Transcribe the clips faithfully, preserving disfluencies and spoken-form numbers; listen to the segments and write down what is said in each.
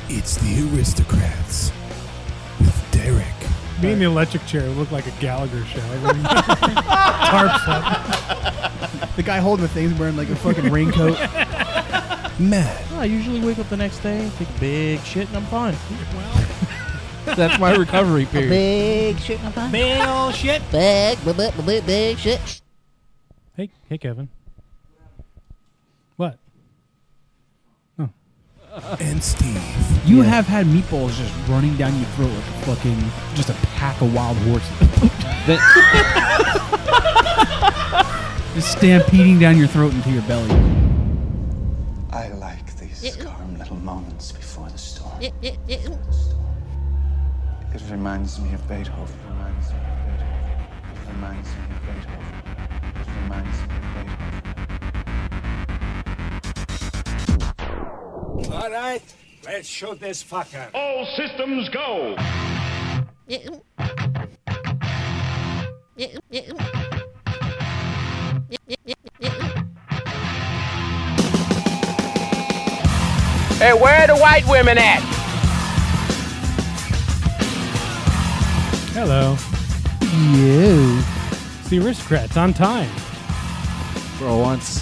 It's the Aristocrats with Derek. Me and the electric chair look like a Gallagher show. Tarps up. The guy holding the thing's wearing like a fucking raincoat. Matt. I usually wake up the next day, take a big shit, and I'm fine. Well, that's my recovery period. Big shit. Big old shit. Big, big, big, big, big shit. Hey, hey, Kevin. What? Oh. And Steve. You have had meatballs just running down your throat like a fucking, just a pack of wild horses. Just stampeding down your throat into your belly. I like these calm little moments before the storm. Yeah, yeah, yeah. It reminds me of Beethoven. It reminds me of Beethoven. It reminds me of Beethoven. It reminds me of Beethoven. All right, let's shoot this fucker. All systems go. Yeah. Yeah, yeah. Yeah, yeah, yeah. Hey, where are the white women at? Hello. Yeah. It's the Aristocrats on time. For once.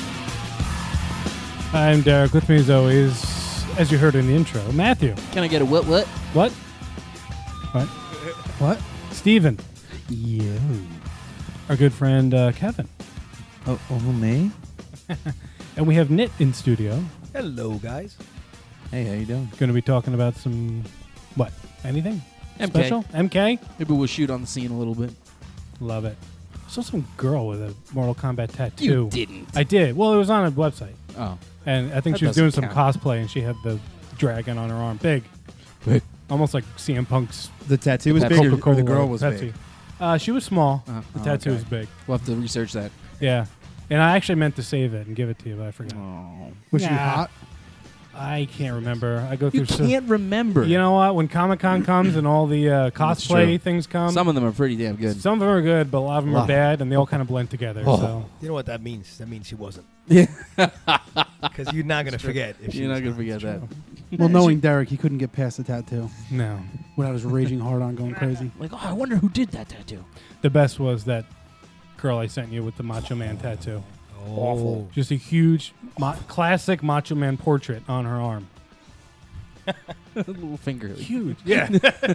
I'm Derek. With me as always, as you heard in the intro, Matthew. Can I get a what what? What? What? What? Steven. Yeah. Our good friend uh, Kevin. Oh, oh, me? And we have Nit in studio. Hello, guys. Hey, how you doing? Going to be talking about some, what? Anything? M K. Special? M K? Maybe we'll shoot on the scene a little bit. Love it. I saw some girl with a Mortal Kombat tattoo. You didn't. I did. Well, it was on a website. Oh. And I think That she was doing some doesn't count. cosplay, and she had the dragon on her arm. Big. Big. Almost like C M Punk's The tattoo was The big or, or Coca-Cola the girl was Pepsi. big? Uh, she was small. Uh-huh. The Oh, tattoo okay. was big. We'll have to research that. Yeah. And I actually meant to save it and give it to you, but I forgot. Oh. Was she Nah. hot? I can't remember. I go through You so- can't remember. You know what? When Comic Con comes and all the uh, That's cosplay true. things come, Some of them are pretty damn good. some of them are good, but a lot of them Lot. are bad, and they all kind of blend together. Oh. So You know what that means? That means she wasn't. Yeah. Because you're not going to forget if she You're was not going to hot. forget that. Well, knowing Derek, he couldn't get past the tattoo no. without his raging hard on going crazy. Like, oh, I wonder who did that tattoo. The best was that girl I sent you with the Macho Man tattoo. Awful. Just a huge, mo- classic Macho Man portrait on her arm. Little finger. Huge. Yeah.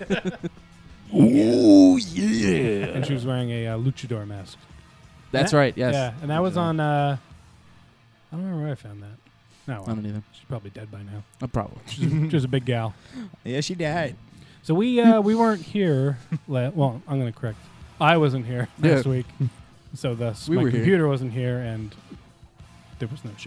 Oh, yeah. And she was wearing a uh, luchador mask. That's That- right, yes. Yeah, and that was on. Uh, I don't remember where I found that. No, I don't either. she's probably dead by now. Uh, probably. She's, she's a big gal. Yeah, she died. So we uh, we weren't here. La- well, I'm going to correct. I wasn't here Yeah. last week, so thus We my were here. computer wasn't here, and there was no show.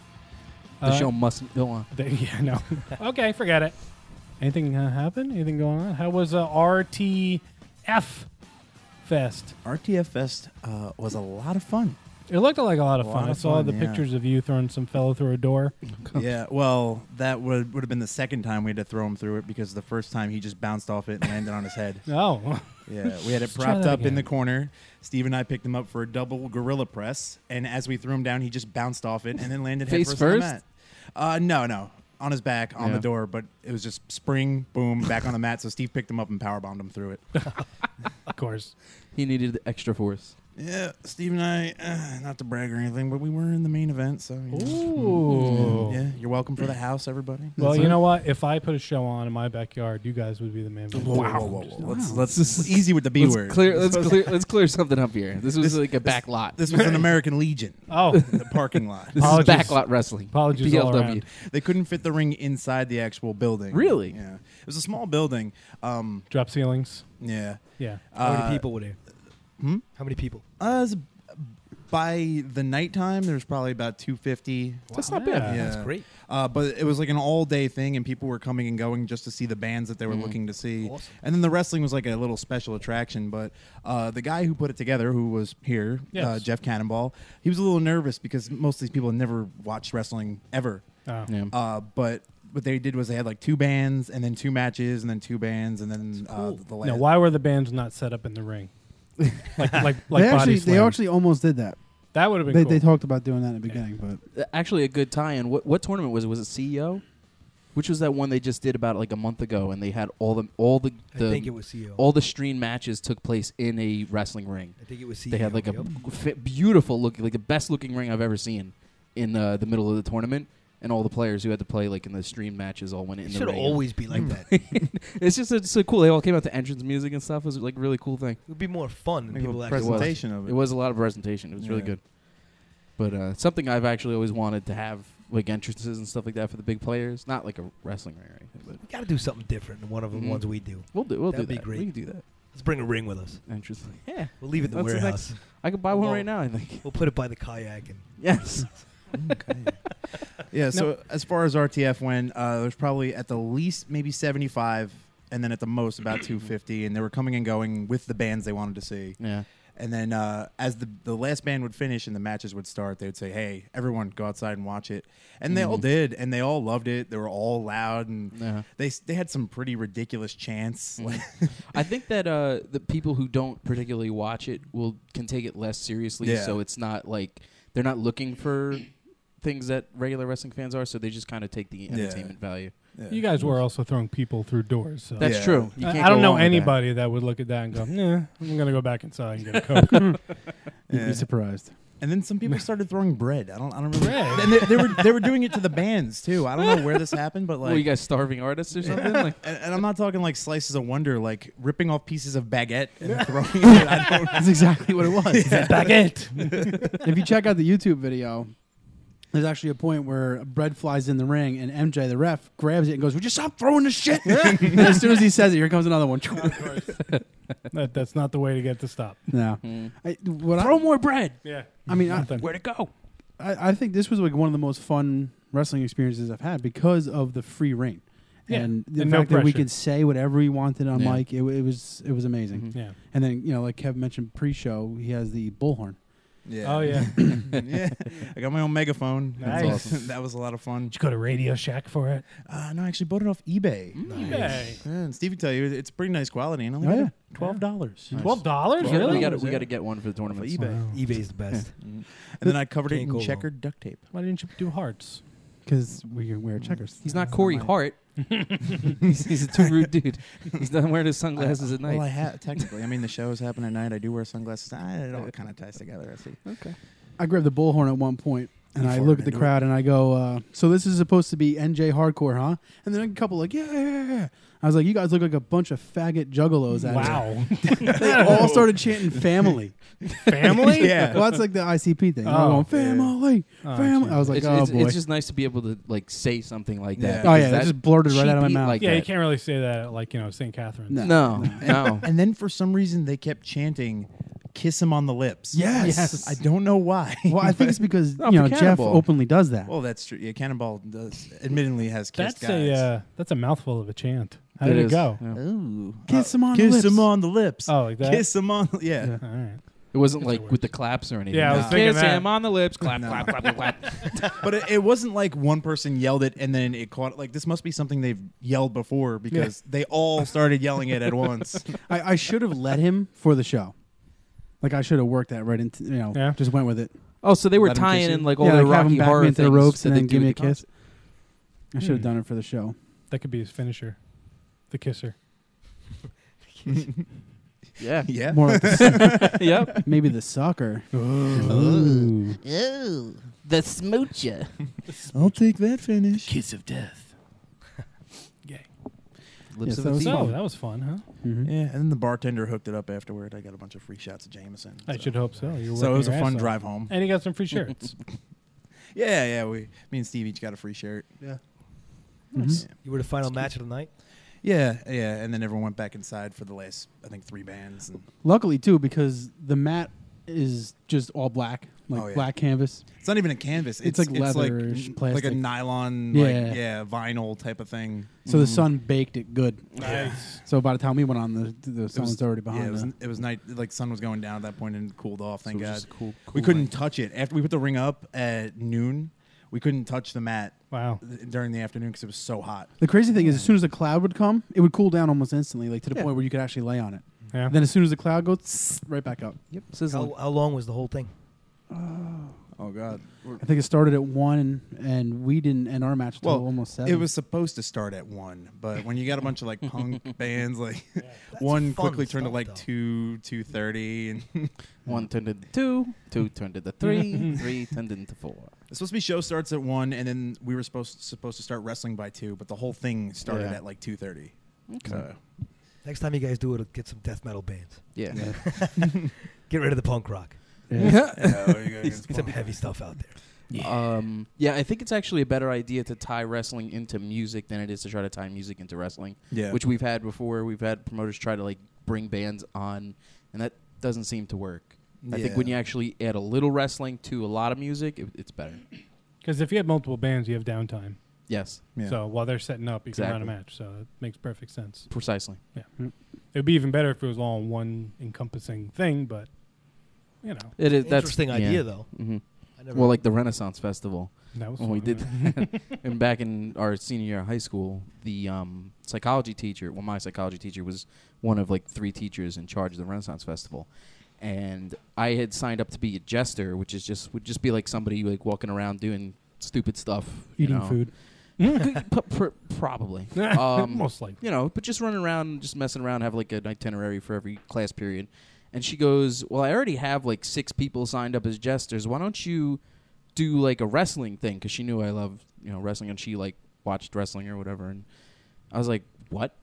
The Uh, show mustn't go on. They, yeah, no. Okay, forget it. Anything uh, happen? Anything going on? How was uh, R T F Fest? R T F Fest uh, was a lot of fun. It looked like a lot of A fun. lot I of saw fun, the yeah. pictures of you throwing some fellow through a door. Yeah, well, that would would have been the second time we had to throw him through it because the first time he just bounced off it and landed on his head. Oh. Yeah, we had it Let's try propped that up in again. the corner. Steve and I picked him up for a double gorilla press, and as we threw him down, he just bounced off it and then landed Face head first on the first? mat. Uh, no, no, on his back on Yeah. the door, but it was just spring, boom, back on the mat. So Steve picked him up and powerbombed him through it. Of course. He needed the extra force. Yeah, Steve and I, uh, not to brag or anything, but we were in the main event, so you know. Ooh. Yeah, you're welcome for the house, everybody. Well, That's you it. know what? If I put a show on in my backyard, you guys would be the man. Whoa, whoa, whoa, whoa. Let's let's easy with the B Let's word. clear. Let's clear. Let's clear something up here. This was This- like a back lot. This was an American Legion Oh, in the parking lot. This Apologies. is back lot wrestling. Apologies B L all W. around. They couldn't fit the ring inside the actual building. Really? Yeah. It was a small building. Um, drop ceilings. yeah. Yeah. How many Uh, people were there? Hmm? How many people? Uh, it was- by the nighttime, there was probably about two fifty. That's not Yeah. bad. Yeah. That's great. Uh, but it was like an all-day thing, and people were coming and going just to see the bands that they were Mhm. looking to see. Awesome. And then the wrestling was like a little special attraction. But uh, the guy who put it together, who was here, uh, Yes. Jeff Cannonball, he was a little nervous because most of these people had never watched wrestling ever. Oh. Yeah. Uh, but what they did was they had like two bands, and then two matches, and then two bands, and then uh, the last. Now, why were the bands not set up in the ring? like, like, like they Body actually, they Slam. actually almost did that. That would have been They, cool. they talked about doing that in the beginning, but Uh, Actually, a good tie-in. What what tournament was it? Was it C E O? Which was that one they just did about like a month ago, and they had all the all the, the I think it was C E O. all the stream matches took place in a wrestling ring. I think it was C E O. They had like a yep. f- beautiful look, like the best looking ring I've ever seen in uh, the middle of the tournament, and all the players who had to play like in the stream matches all went in It the should ring. always be like that. It's just it's so cool. They all came out to entrance music and stuff. It was like a really cool thing. It would be more fun Like than people a actually presentation watch. of it. It was a lot of presentation. It was really Yeah. good. But uh, something I've actually always wanted to have, like entrances and stuff like that for the big players. Not like a wrestling ring or anything, but We got to do something different than one of the Mhm. ones we do. we'll do. We'll That'd do be that. great. We can do that. Let's bring a ring with us. Entrance. Yeah, We'll leave it in the That's the warehouse. I could buy one Well- right now. I think. We'll put it by the kayak. And Yes. Yeah, so as far as R T F went, uh, there's probably at the least maybe seventy-five, and then at the most about two fifty, and they were coming and going with the bands they wanted to see. Yeah. And then uh, as the the last band would finish and the matches would start, they would say, "Hey, everyone, go outside and watch it." And they all Mhm. did, and they all loved it. They were all loud, and Yeah. they s- they had some pretty ridiculous chants. Mhm. Like, I think that uh, the people who don't particularly watch it will can take it less seriously. Yeah. So it's not like they're not looking for things that regular wrestling fans are. So they just kind of take the entertainment value. yeah. You guys were also throwing people through doors. So. That's Yeah. true. You I, can't I don't go know wrong with that. anybody that. would look at that and go, "Nah, I'm gonna go back inside and get a coke." You'd Yeah. be surprised. And then some people started throwing bread. I don't. I don't really. Bread? And they, they were they were doing it to the bands too. I don't know where this happened, but like. Well, you guys starving artists or something? Like, and, and I'm not talking like slices of Wonder, like ripping off pieces of baguette and throwing it. I don't, That's exactly what it was. Baguette. If you check out the YouTube video, there's actually a point where bread flies in the ring, and M J, the ref, grabs it and goes, "Would you stop throwing the shit?" And as soon as he says it, here comes another one. that, that's not the way to get to stop. No. mm. I, what Throw I, more bread. Yeah. I mean, I, Nothing. Where'd it go? I, I think this was like one of the most fun wrestling experiences I've had because of the free reign. Yeah. And the And no fact that we pressure. could say whatever we wanted on Yeah. mic, it, it was it was amazing. Mhm. Yeah. And then, you know, like Kev mentioned pre-show, he has the bullhorn. yeah. Oh yeah. yeah. I got my own megaphone. That's Nice. awesome. That was a lot of fun. Did you go to Radio Shack for it? Uh, no, I actually bought it off eBay. eBay. Yeah, and Steve can tell you it's pretty nice quality. And only Oh, got yeah. it twelve dollars. Twelve dollars? We gotta- Really? We got we Yeah. got to get one for the tournament. eBay. Wow. eBay's the best. And then I covered it Can't in go checkered duct tape. Why didn't you do hearts? Because we wear checkers. He's not Corey Hart. he's, he's a too rude dude. He's not wearing his sunglasses at night. Well, I have technically. I mean, the shows happen at night. I do wear sunglasses. I, it all kind of ties together. I see. okay. I grabbed the bullhorn at one point, and You I farted look at the into crowd and I go, uh, "So this is supposed to be N J hardcore, huh?" And then a couple like, "Yeah, yeah, yeah." I was like, "You guys look like a bunch of faggot juggalos." Out Wow. here." They all started chanting "family." Family? Yeah. Well, that's like the I C P thing. They're Oh, going, "Family, Oh, family." geez. I was like, it's, "Oh it's, boy." it's just nice to be able to like say something like that. Yeah. Oh because yeah, that that just blurted right out of my cheap beat mouth. like Yeah, that. you can't really say that at, like, you know, Saint Catherine's. No. No, no. And then for some reason they kept chanting, "Kiss him on the lips." Yes. Yes. I don't know why. Well, I think it's because No, you for know Jeff Cannonball. openly does that. Well, that's true. Yeah, Cannonball does admittedly has kissed That's guys. a uh, that's a mouthful of a chant. How It did it is. go? Yeah. Ooh. Kiss him on the Kiss lips. him on the lips. Oh, like that? Kiss him on. Yeah. Yeah. All right. It wasn't That's like the with the claps or anything. Yeah, I was No. thinking Kiss that. him on the lips. Clap, No. clap, clap, clap, clap. But it, it wasn't like one person yelled it and then it caught. Like this must be something they've yelled before because they all started yelling it at once. I, I should have let him for the show. Like I should have worked that right into you know Yeah. just went with it. Oh, so they were Let him kiss tying you? in like all yeah, the like have him Rocky back me Horror into the things ropes that and they then do give me a with the kiss. I should have Hmm. done it for the show. That could be his finisher. The kisser. concert. Yeah. Yeah. More like the, Yep. maybe the sucker. Ooh. Ooh. Ooh. The smoocher. I'll take that finish. Kiss of death. Yay. Lips Yes, of that a was thief. So that was fun, huh? Mhm. Yeah, and then the bartender hooked it up afterward. I got a bunch of free shots of Jameson. I so. should hope so. You were So it working was a your fun ass off. drive home. And he got some free shirts. Yeah, yeah. We, me and Steve each got a free shirt. Yeah. Mhm. You were the final match of the night? Yeah, yeah. And then everyone went back inside for the last, I think, three bands. And Luckily too, because the mat is just all black, like Oh, yeah. black canvas. it's not even a canvas. It's It's, like leather-ish like, like plastic. a nylon, Yeah. like yeah, vinyl type of thing. So the sun baked it good. Nice. So by the time we went on, the the It sun was- was already behind. Yeah, it was, the- it was night. Like sun was going down at that point and it cooled off. Thank So it was God. just cool, we cool couldn't night. touch it after we put the ring up at noon. We couldn't touch the mat Wow. th- during the afternoon because it was so hot. The crazy thing is, as soon as the cloud would come, it would cool down almost instantly, like to the Yeah. point where you could actually lay on it. Yeah. Then as soon as the cloud goes, tss, right back up. Yep. Sizzling. How, how long was the whole thing? Oh God. I think it started at one, and we didn't end our match till Well, almost seven. it was supposed to start at one, but when you got a bunch of like punk bands, like one fun quickly turned to stuff, like though. two, two thirty, and One turned into two, two turned into three, three turned into four. it's supposed to be show starts at one, and then we were supposed supposed to start wrestling by two, but the whole thing started Yeah. at like two thirty. Okay. So Next time you guys do it, get some death metal bands. Yeah. Get rid of the punk rock. Yeah. Get some heavy stuff out there. Yeah. Um, yeah, I think it's actually a better idea to tie wrestling into music than it is to try to tie music into wrestling. Yeah. Which we've had before. We've had promoters try to like bring bands on, and that doesn't seem to work. I think when you Yeah. actually add a little wrestling to a lot of music, it, it's better. Because if you have multiple bands, you have downtime. Yes, Yeah. So while they're setting up, you can run a Exactly. match. So it makes perfect sense. precisely. Yeah. It would be even better if it was all in one encompassing thing, but, you know, It is. That's Interesting yeah. idea, though. hmm I never Well, like the Renaissance Festival. that was When we fun, did yeah. that, and back in our senior year of high school, the um, psychology teacher, well, my psychology teacher was one of like three teachers in charge of the Renaissance Festival, and I had signed up to be a jester, which is just would just be like somebody like walking around doing stupid stuff, you Eating know. food. P- pr- probably, um, Most likely. you know, but just running around, just messing around, have like an itinerary for every class period. And she goes, "Well, I already have like six people signed up as jesters. Why don't you do like a wrestling thing?" Because she knew I loved, you know, wrestling, and she like watched wrestling or whatever. And I was like, "What?"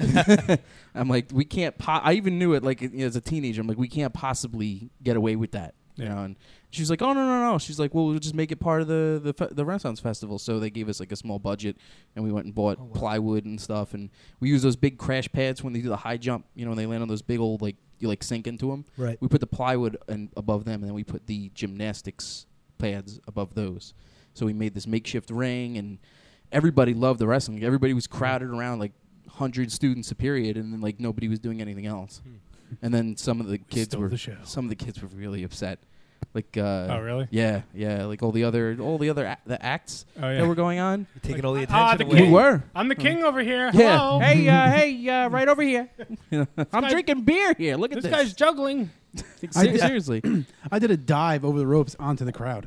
I'm like, "We can't." Po-. I even knew it like you know, as a teenager. I'm like, "We can't possibly get away with that." You Yeah. know, and she was like, "Oh no, no, no!" She's like, "Well, we'll just make it part of the the, fe- the Renaissance Festival." So they gave us like a small budget, and we went and bought Oh, wow. plywood and stuff, and we use those big crash pads when they do the high jump. You know, when they land on those big old like you like sink into them. Right. We put the plywood and above them, and then we put the gymnastics pads above those. So we made this makeshift ring, and everybody loved the wrestling. Everybody was crowded around like hundred students a period, and then like nobody was doing anything else. And then some of the kids Stole were the show. some of the kids were really upset. Like uh, Oh, really? Yeah, yeah. Like all the other all the other a- the acts Oh, yeah. that were going on. You're taking all the Ah, attention the away. king. We were. I'm the king over here. Yeah. Hello. Hey, uh, hey, uh, right over here. I'm guy- drinking beer here. Look at This this. guy's juggling. I did- Seriously. I did a dive over the ropes onto the crowd.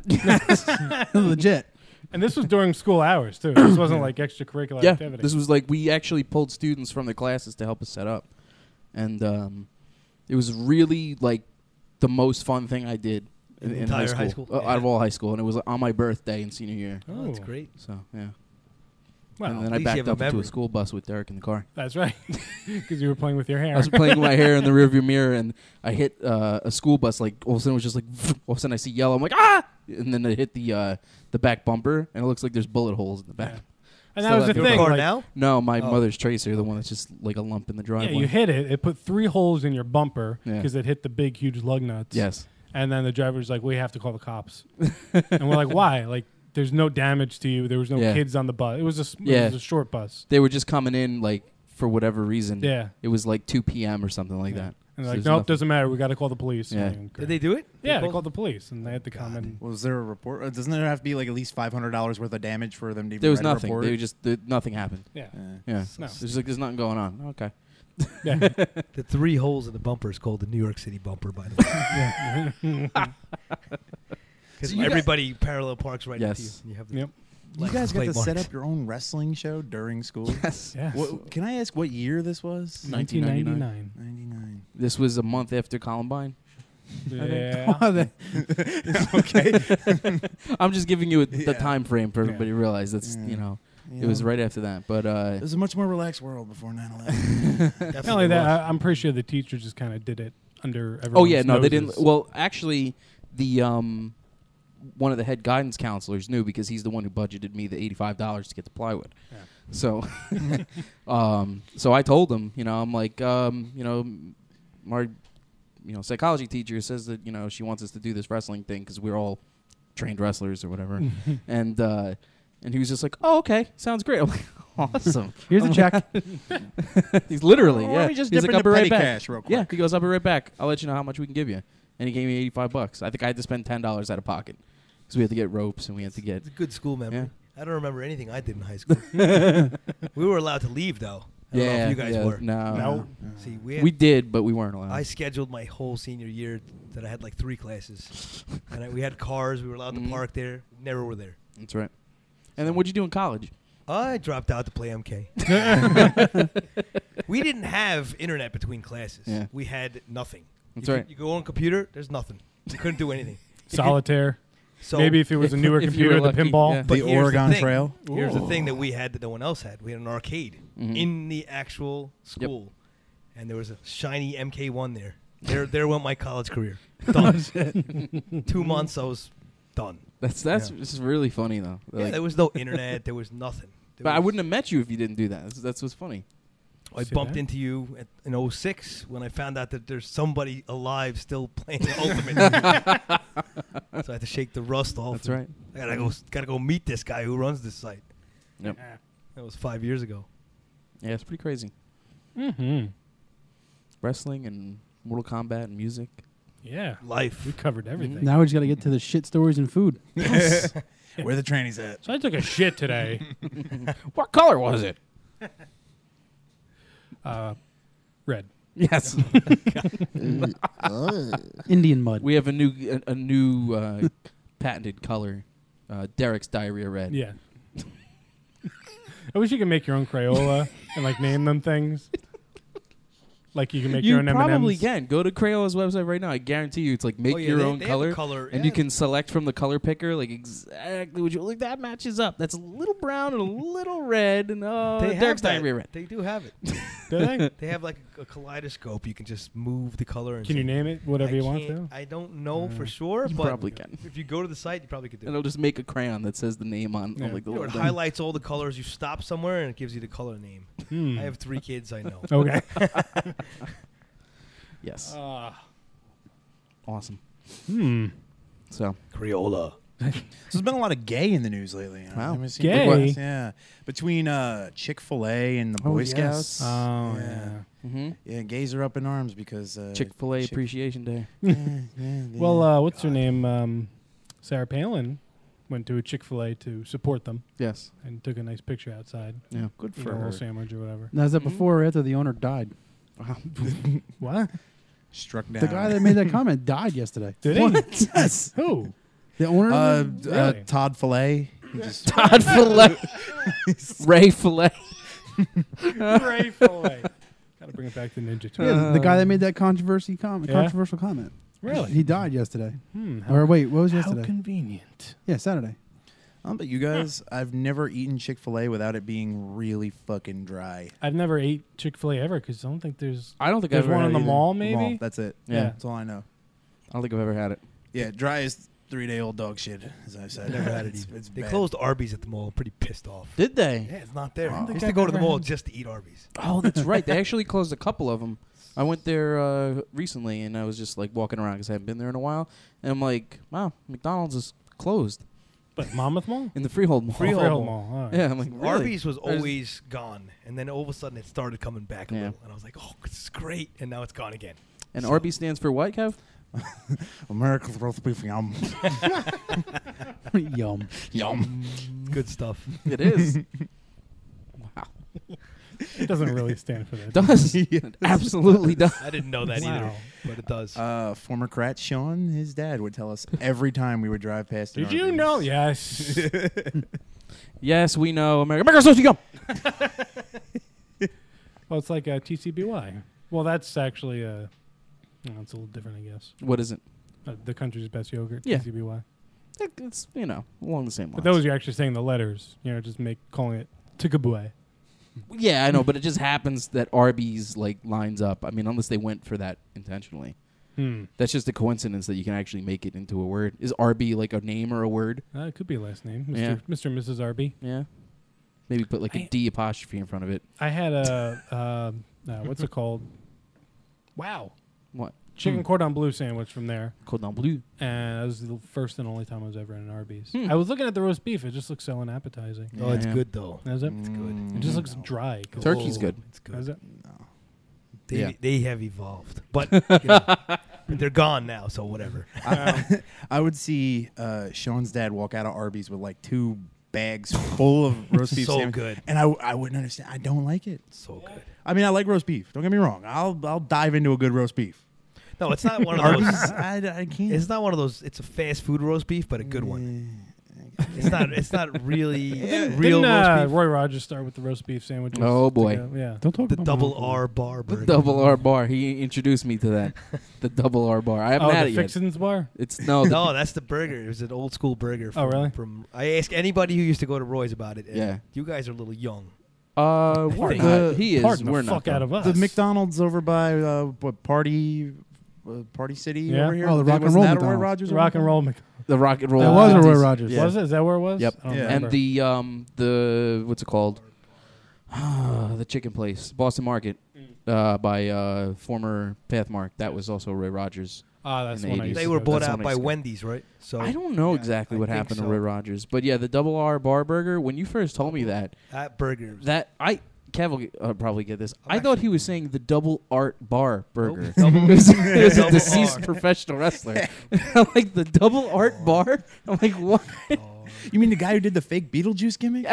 Legit. And this was during school hours, too. This wasn't like extracurricular Yeah, activity. this was like we actually pulled students from the classes to help us set up, and um, it was really like the most fun thing I did in, In in entire high high school, school? uh, out of all high school, and it was on my birthday in senior year. Oh, that's Oh. great. So yeah, Well, and then at I least you backed have a up into a memory. school bus with Derek in the car. That's right. Because you were playing with your hair. I was playing with my hair in the rearview mirror, and I hit uh, a school bus. Like all of a sudden, it was just like all of a sudden I see yellow. I'm like ah, and then I hit the uh, the back bumper, and it looks like there's bullet holes in the back. Yeah. And So that was that the Your thing. car like, now? No, my Oh. mother's Tracer, the one that's just like a lump in the Yeah, driveway. you hit it. It put three holes in your bumper Yeah. because it hit the big, huge lug nuts. Yes. And then the driver's like, we have to call the cops. And we're like, why? Like, there's no damage to you. There was no Yeah. kids on the bus. It was a, s- it Yeah. was a short bus. They were just coming in like for whatever reason. Yeah. It was like two p.m. or something like Yeah. that. And So they're like, there's nope, nothing- doesn't matter. We got to call the police. Yeah. I'm like, Did they do it? Yeah, they called- called the police, and they had to come in. Was there a report? Uh, doesn't there have to be like at least five hundred dollars worth of damage for them to even There was write a nothing. report? They were just there, nothing happened. Yeah. Yeah. Yeah. No. There's like there's nothing going on. Okay. Yeah. The three holes in the bumper is called the New York City bumper, by the way. Because So you everybody parallel parks right Yes. into you. And you have the Yep. You license guys got plate to set marks. up your own wrestling show during school. Yes. Yes. What, can I ask what year this was? nineteen ninety-nine. ninety-nine. This was a month after Columbine. Yeah. Okay. I'm just giving you a, the Yeah. time frame for everybody to realize that's Yeah. you know You it was know, right after that. But uh, It was a much more relaxed world before nine eleven. Definitely Not only that, was. I, I'm pretty sure the teachers just kind of did it under everyone's oh yeah, no, they didn't. noses. Well, actually, the um, one of the head guidance counselors knew because he's the one who budgeted me the eighty-five dollars to get the plywood. Yeah. So, um, so I told him, you know, I'm like, um, you know, my, you know, psychology teacher says that you know she wants us to do this wrestling thing because we're all trained wrestlers or whatever, and uh, and he was just like, oh okay, sounds great. I'm like, awesome. Here's a I'm check. like- He's literally, Well, yeah. let me just He's dip like, I'll into be right petty back. cash real quick. Yeah, he goes, I'll be right back. I'll let you know how much we can give you. And he gave me eighty-five bucks. I think I had to spend ten dollars out of pocket because we had to get ropes and we had to get. It's a good school memory. Yeah. I don't remember anything I did in high school. We were allowed to leave, though. I don't know Yeah, if you guys yeah, were. no. No. See, we had, We did, but we weren't allowed. I scheduled my whole senior year that I had like three classes, and I, we had cars. We were allowed Mhm. to park there. Never were there. That's right. And then what'd you do in college? I dropped out to play M K. We didn't have internet between classes. Yeah. We had nothing. That's you right. Could, you go on a computer. There's nothing. You couldn't do anything. If you- Solitaire. So Maybe if it was a newer if you were computer, the lucky, pinball. yeah. But The here's Oregon thing. Trail. Here's the Ooh. thing that we had that no one else had. We had an arcade Mhm. in the actual school, and there was a shiny M K one there. There, there went my college career. Done. Two months, I was done. That's that's Yeah. this is really funny though. Yeah, Like, there was no internet. There was nothing. There but I was- wouldn't have met you if you didn't do that. That's, that's what's funny. I See bumped that? into you at, in oh six when I found out that there's somebody alive still playing Ultimate. So I had to shake the rust off. That's and right. I gotta go. Gotta go meet this guy who runs this site. Yep. That was five years ago. Yeah, it's pretty crazy. Mm-hmm. Wrestling and Mortal Kombat and music. Yeah. Life. We covered everything. Now we just got to get to the shit stories and food. Where the trannies at? So I took a shit today. What color was it? Uh, red. Yes. Indian mud. We have a new a, a new uh, patented color. Uh, Derek's diarrhea red. Yeah. I wish you could make your own Crayola and like name them things. Like you can make You your own M and M's. probably can. Go to Crayola's website right now. I guarantee you, it's like make Oh, yeah, your they- own they have a color, color, and yeah. you can select from the color picker like exactly what you like. That matches up. That's a little brown and a little red, and oh, They have Derek's that. diarrhea red. They do have it. Do they? They have like a, a kaleidoscope. You can just move the color. And Can you say- name it whatever I you want can't- to? I don't know for Uh, sure, You but probably can. if you go to the site, you probably could do And it. it'll just make a crayon that says the name on, Yeah. on like the You know, little it thing. highlights all the colors. You stop somewhere, and it gives you the color name. Hmm. I have three kids. I know. Okay. Yes. Uh, Awesome. hmm. So Crayola. So there's been a lot of gay in the news lately. Wow. Haven't seen Gay? what? Yeah, between uh, Chick-fil-A and the Oh, Boy yes. Scouts. Oh, yeah. yeah. mm-hmm. Yeah, gays are up in arms because uh, Chick-fil-A Chick- Appreciation Day. yeah, yeah, Well, yeah. uh, what's her name? Um, Sarah Palin went to a Chick-fil-A to support them Yes. and took a nice picture outside. Yeah. good Eat for a little her. sandwich or whatever. Now, is that Mhm. before or after the owner died? What? Struck down. The guy that made that comment died yesterday. Did he? What? Yes. Who? The owner? uh, of the- uh, Really? Todd Filet. He just Todd Filet. Ray Filet. Ray Filet. Gotta bring it back to Ninja Turtles. yeah, the, the guy that made that controversy com- Yeah? controversial comment. Really? He died yesterday. Hmm, Or wait, what was how yesterday? convenient. yeah, Saturday. Um, but you guys, I've never eaten Chick-fil-A without it being really fucking dry. I've never ate Chick-fil-A ever because I don't think there's. I don't think There's I've ever one had in the it either. mall, The maybe. mall, that's it. Yeah. That's all I know. I don't think I've ever had it. Yeah, dry is three-day-old dog shit, as I've said. Never had it It's, either. it's They bad. closed Arby's at the mall. I'm pretty pissed off. Did they? Yeah, it's not there. Wow. I used I've to go to the never mall had- just to eat Arby's. Oh, that's right. They actually closed a couple of them. I went there uh, recently, and I was just like walking around because I haven't been there in a while. And I'm like, wow, McDonald's is closed But Monmouth Mall? in the Freehold Mall. Freehold Freehold Mall. Mall. All right. Yeah, I'm like, really? Arby's was There's- always gone, and then all of a sudden it started coming back a Yeah. little, and I was like, "Oh, this is great!" And now it's gone again. And So- Arby's stands for what, Kev? America's roast beef yum. Yum. Yum. Good stuff. It is. Wow. It doesn't really stand for that. It does. It absolutely does. I didn't know that either, Wow. but it does. Uh, former Krat Sean, his dad would tell us every time we would drive past. an Did you Arby's. know? Yes. Yes, we know America. America's supposed to go. Well, it's like a T C B Y. Well, that's actually a. You know, it's a little different, I guess. What is it? Uh, the country's best yogurt. Yeah. T C B Y. It- It's, you know, along the same lines. But those you're actually saying the letters. You know, just make calling it Tikabue. Yeah, I know, but it just happens that Arby's like lines up. I mean, unless they went for that intentionally. Hmm. That's just a coincidence that you can actually make it into a word. Is Arby like a name or a word? Uh, it could be a last name, Mister Yeah. Mister and Missus Arby. Yeah. Maybe put like a I- D apostrophe in front of it. I had a uh, uh, what's it called? Wow, What? chicken cordon bleu sandwich from there, Cordon bleu. and that was the first and only time I was ever in an Arby's. Hmm. I was looking at the roast beef; it just looks so unappetizing. oh, it's Yeah. good though. Is it? It's good. It just looks dry. 'cause Turkey's Oh, good. It's good. Is it? They, Yeah. they have evolved, but you know, but they're gone now. So whatever. I, I would see uh, Sean's dad walk out of Arby's with like two bags full of roast beef So sandwich. good. And I, I wouldn't understand. I don't like it. So good. I mean, I like roast beef. Don't get me wrong. I'll I'll dive into a good roast beef. No, it's not one of Arby's, those. I, I can't. It's not one of those. It's a fast food roast beef, but a good one. It's not. It's not really real Didn't uh, roast beef. Roy Rogers start with the roast beef sandwiches? Oh, boy. to go- Yeah. Don't talk The about double my- R bar The burger. double R bar. He introduced me to that. The double R bar. I haven't Oh, had the it yet. Fixins bar? It's no. The, No, that's the burger. It was an old school burger. From, Oh, really? From I ask anybody who used to go to Roy's about it. and Yeah. you guys are a little young. Uh, we're think. not. He is. Pardon the We're fuck not. out though. of us. the McDonald's over by uh, what Party uh, Party City Yeah. over here. Oh, the They- Rock and wasn't Roll that a Roy McDonald's. Rogers. Rock and roll. Mc- The rock and roll. That was a Roy fifties. Rogers. Yeah. Was it? Is that where it was? Yep. I don't Yeah. remember. And the um the what's it called? the chicken place, Boston Market, uh, by uh, former Pathmark. That was also Roy Rogers. Ah, that's in the the one I eighties. used They to were go bought to. That's out what by makes it- Wendy's, right? So I don't know Yeah, exactly I what think happened so. to Roy Rogers, but yeah, the double R bar burger. When you first told me that, that burger. that I. Kev will get- uh, probably get this. I'm I thought he was saying the double art bar burger. Double- It was, it was a Double deceased R. professional wrestler. I'm like the double art bar. I'm like, what? You mean the guy who did the fake Beetlejuice gimmick?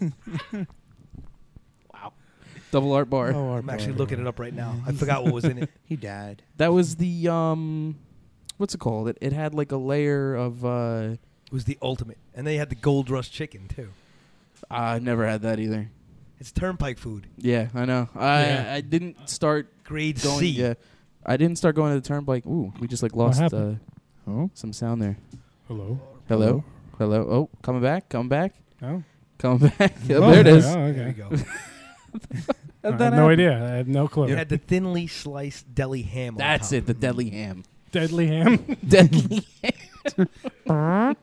Double art bar. Oh, our I'm actually bar. looking it up right now. I forgot what was in it. He died. That was the um, what's it called? It it had like a layer of uh, It was the ultimate, and they had the Gold Rush chicken too. I never had that either. It's turnpike food, Yeah, I know. I Yeah. I didn't start grade going. C. Yeah, I didn't start going to the turnpike. Ooh, we just like lost uh, happened? Oh, some sound there. Hello. Hello, hello. Oh, coming back, coming back, Oh. coming back. Yeah, Oh, there it is. Oh, There okay. you go. I How'd have that no happen? idea. I have no clue. You had the thinly sliced deli ham. on That's top. it. The deadly ham. Deadly ham. Deadly. But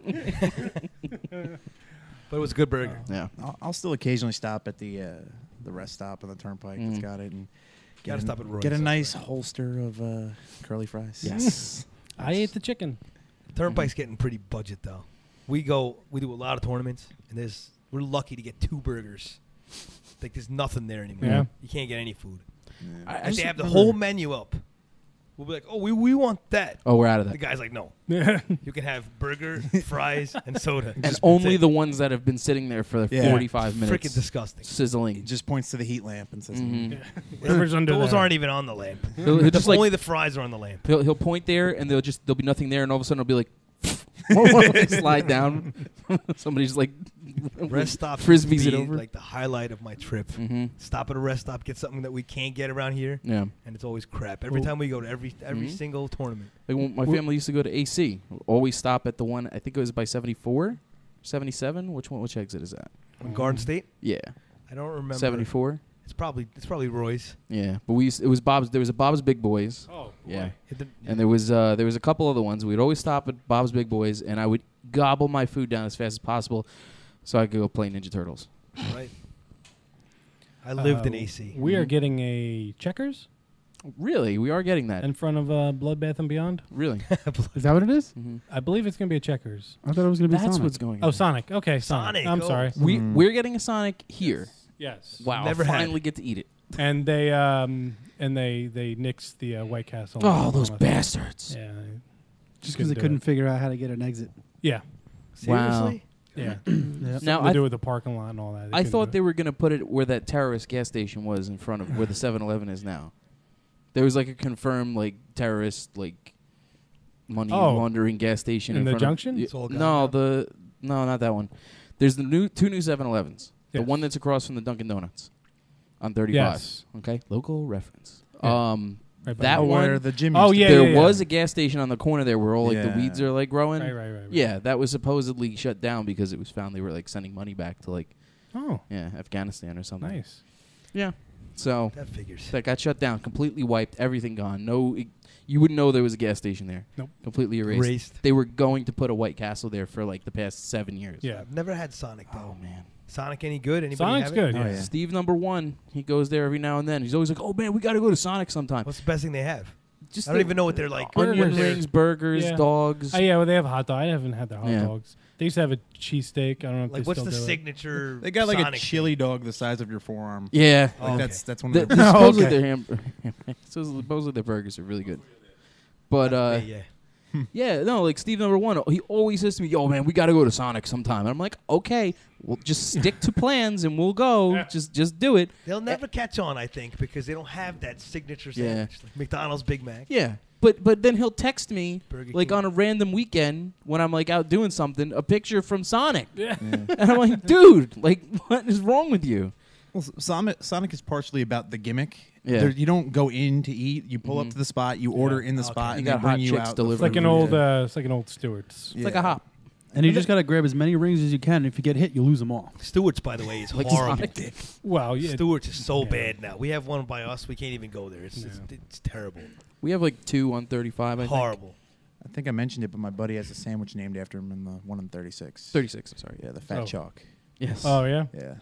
it was a good burger. Yeah. I'll, I'll still occasionally stop at the uh, the rest stop on the turnpike. Mm. It's got it, and Gotta get stop a, at Roy's. Get a That's nice right. holster of uh, curly fries. Yes. I ate the chicken. Turnpike's getting pretty budget though. We go, we do a lot of tournaments, and there's we're lucky to get two burgers. Like there's nothing there anymore. Yeah. You can't get any food. I, I Like just they have the remember- whole menu up. We'll be like, oh, we, we want that. Oh, we're out of The that. guy's like, no, Yeah. you can have burger, fries, and soda. And only the ones that have been sitting there for Yeah. forty-five minutes. freaking disgusting. He Sizzling. just points to the heat lamp and says, Mhm. Whatever's under Those there. aren't even on the lamp. He'll, he'll just like only the fries are on the lamp. he'll, he'll point there, and they'll just there'll be nothing there, and all of a sudden it'll be like slide down. Somebody's like Rest stop frisbees used to it be, over. like the highlight of my trip. hmm Stop at a rest stop, get something that we can't get around here, Yeah. and it's always crap. Every Well- time we go to every every Mhm. single tournament. Like when my family used to go to A C. Always stop at the one. I think it was by seventy-four, seventy-seven. Which one? Which exit is that? When Garden State, Yeah, I don't remember. seventy-four. It's probably it's probably Roy's. Yeah, but we used, it was Bob's. There was a Bob's Big Boys. Oh, Yeah, Hit the- and there was uh, there was a couple other ones. We'd always stop at Bob's Big Boys, and I would gobble my food down as fast as possible, so I could go play Ninja Turtles. right. I lived in Uh, A C. We are Mhm. getting a checkers Really, we are getting that. in front of uh, Bloodbath and Beyond. Really, Is that what it is? hmm I believe it's going to be a checkers. I thought it was going to be that's Sonic. what's going on. Oh, Sonic. Okay, Sonic. Sonic, I'm oh. sorry. we Mm. we're getting a Sonic here. Yes. Wow, Never I'll had. finally get to eat it. And they um and they they nixed the uh, White Castle. Oh, those Along with- bastards! Yeah. Just because they do couldn't it. figure out how to get an exit. Yeah. Seriously? Yeah. Yeah. Now Now to I do with the parking lot and all that. They I couldn't thought do they it. were going to put it where that terrorist gas station was in front of where the seven eleven is now. There was like a confirmed like terrorist like money Oh. laundering gas station In in the front junction? Of, y- It's all gone no, now? the no, not that one. There's the new two new seven elevens. The Yes. one that's across from the Dunkin' Donuts on thirty-five. Yes. Okay, local reference. Yeah. Um, Right by that the- "Oh, where one. the gym Oh, used to yeah, be." there yeah, yeah. was a gas station on the corner there where all like the Yeah. weeds are like growing. Right, right, right, right. Yeah, that was supposedly shut down because it was found they were like sending money back to like Oh, yeah Afghanistan or something. nice. Yeah. So That figures. that got shut down, completely wiped, everything gone. No, it, you wouldn't know there was a gas station there. Nope. Completely erased. Erased. They were going to put a White Castle there for like the past seven years. Yeah. I've never had Sonic though. Oh man. Sonic any good? Anybody Sonic's have good. It? Oh, Yeah. yeah. Steve number one, he goes there every now and then. He's always like, "Oh man, we got to go to Sonic sometime." What's the best thing they have? Just I don't the even know what they're like. onion Burgers. rings, burgers, Yeah. dogs. Oh yeah, well they have hot dog. I haven't had their hot Yeah. dogs. They used to have a cheesesteak. I don't know if Like, they what's still the do it. signature? They got like Sonic a chili dog the size of your forearm. yeah. Oh, Like okay. that's that's one The, of the, their. Oh, supposedly okay. their ham- supposedly their burgers are really good. But uh, yeah, yeah. Yeah, no, like Steve number one, he always says to me, "Yo, man, we got to go to Sonic sometime." And I'm like, "Okay, well, just stick to plans and we'll go. Yeah. Just, just do it." They'll never catch on, I think, because they don't have that signature Yeah. sandwich. Like McDonald's Big Mac. Yeah, but but then he'll text me Burger like King. on a random weekend when I'm like out doing something, a picture from Sonic, Yeah. and I'm like, "Dude, like, what is wrong with you?" Well, Sonic, Sonic is partially about the gimmick. Yeah. There, you don't go in to eat. You pull Mhm. up to the spot. You order Yeah. in the Okay. spot, You and got they bring hot you chicks out. delivered. It's like an Yeah. old, uh, it's like an old Stewart's. It's like a hop, And you just got to grab as many rings as you can. If you get hit, you lose them all. Stewart's, by the way, is like horrible. Sonic. Well, yeah. Stewart's is so Yeah. bad now. We have one by us. We can't even go there. It's, it's, Yeah. it's terrible. We have like two on thirty-five. I think. Horrible. I think I mentioned it, but my buddy has a sandwich named after him in the one on thirty-six. thirty-six. I'm sorry. Yeah, the Fat Oh. Chalk. Yes. Oh yeah. Yeah.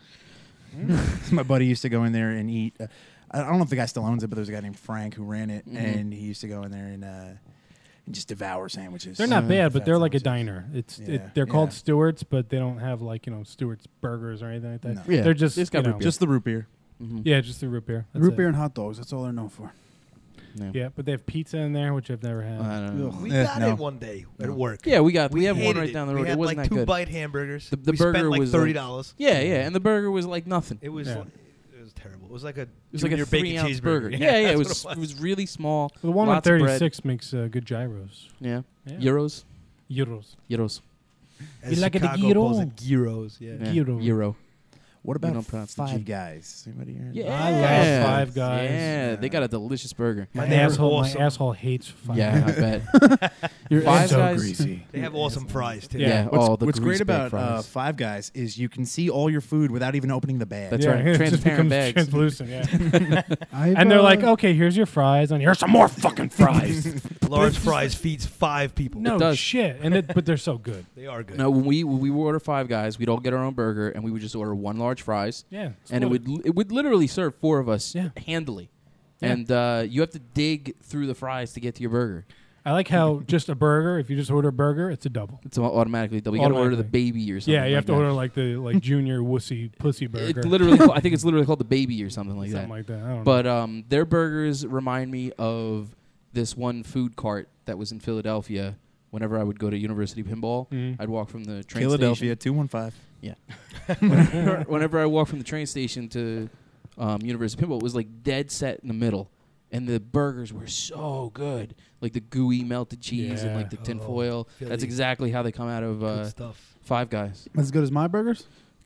My buddy used to go in there and eat. Uh, I don't know if the guy still owns it, but there was a guy named Frank who ran it, Mhm. and he used to go in there and, uh, and just devour sandwiches. They're not Uh, bad, but Fat they're like a sandwiches. diner. It's Yeah. it, they're Yeah. called Stewart's, but they don't have like you know Stewart's burgers or anything like that. No. Yeah, They're just it's got you root know, beer. Just the root beer. Mhm. yeah, just the root beer. That's Root it. beer and hot dogs. That's all they're known for. Yeah. Yeah, but they have pizza in there, which I've never had. I don't know. Ugh. We Eh, got no. it one day at No. work. Yeah, we got we, have one hated right it. down the We road. had It wasn't like that two good. bite hamburgers. The- the we burger spent like was, thirty like- dollars. Yeah, yeah, and the burger was like nothing. It was Yeah. like, it was terrible. It was like a It was like a junior three bacon ounce cheeseburger. burger. Yeah, yeah, it that's was, what it was really small. The one on lots of bread. thirty-six makes uh, good gyros. Yeah. Yeah. Euros. Euros. Euros. As You like it, the Chicago calls gyro? it gyros. Yeah. Yeah. Gyro. Euro. What We about don't pronounce the G. Five Guys? Anybody here? Yeah. I love Five Guys. Yeah, they got a delicious burger. My, My neighbor's asshole, awesome. my asshole hates Five Yeah, Guys. I bet. You're Five so Guys. greasy. They have awesome fries too. Yeah. Yeah. What's, oh, the what's great grease bag about uh, fries. Five Guys is you can see all your food without even opening the bag. That's yeah, right. it just Transparent becomes bags. translucent. Yeah. I've, And they're uh, like, okay, here's your fries, and here's some more fucking fries. Large fries feeds five people. no does. shit, and it, but they're so good. They are good. No, when we when we would order Five Guys, we'd all get our own burger, and we would just order one large fries, Yeah, it's and it good. would it would literally serve four of us Yeah. handily, Yeah. and uh, you have to dig through the fries to get to your burger. I like how just a burger. If you just order a burger, it's a double. It's au- automatically double. You got to order the Automatically. baby or something. Yeah, you like have to that. order like the like junior wussy pussy burger. It literally, I think it's literally called the baby or something like something that. like that. I don't But um, their burgers remind me of this one food cart that was in Philadelphia. Whenever I would go to University Pinball, Mhm. I'd walk from the train Philadelphia, two one five. station. Whenever, whenever I walked from the train station to um, University Pinball, it was like dead set in the middle, and the burgers were so good, like the gooey melted cheese and Yeah. like the tin Oh, foil. Philly. That's exactly how they come out of Good uh, stuff. Five Guys. As good as my burgers?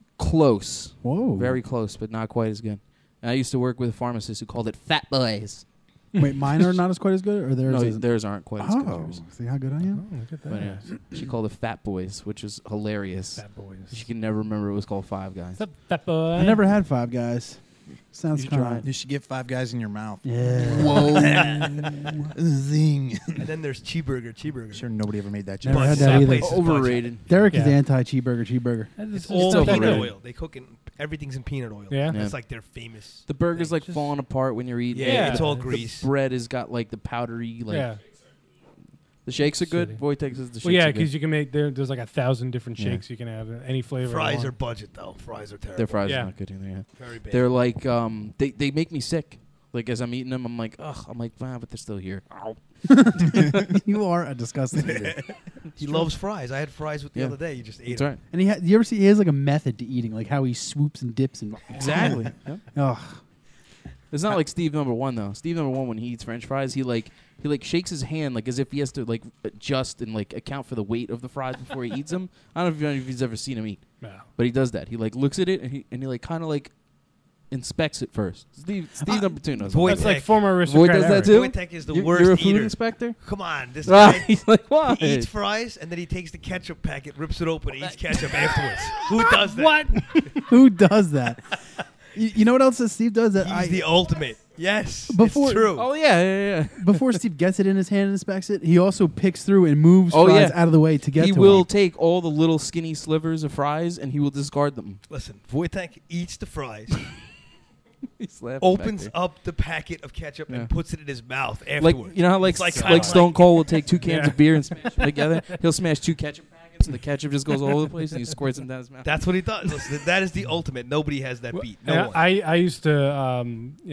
Close, Whoa. very close, but not quite as good. And I used to work with a pharmacist who called it Fat Boys. Wait, mine are not as quite as good, or theirs? No, isn't? theirs aren't quite as good. as Oh, yours. see how good I am? Oh, look at that. But yeah, she called it Fat Boys, which is hilarious. Fat boys. She can never remember it was called Five Guys. What's up, fat boy? I never had Five Guys. Sounds You should kind try of. You should get Five Guys in your mouth. Yeah. Whoa. Zing. And then there's cheeseburger. Cheeseburger. I'm sure nobody ever made that Never joke. had But that either. place is Overrated. Derek is Yeah. anti-cheeseburger. Cheeseburger. It's It's all not that peanut good. oil. They cook in everything's in peanut oil. Yeah? That's Yeah. like their famous. The burger's thing. like falling apart when you're eating. Yeah, it. it's The- all the grease. bread has got like the powdery like. yeah. The shakes are good. Shitty. Wojtek says the shakes Well, yeah, are because good. you can make there. There's like a thousand different Yeah. shakes you can have, any flavor. you Fries want. are budget though. Fries are terrible. Their fries Yeah. are not good either. Yeah. very bad. They're like um they they make me sick. Like as I'm eating them, I'm like ugh. I'm like wow, but they're still here. You are a disgusting eater. he loves fries. I had fries with the Yeah. other day. You just ate That's them. right. And he ha- you ever see he has like a method to eating, like how he swoops and dips and Exactly. Yep. Ugh. It's not like Steve number one though. Steve number one when he eats French fries, he like he like shakes his hand like as if he has to like adjust and like account for the weight of the fries before he eats them. I don't know if, if he's ever seen him eat, No. but he does that. He like looks at it and he and he like kind of like inspects it first. Steve Steve Uh, number two knows. Void- that. That's like Wojtek. former aristocrat. Void does that Eric. too? Wojtek is the You- worst You're a food eater. inspector. Come on, this Ah, guy. he's like why? He eats fries and then he takes the ketchup packet, rips it open, and eats ketchup afterwards. Who does that? What? Who does that? you, you know what else that Steve does that He's I the ultimate. Yes, Before- it's true. Oh yeah, yeah, yeah. before Steve gets it in his hand and inspects it, he also picks through and moves Oh, fries yeah. out of the way to get He to will him. take all the little skinny slivers of fries and he will discard them. Listen, Wojtek eats the fries, He's laughing back opens there. up the packet of ketchup, Yeah. and puts it in his mouth Like afterwards. you know how like It's like like, kinda Stone like- Cold will take two cans Yeah. of beer and smash them together. He'll smash two ketchup packets and the ketchup just goes all over the place and he squirts them down his mouth. That's what he does. Listen, that is the ultimate. Nobody has that beat. No Yeah, one. I, I used to, um, you know,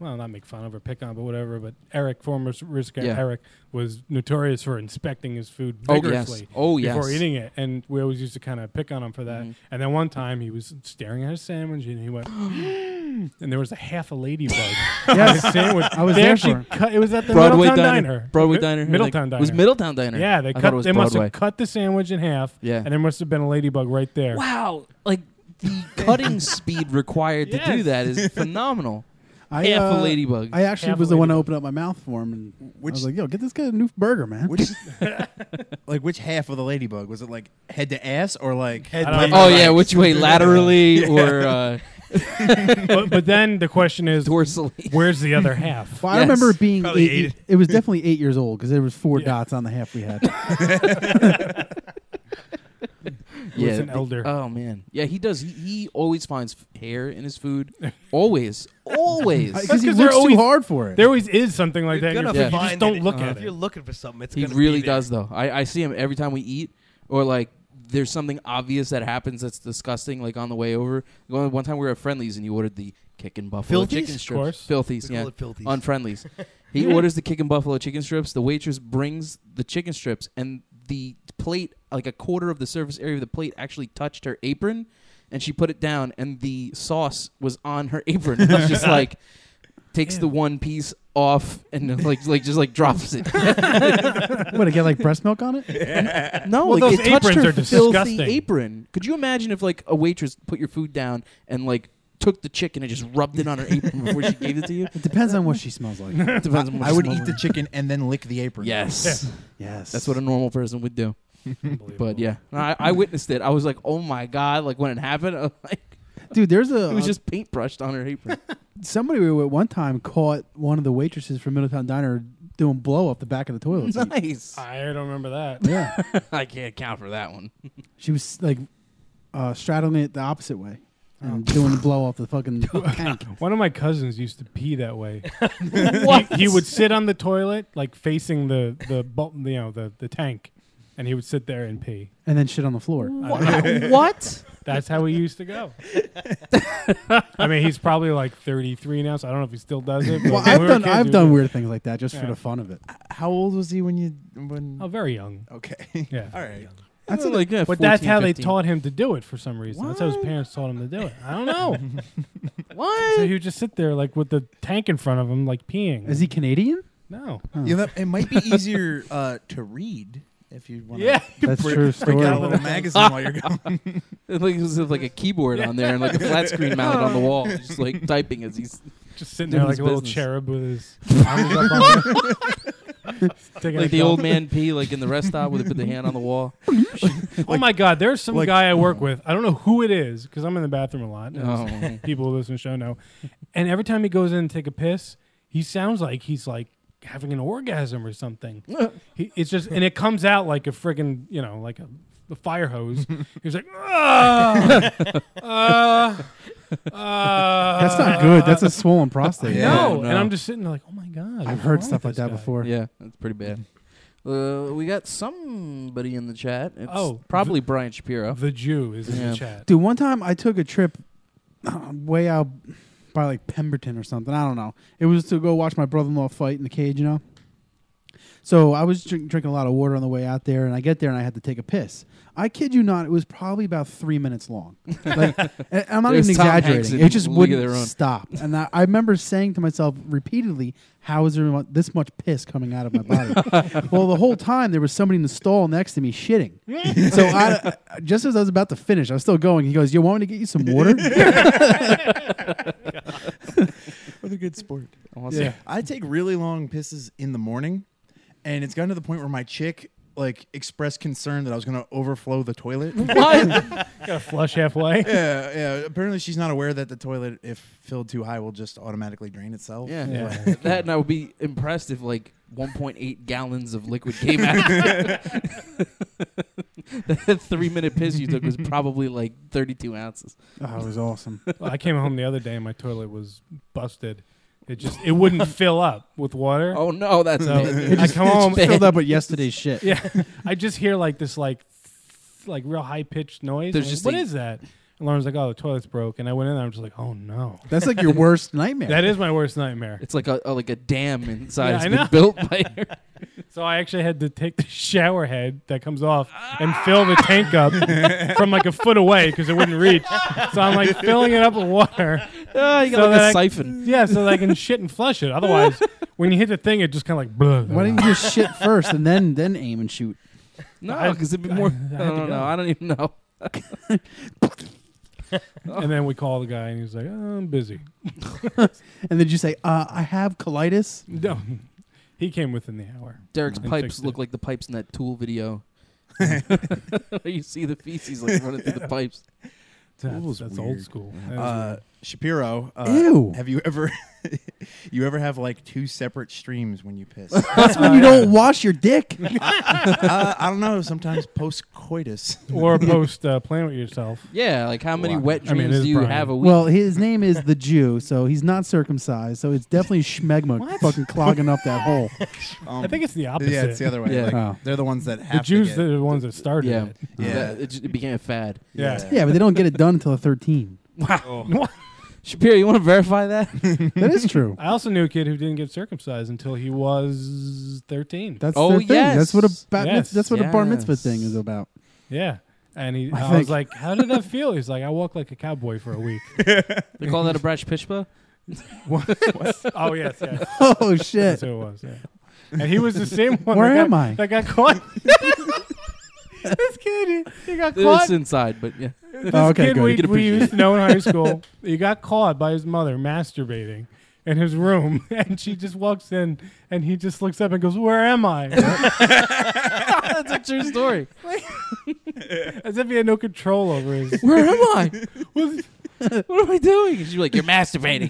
well, not make fun of or pick on, but whatever. But Eric, former risk guy Yeah. Eric, was notorious for inspecting his food Oh, yes. vigorously Oh, before yes. eating it, and we always used to kind of pick on him for that. Mhm. And then one time he was staring at his sandwich, and he went, and there was a half a ladybug on his sandwich. I was they there actually for it. cut. It was at the Broadway Middletown Diner. Diner. Broadway Mi- Diner. Middletown Like, Diner. It was Middletown Diner. Yeah, they I thought cut. it was They must Broadway. have cut the sandwich in half. Yeah. and there must have been a ladybug right there. Wow, like the cutting speed required to do Yes. that is phenomenal. I, Half a uh, ladybug. I actually Half a was the one to ladybug. open up my mouth for him, and Which- I was like, "Yo, get this guy a new burger, man." Which, like, which half of the ladybug was it? Like head to ass or like Head I don't to know. Oh right. yeah, which way, laterally Yeah. or uh, but, but then the question is, dorsally? where's the other half? Well, I Yes. remember it being Probably eight, ate it was definitely eight years old because there was four Yeah. dots on the half we had. Who was an elder. Oh man, yeah, he does. He, he always finds f- hair in his food. Always, always. Because he 'cause works they're too always- hard for it. There always is something like that. You're in your gonna food. You just find don't it. look Uh, at If you're it. looking for something, it's He gonna really be there. does though. I, I see him every time we eat, or like there's something obvious that happens that's disgusting, like on the way over. One one time we were at Friendly's and he ordered the Kickin' Buffalo Filthies? chicken Of strips. course. Filthies, We yeah. call it Filthies. On Friendly's. He orders the Kickin' Buffalo chicken strips. The waitress brings the chicken strips, and the plate, like a quarter of the surface area of the plate, actually touched her apron, and she put it down, and the sauce was on her apron. And I was just like, takes the one piece off and like like just like drops it. What, to get like breast milk on it? No, Well, like those it touched aprons her are filthy disgusting. apron. Could you imagine if like a waitress put your food down and like took the chicken and just rubbed it on her apron before she gave it to you? It depends on what she smells like. It depends on what I would smells eat the like. chicken and then lick the apron. Yes, Yes, that's what a normal person would do. But yeah, I, I witnessed it. I was like, oh my god! Like when it happened, I was like, dude. There's a it was just paintbrushed on her apron. somebody we were at one time caught one of the waitresses from Middletown Diner doing blow up the back of the toilet seat. Nice. I don't remember that. Yeah, I can't count for that one. she was like uh, straddling it the opposite way and doing the blow off the fucking tank. One of my cousins used to pee that way. What? He, he would sit on the toilet, like facing the the bu- you know the the tank, and he would sit there and pee. And then shit on the floor. What? That's how he used to go. I mean, he's probably like thirty-three now, so I don't know if he still does it. But Well, when I've we were done kids, I've we done would- weird things like that just for Yeah. the fun of it. How old was he when you when? Oh, very young. Okay. Yeah. All right. That's like yeah, But that's fourteen, how they fifteen. taught him to do it for some reason. That's how his parents taught him to do it. I don't know. What? So he would just sit there like with the tank in front of him, like peeing. Is he Canadian? No. You know, it might be easier uh, to read if you want. Yeah. That's break, true break story. out a little magazine while you're going. It like, it was like a keyboard on there and like a flat screen mounted on the wall, just like typing as he's Just sitting Doing there like his a little business. cherub with his arms up on it. Taking a like the dump. old man pee like in the rest stop where they put the hand on the wall. Oh my God! There's some like- guy I work with. I don't know who it is because I'm in the bathroom a lot. Oh. as People who listen to the show know. And every time he goes in to take a piss, he sounds like he's like having an orgasm or something. he, it's just, and it comes out like a friggin', you know, like a, a fire hose. He's like, ah, ah, ah. That's not good. That's a swollen prostate. Yeah. No. no. and I'm just sitting there like, oh my God. I've what's heard wrong stuff with like this that guy? before. Yeah, that's pretty bad. Uh, we got somebody in the chat. It's Oh, probably Brian Shapiro. The Jew is in Yeah. the chat. Dude, one time I took a trip uh, way out by like Pemberton or something. I don't know. It was to go watch my brother-in-law fight in the cage, you know? So I was drink, drinking a lot of water on the way out there, and I get there and I had to take a piss. I kid you not, it was probably about three minutes long. Like, and I'm not There's even Tom Hanks exaggerating. in It just League of Their wouldn't Own. stop. And I, I remember saying to myself repeatedly, how is there mu- this much piss coming out of my body? Well, the whole time there was somebody in the stall next to me shitting. So I, I- just as I was about to finish, I was still going. He goes, "You want me to get you some water?" What a good sport. Awesome. Yeah. I take really long pisses in the morning, and it's gotten to the point where my chick like expressed concern that I was going to overflow the toilet. Got to flush halfway. yeah, yeah. Apparently, she's not aware that the toilet, if filled too high, will just automatically drain itself. Yeah. Yeah. That, and I would be impressed if like one point eight gallons of liquid came out. That three minute piss you took was probably like thirty-two ounces. Oh, it was awesome. Well, I came home the other day and my toilet was busted. It just it wouldn't fill up with water. Oh no, that's So bad. I come home. Filled up with yesterday's shit. Yeah, I just hear like this like like real high pitched noise. There's I'm like, just what a- is that? And Lauren's like, "Oh, the toilet's broke," and I went in there. I'm just like, "Oh no." That's like your worst nightmare. That is my worst nightmare. It's like a, a like a dam inside. Yeah, It's I been know. built by her. So I actually had to take the shower head that comes off and fill the tank up from like a foot away because it wouldn't reach. So I'm like filling it up with water. Oh, you got So like that a I- siphon. Yeah, so that I can shit and flush it. Otherwise, when you hit the thing, it just kind of like. Blah, Why don't you just shit first and then then aim and shoot? No, because it'd be more. I, I had to don't go. know. I don't even know. And then we call the guy, and he's like, oh, "I'm busy." And then you say, uh, "I have colitis." No, he came within the hour. Derek's And pipes fixed look it. like the pipes in that Tool video. You see the feces like running through the pipes. That's, Tool's that's weird. old school. That is Uh, weird. Shapiro, uh, Ew. have you ever you ever have like two separate streams when you piss? That's when you don't wash your dick. uh, I don't know. Sometimes post coitus. Or post uh, playing with yourself. Yeah, like how many Wow. wet I mean, dreams it is do you Brian. have a week? Well, his name is the Jew, so he's not circumcised. So it's definitely schmegma fucking clogging up that hole. Um, I think it's the opposite. yeah, it's the other way. Yeah. Like, Oh. They're the ones that The have Jews to are get, the ones that started yeah, it. Yeah. That- it, just, it became a fad. Yeah. Yeah, but they don't get it done until they're thirteen. Shapiro, you want to verify that? That is true. I also knew a kid who didn't get circumcised until he was thirteen. That's Oh, their thing. yes. That's what a bat Yes. mitz- that's what a bar mitzvah Yes. thing is about. Yeah. And he, I I, think- was like, "How did that feel?" He's like, "I walked like a cowboy for a week." They call that a Brash Pishpa? Oh yes, yes. Oh shit! That's who it was. Yeah. And he was the same one. Where that am got, I? That got caught. This kid, he got It's caught. inside, but yeah. This Oh, okay, kid good. we, You can we appreciate used to know in high school. He got caught by his mother masturbating in his room, and she just walks in, and he just looks up and goes, "Where am I?" That's a true story. As if he had no control over his. Where am I? what am I doing? She's like, you're masturbating.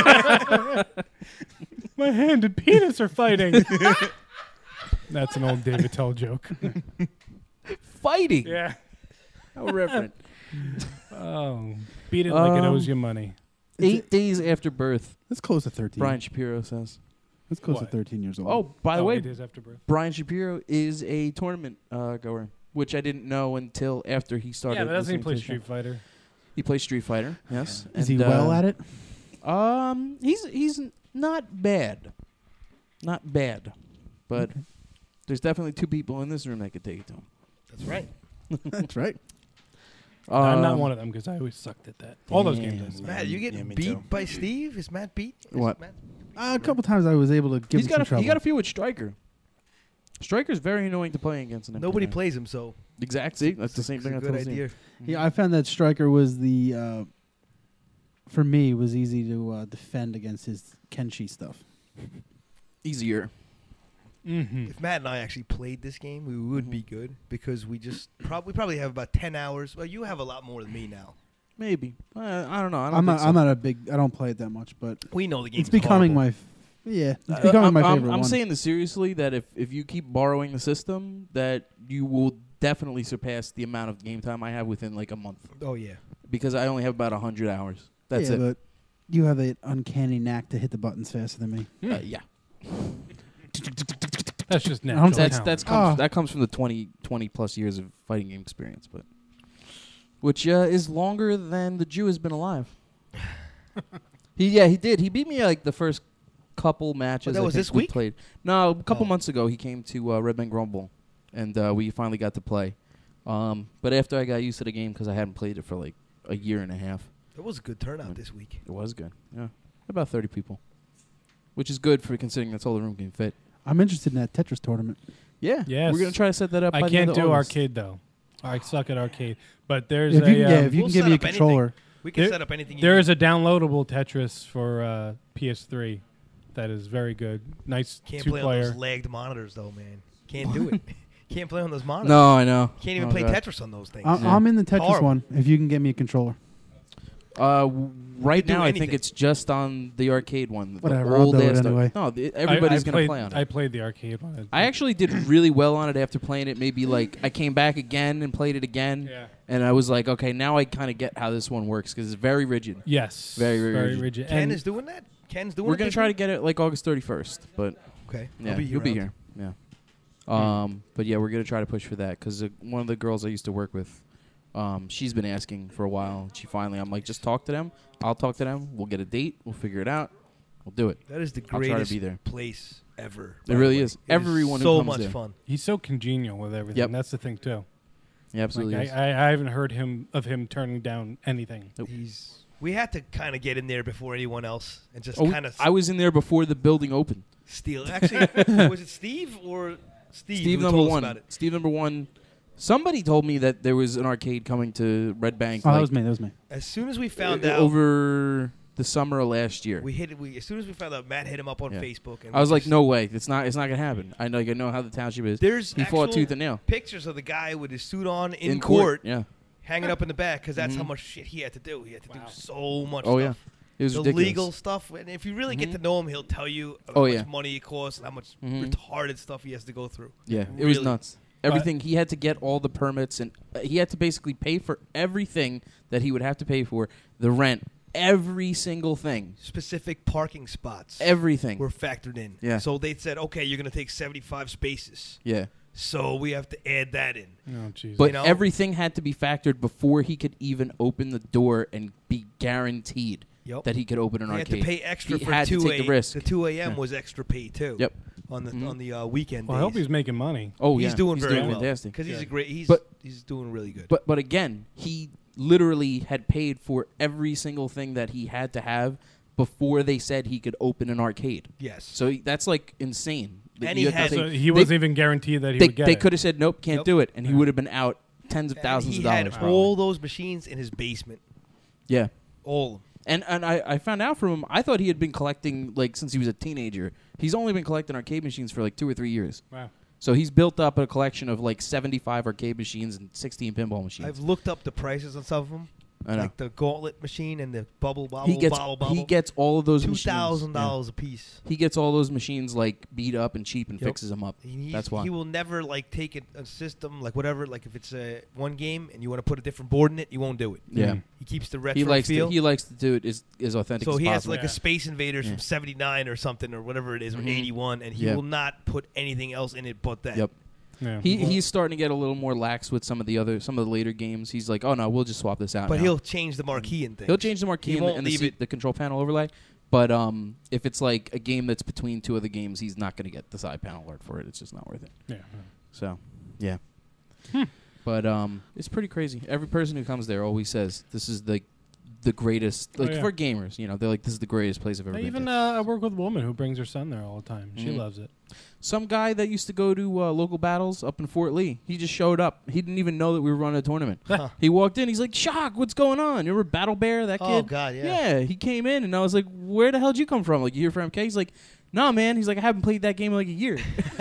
My hand and penis are fighting. That's an old David Tell joke. Fighting. Yeah. How reverent. Oh, beat it like it Um, owes you money. Eight days after birth, That's close to thirteen. Brian Shapiro says. That's close What? to thirteen years old. Oh, by the Oh, way, eight days after birth. Brian Shapiro is a tournament uh, goer, which I didn't know until after he started. Yeah, but doesn't he listening play to the show. Street Fighter? He plays Street Fighter. Yes. is And, he well uh, at it? Um, he's he's not bad, not bad, but there's definitely two people in this room that could take it to him. That's right. That's right. I'm not Um, one of them because I always sucked at that. All those damn. games. I sucked. Matt, you Yeah, getting me beat too. by Steve? Is Matt beat? Is What? Matt- Uh, a couple times I was able to give He's him got some a trouble. he got a few with Striker. Striker's very annoying to play against. In Nobody M P nine. plays him, so Exactly. That's the same it's thing. a I good told Steve. idea. Yeah, I found that Striker was the uh, for me was easy to uh, defend against his Kenshi stuff. Easier. Mm-hmm. If Matt and I actually played this game, we would be good because we just probably probably have about ten hours. Well, you have a lot more than me now. Maybe. Uh, I don't know. I don't I'm think not. so. I'm not a big. I don't play it that much, but We know the game. it's becoming my. F- yeah, it's becoming I'm, my I'm- favorite I'm one. saying this seriously that if, if you keep borrowing the system, that you will definitely surpass the amount of game time I have within like a month Oh yeah. because I only have about one hundred hours. That's yeah, it. but you have an uncanny knack to hit the buttons faster than me. Uh, yeah. That's just I'm natural. That's talent. that's comes, Oh. that comes from the twenty, twenty plus years of fighting game experience, but which uh, is longer than the Jew has been alive. he yeah he did he beat me like the first couple matches. that I was think this we week? Played no a couple Oh. months ago. He came to uh, Red Man Grumble, and uh, we finally got to play. Um, but after I got used to the game because I hadn't played it for like a year and a half, That was a good turnout this week. it was good. Yeah, about thirty people, which is good for considering that's all the room can fit. I'm interested in that Tetris tournament. Yeah, Yes. we're gonna try to set that up. I by the end can't of do August. arcade though. I suck at arcade. But there's If a you can, yeah, um, if you We'll can give set me a up anything. controller, We can There- set up anything. You there need. is a downloadable Tetris for uh, P S three that is very good. Nice Can't two play on player. those lagged monitors though, man. Can't do it. Can't play on those monitors. No, I know. Can't even Oh, play God. Tetris on those things. I'm, Yeah. I'm in the Tetris Horrible. one. If you can get me a controller, Uh, w- right do now, I think anything. it's just on the arcade one. the Whatever, I'll old do it ass- anyway. No, the, I- everybody's I gonna played, play on it. I played the arcade one. I actually did really well on it after playing it. Maybe like I came back again and played it again, Yeah. and I was like, okay, now I kind of get how this one works because it's very rigid. Yes. Very, very very rigid. rigid. Ken And is doing that. Ken's doing. We're it gonna this try to week? get it like August thirty-first, but Okay. yeah, I'll be you'll be around. here. Yeah. Um, but yeah, we're gonna try to push for that because uh, one of the girls I used to work with Um, she's been asking for a while. She finally, I'm like, just talk to them. I'll talk to them. We'll get a date. We'll figure it out. We'll do it. That is the I'll try to greatest be there. place ever. It by the really way. is. It Everyone who so comes much there. fun. He's so congenial with everything. Yep. That's the thing too. Yeah, absolutely. Like, is. I, I, I haven't heard him of him turning down anything. Nope. He's. We had to kind of get in there before anyone else and just Oh, kind of I was in there before the building opened. steal. Actually, was it Steve or Steve? Steve who number told us one. about it? Steve number one. Somebody told me that there was an arcade coming to Red Bank. Oh, that like, was me. That was me. As soon as we found uh, out, over the summer of last year. we hit it. We as soon as we found out, Matt hit him up on Yeah. Facebook. And I was we like, just- no way. It's not. It's not gonna happen. I know. Like, I know how the township is. There's he fought actual tooth and nail pictures of the guy with his suit on in, court, Yeah. hanging up in the back because that's Mhm. how much shit he had to do. He had to do so much. Oh stuff. yeah. It was the ridiculous. legal stuff, and if you really get Mhm. to know him, he'll tell you how Oh, much yeah. money it costs and how much Mhm. retarded stuff he has to go through. Yeah. It was Really. nuts. Everything he had to get all the permits and uh, he had to basically pay for everything that he would have to pay for the rent, every single thing, Specific parking spots, everything. were factored in. Yeah. So they said, okay, you're going to take seventy-five spaces. Yeah. So we have to add that in. Oh, Jesus. But You know? everything had to be factored before he could even open the door and be guaranteed Yep. that he could open an He had arcade. to pay extra he for had two to take a, the risk. The two a.m. Yeah. was extra pay too. Yep. On the Mhm. on the uh, weekend. Well, I hope days. he's making money. Oh he's yeah, doing he's very doing well fantastic. because he's Yeah. a great. He's But- he's doing really good. But but again, he literally had paid for every single thing that he had to have before they said he could open an arcade. yes. So he- that's like insane. And You he have to had- think- So he they- wasn't even guaranteed that he They, would get they it. could have said nope, can't Yep. do it, and he Yeah. would have been out tens of And thousands he of dollars. had probably. all those machines in his basement. Yeah. All of them. And and I, I found out from him, I thought he had been collecting, like, since he was a teenager. He's only been collecting arcade machines for, like, two or three years. Wow. So he's built up a collection of, like, seventy-five arcade machines and sixteen pinball machines. I've looked up the prices on some of them. I know. Like the gauntlet machine and the bubble bobble he gets bobble bobble. he gets all of those two machines. thousand Yeah. dollars a piece. He gets all those machines, like, beat up and cheap and Yep. fixes them up. He, That's why. he will never like take it, a system like whatever. Like if it's a one game and you want to put a different board in it, you won't do it. Yeah. Mhm. He keeps the retro He likes feel. to he likes to do it as, as authentic so as he has possible. like Yeah. a Space Invaders Yeah. from seventy-nine or something or whatever it is, or Mhm. eighty-one, and he Yeah. will not put anything else in it but that. Yep. Yeah. He he's starting to get a little more lax with some of the other some of the later games. He's like, oh no, we'll just swap this out. But now. he'll change the marquee and things. He'll change the marquee He and, the, won't and the, leave seat- it- the control panel overlay. But um, if it's like a game that's between two other games, he's not going to get the side panel alert for it. It's just not worth it. yeah. So, yeah. But um, it's pretty crazy. Every person who comes there always says this is the the greatest. Oh, Like yeah. for gamers, you know, they're like this is the greatest place I've ever I been. even to. uh, I work with a woman who brings her son there all the time. She Mhm. loves it. Some guy that used to go to uh, local battles up in Fort Lee, he just showed up. He didn't even know that we were running a tournament. Huh. He walked in. He's like, "Shock, what's going on? You remember Battle Bear? That kid? Oh God, yeah. Yeah, he came in, and I was like, "Where the hell did you come from? Like, you here for M K?" He's like, "No, man." He's like, "I haven't played that game in like a year."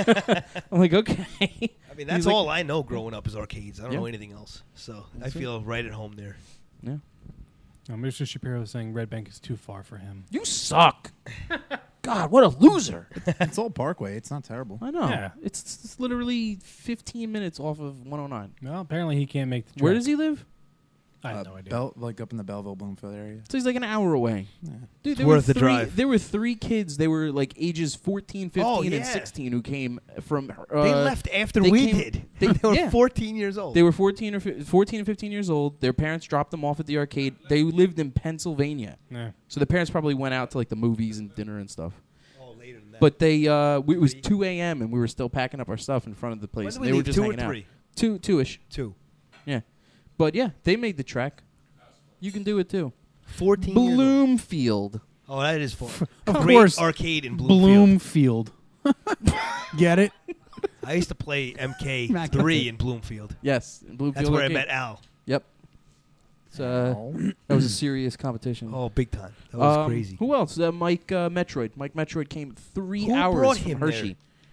I'm like, "Okay." I mean, that's He's like- all I know growing up is arcades. I don't Yeah. know anything else. So That's I feel right at home there. Yeah. Uh, Mister Shapiro is saying Red Bank is too far for him. You suck. God, what a loser. It's all Parkway. It's not terrible. I know. Yeah. It's, it's literally fifteen minutes off of one oh nine. Well, apparently he can't make the trek. Where does he live? I have Uh, no idea. Bell, like up in the Belleville, Bloomfield area. So he's like an hour away. Yeah. Dude, It's there worth were the three, drive. There were three kids. They were like ages fourteen, fifteen, Oh, and yeah. sixteen who came from. Uh, They left after they we came- did. they- They, were yeah. fourteen years old. They were fourteen or fi- fourteen and fifteen years old. Their parents dropped them off at the arcade. They lived in Pennsylvania, Yeah. so the parents probably went out to like the movies and dinner and stuff. oh, later than that. But they, uh, we, it was two a.m. and we were still packing up our stuff in front of the when place. did and we they leave? were just Two or hanging three? out. Two, two-ish. Two. Yeah, but yeah, they made the trek. You can do it too. Fourteen. years old. Bloomfield. Oh, that is fun. Of Great course. arcade in Bloomfield. Bloomfield. Get it? I used to play M K Mac- three in Bloomfield. Yes, in Bloomfield. That's where I Arcade. met Al. Yep. It's, uh, that was a serious competition. Oh, big time. That was Um, crazy. Who else? Uh, Mike uh, Metroid. Mike Metroid came three Who hours brought from him Hershey.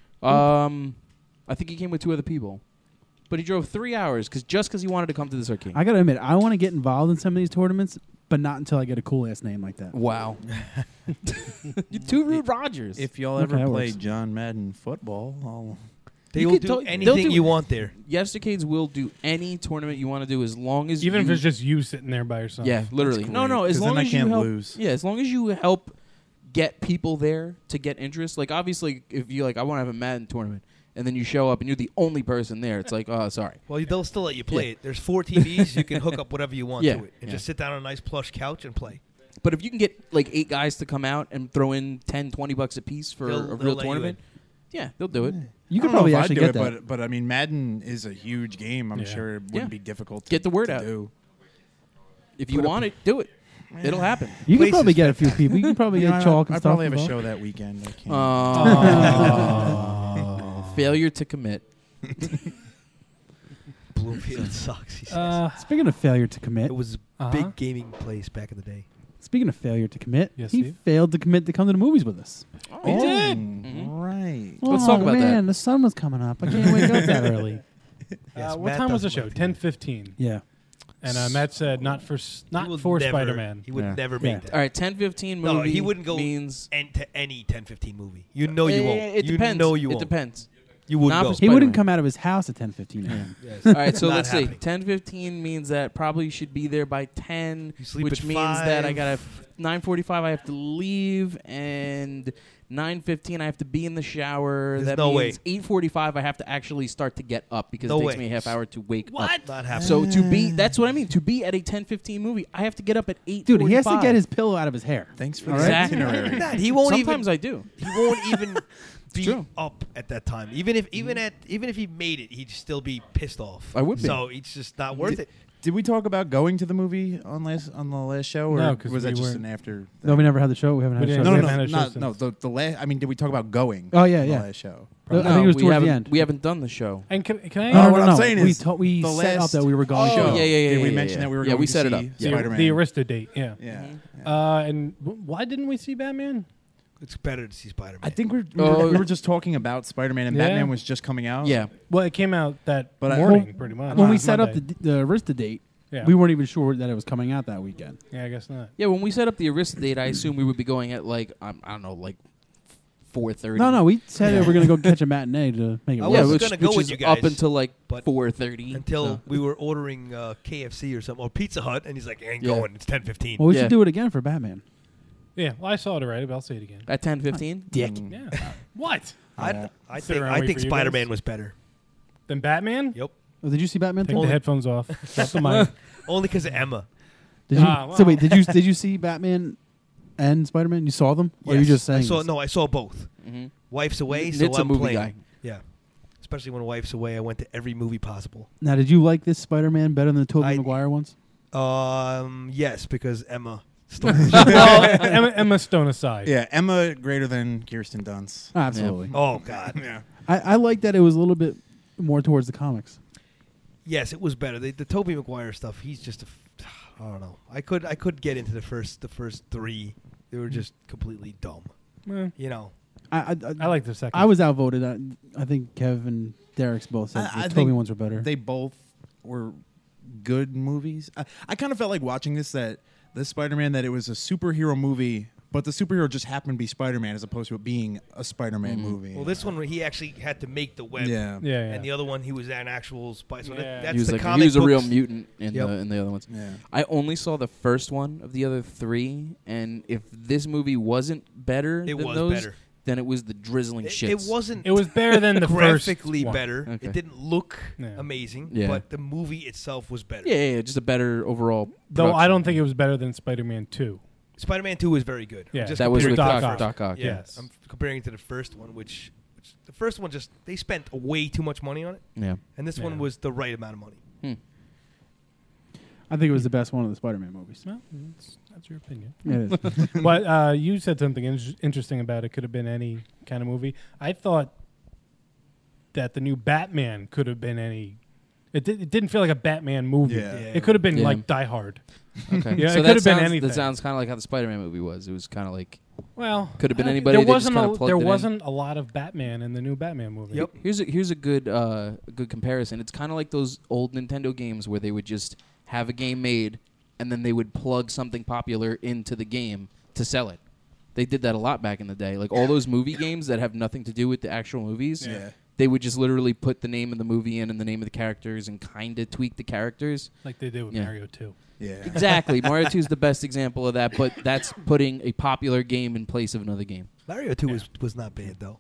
Um, I think he came with two other people, but he drove three hours because just because he wanted to come to this arcade. I gotta admit, I want to get involved in some of these tournaments, but not until I get a cool ass name like that. wow. You're too rude, Rogers. If y'all Okay, ever that play works. John Madden football, I'll They You will could do tell- they'll anything do- you want there. Yestercades will do any tournament you want to do as long as Even you, if it's just you sitting there by yourself. yeah, literally. That's No, great, no. As 'cause long then I as can't you help, lose. yeah, as long as you help get people there to get interest. Like obviously, if you like, I want to have a Madden tournament, and then you show up and you're the only person there. It's like, oh, sorry. Well, they'll still let you play Yeah. it. There's four T Vs. You can hook up whatever you want Yeah, to it and yeah. just sit down on a nice plush couch and play. But if you can get like eight guys to come out and throw in ten, twenty bucks a piece for They'll- a they'll real let you tournament, yeah, they'll do it. You I could don't know probably if I'd actually do get it, that. but but I mean, Madden is a huge game. I'm Yeah. sure it wouldn't Yeah. be difficult. To, Get the word to out. Do. If you want it, do it. It'll happen. You could Place probably is get a few people. You can probably You know, get chalk I, and I stuff. probably have a involved. show that weekend. I can't. Uh, failure to commit. Bloomfield sucks. He says. Uh, Speaking of failure to commit, it was a uh-huh. big gaming place back in the day. speaking of failure to commit, Yes, he Steve? failed to commit to come to the movies with us. He Oh, did. Right. Let's oh, talk about that. man, the sun was coming up. I can't wake up that early. Yes, uh, what Matt time was the doesn't show? like to ten do it. fifteen. Yeah. And uh, Matt said not for s- He will not for never- Spider-Man. He would Yeah. never Yeah. make that. All right, ten fifteen movie No, he wouldn't go means... and to any ten fifteen movie. You know you Eh, won't. It you depends. know you it won't. depends. You wouldn't Not go. for He wouldn't Spider-Man. come out of his house at ten fifteen a.m. Yes. All right, so Not let's happening. see. ten fifteen means that probably should be there by ten, You sleep which at means that I five. got to nine forty-five I have to leave, and nine fifteen I have to be in the shower. There's that no means way. eight forty-five I have to actually start to get up because No it takes way. me a half hour to wake What? up. Not happening. So to be, that's what I mean. To be at a ten fifteen movie, I have to get up at eight. Dude, he has to get his pillow out of his hair. Thanks for All the right. Exactly. itinerary. That, he won't Sometimes even. I do. He won't even be true. up at that time. Even if even at even if he made it, he'd still be pissed off. I would be. So it's just not worth it. Did we talk about going to the movie on last on the last show, or No, 'cause was we that just weren't- an after? No, we never had the show. We haven't had We a show. didn't. No, We no, haven't no, had a show not, no. The, the last. I mean, did we talk about going? Oh, yeah, on yeah. The last show. I think No, it was we towards haven't, the end. We haven't done the show. And can, can I? No, Oh, no, what no. I'm saying we is to- we the set up last- that we were going. Oh, to. yeah, yeah, yeah. Did we yeah, mention yeah. that we were Yeah, going we to set it see up. the, Spider-Man? the Arista date. Yeah. Yeah. Uh, and w- why didn't we see Batman? It's better to see Spider-Man. I think we're, we, Oh. were, we were just talking about Spider-Man, and Yeah. Batman was just coming out. Yeah. Well, it came out that But I- morning, Well, pretty much. When we Uh, set up Monday. the, the Arista date, yeah. we weren't even sure that it was coming out that weekend. yeah, I guess not. Yeah, when we set up the Arista date, I assume we would be going at like um, I don't know, like four thirty. No, no, we said that we're going to go catch a matinee to make it I work. yeah, was which, gonna go which with is you guys, up until like but four thirty until we were ordering uh, K F C or something or Pizza Hut, and he's like, "I ain't Yeah. going. It's ten fifteen." Well, we Yeah. should do it again for Batman. Yeah, well, I saw it already, but I'll say it again. at ten fifteen. Dick. Yeah. What? I Yeah. I Sit think around I wait think for you Spider-Man guys? was better. Then Batman? Yep. Oh, did you see Batman? Take Tom? the headphones off. Drop the mic. Only because of Emma. Did you? Ah, So well. wait, did you did you see Batman and Spider Man? You saw them, or are you Yes. just saying? I saw this? no. I saw both. Mm-hmm. Wife's away, Nick's so a I'm movie playing. guy. Yeah. Especially when wife's away, I went to every movie possible. Now, did you like this Spider Man better than the Tobey I- Maguire ones? Um. Yes, because Emma. Stole well, Emma, Emma Stone aside. Yeah, Emma greater than Kirsten Dunst. Absolutely. oh God. Yeah. I, I like that it was a little bit more towards the comics. Yes, it was better. The, the Tobey Maguire stuff. He's just a. F- I don't know. I could I could get into the first the first three. They were just completely dumb. Eh, You know. I I, I like the second. I was outvoted. I, I think Kev and Derek's both said I- I the Tobey think ones were better. They both were good movies. I, I kind of felt like watching this that this Spider-Man that it was a superhero movie, but the superhero just happened to be Spider-Man as opposed to it being a Spider-Man movie. Well, this one he actually had to make the web. Yeah. Yeah, yeah. And the other one he was an actual spider. So Yeah. that, that's He was the like comic he was a real books. mutant in Yep. the in the other ones. Yeah. I only saw the first one of the other three, and if this movie wasn't better It than was those, better. then it was the drizzling It, shits. it wasn't. It was better than the first graphically one. better. Okay. It didn't look Yeah. amazing, Yeah. but the movie itself was better. Yeah, yeah, yeah, just a better overall. Though I production. don't think it was better than Spider-Man two. Spider-Man Two was very good. I'm Yeah. just That was comparing with to Doc the Ock. first Doc one. Ock. Yeah. Yes. I'm comparing it to the first one, which, which the first one just they spent way too much money on it, Yeah. and this Yeah. one was the right amount of money. Hmm. I think it was the best one of the Spider Man movies. Well, that's, that's your opinion. It is. But uh, you said something in- interesting about it. Could have been any kind of movie. I thought that the new Batman could have been any. It, did, it didn't feel like a Batman movie. Yeah. Yeah. It could have been Yeah. like Die Hard. Okay. Yeah, so it that could have been sounds- anything. That sounds kind of like how the Spider-Man movie was. It was kind of like Well, Could have been uh, anybody, There they just wasn't kinda a, plugged there it in. wasn't a lot of Batman in the new Batman movie. Yep. here's a here's a good uh, a good comparison. It's kind of like those old Nintendo games where they would just have a game made and then they would plug something popular into the game to sell it. They did that a lot back in the day. Like all those movie games that have nothing to do with the actual movies. Yeah. They would just literally put the name of the movie in and the name of the characters and kind of tweak the characters. Like they did with Yeah. Mario two. Yeah. Exactly. Mario two is the best example of that, but that's putting a popular game in place of another game. Mario Two was was not bad though.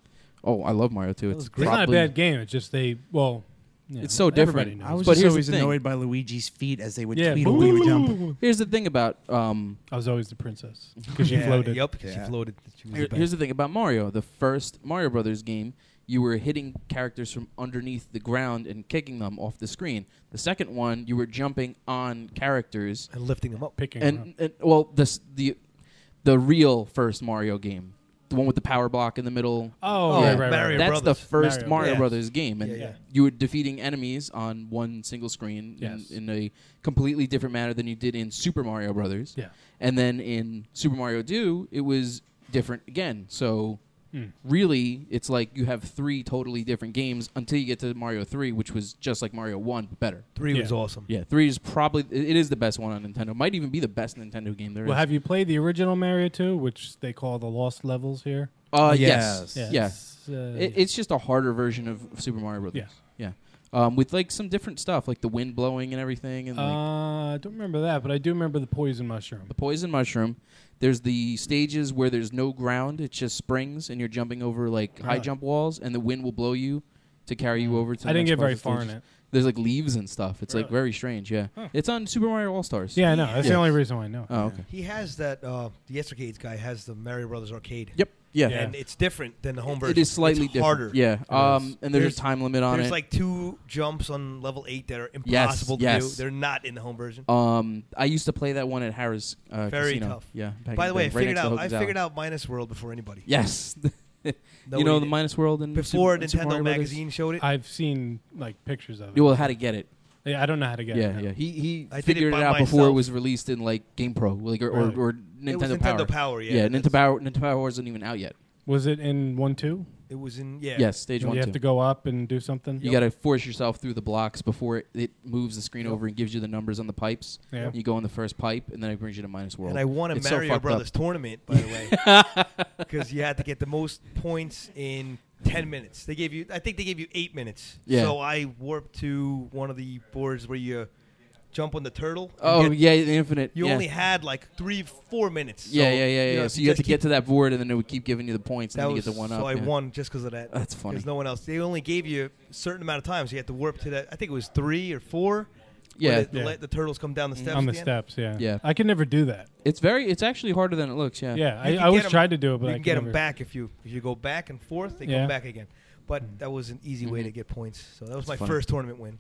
Oh, I love Mario two. It's It's not a probably- bad game. It's just they well. You It's know, so different. everybody knows. I was But just here's always the thing. annoyed by Luigi's feet as they would Yeah, tweedle when he would jump. Here's the thing about um. I was always the princess because she Yeah, floated. Yep, 'cause Yeah. she floated. She was Here- the best. here's the thing about Mario. The first Mario Brothers game, you were hitting characters from underneath the ground and kicking them off the screen. The second one, you were jumping on characters and lifting them up. Picking them up. and, and well, this the the real first Mario game, the one with the power block in the middle. Oh, Oh, right, right, right, Mario right. That's Brothers. the first Mario Mario, Brothers. Brothers game, and Yeah, yeah. you were defeating enemies on one single screen Yes. in, in a completely different manner than you did in Super Mario Brothers. Yeah. And then in Super Mario two, it was different again. So Hmm. really, it's like you have three totally different games until you get to Mario three, which was just like Mario one, but better. Three Yeah. was awesome. Yeah, three is probably it it is the best one on Nintendo. Might even be the best Nintendo game there is. Well, have you played the original Mario two, which they call the Lost Levels here? Uh, Yes. yes. Yeah. Yeah. It's, uh, It, it's just a harder version of Super Mario Brothers. Yeah. Yeah. Um, with like some different stuff, like the wind blowing and everything, and like uh, I don't remember that, but I do remember the poison mushroom. the poison mushroom. There's the stages where there's no ground; it's just springs, and you're jumping over like high Really? jump walls, and the wind will blow you to carry you over to. The I didn't next get very parts of far in stages. it. There's like leaves and stuff. It's like Really? very strange. Yeah, Huh. it's on Super Mario All Stars. Yeah, I know. That's Yeah. the only reason why I know. it. Oh, okay. He has that. Uh, the Escapades guy has the Mario Brothers arcade. Yep. Yeah. Yeah. And it's different than the home version. It is slightly it's different. harder. Yeah. Um, is. and there's, There's- a time limit on There's it. like two jumps on level eight that are Yes, impossible to yes. do. They're not in the home version. um, I used to play that one at Harris uh, Very Casino. tough. Yeah. back By in the way, I day, right figured next to out. I Hogan's figured Alley. out Minus World before anybody. Yes. No, you know we the did. Minus World and Before Super, Super Nintendo Mario Brothers? Magazine showed it. I've seen like pictures of it. You will how to get it. Yeah, I don't know how to get Yeah, it. no. yeah. He he I did it figured it, by out before it myself. was released in like Game Pro, like or, Really? or, or It Nintendo, was Nintendo Power. Power. Yeah, Yeah, that's- Nintendo Power. Nintendo Power wasn't even out yet. Was it in one two? It was in yeah. Yes, stage You one. have two. to go up and do something. You got to force yourself through the blocks before it, it moves the screen Yep. over and gives you the numbers on the pipes. Yeah. You go in the first pipe, and then it brings you to Minus World. And I won a It's so Mario fucked up. Brothers tournament, by the way, because you had to get the most points in ten minutes. They gave you, I think they gave you eight minutes. Yeah. So I warped to one of the boards where you jump on the turtle. and Oh get- yeah, the Infinite. You yeah. only had like three, four minutes. Yeah, So, yeah, yeah, yeah. you know, so you had just to get keep- to that board, and then it would keep giving you the points, and That then you was, get the one so up. I yeah. won just because of that. That's funny. Because no one else. They only gave you a certain amount of time, so you had to warp to that. I think it was three or four. Yeah, where they Yeah. let the turtles come down the steps. on the at end. steps. Yeah. Yeah. I could never do that. it's very. It's actually harder than it looks. Yeah. Yeah, I, You can I always get 'em- tried to do it, but you I can could get never. them back if you if you go back and forth. They Yeah. come back again. But that was an easy way Mhm. to get points. So that was That's my funny. first tournament win.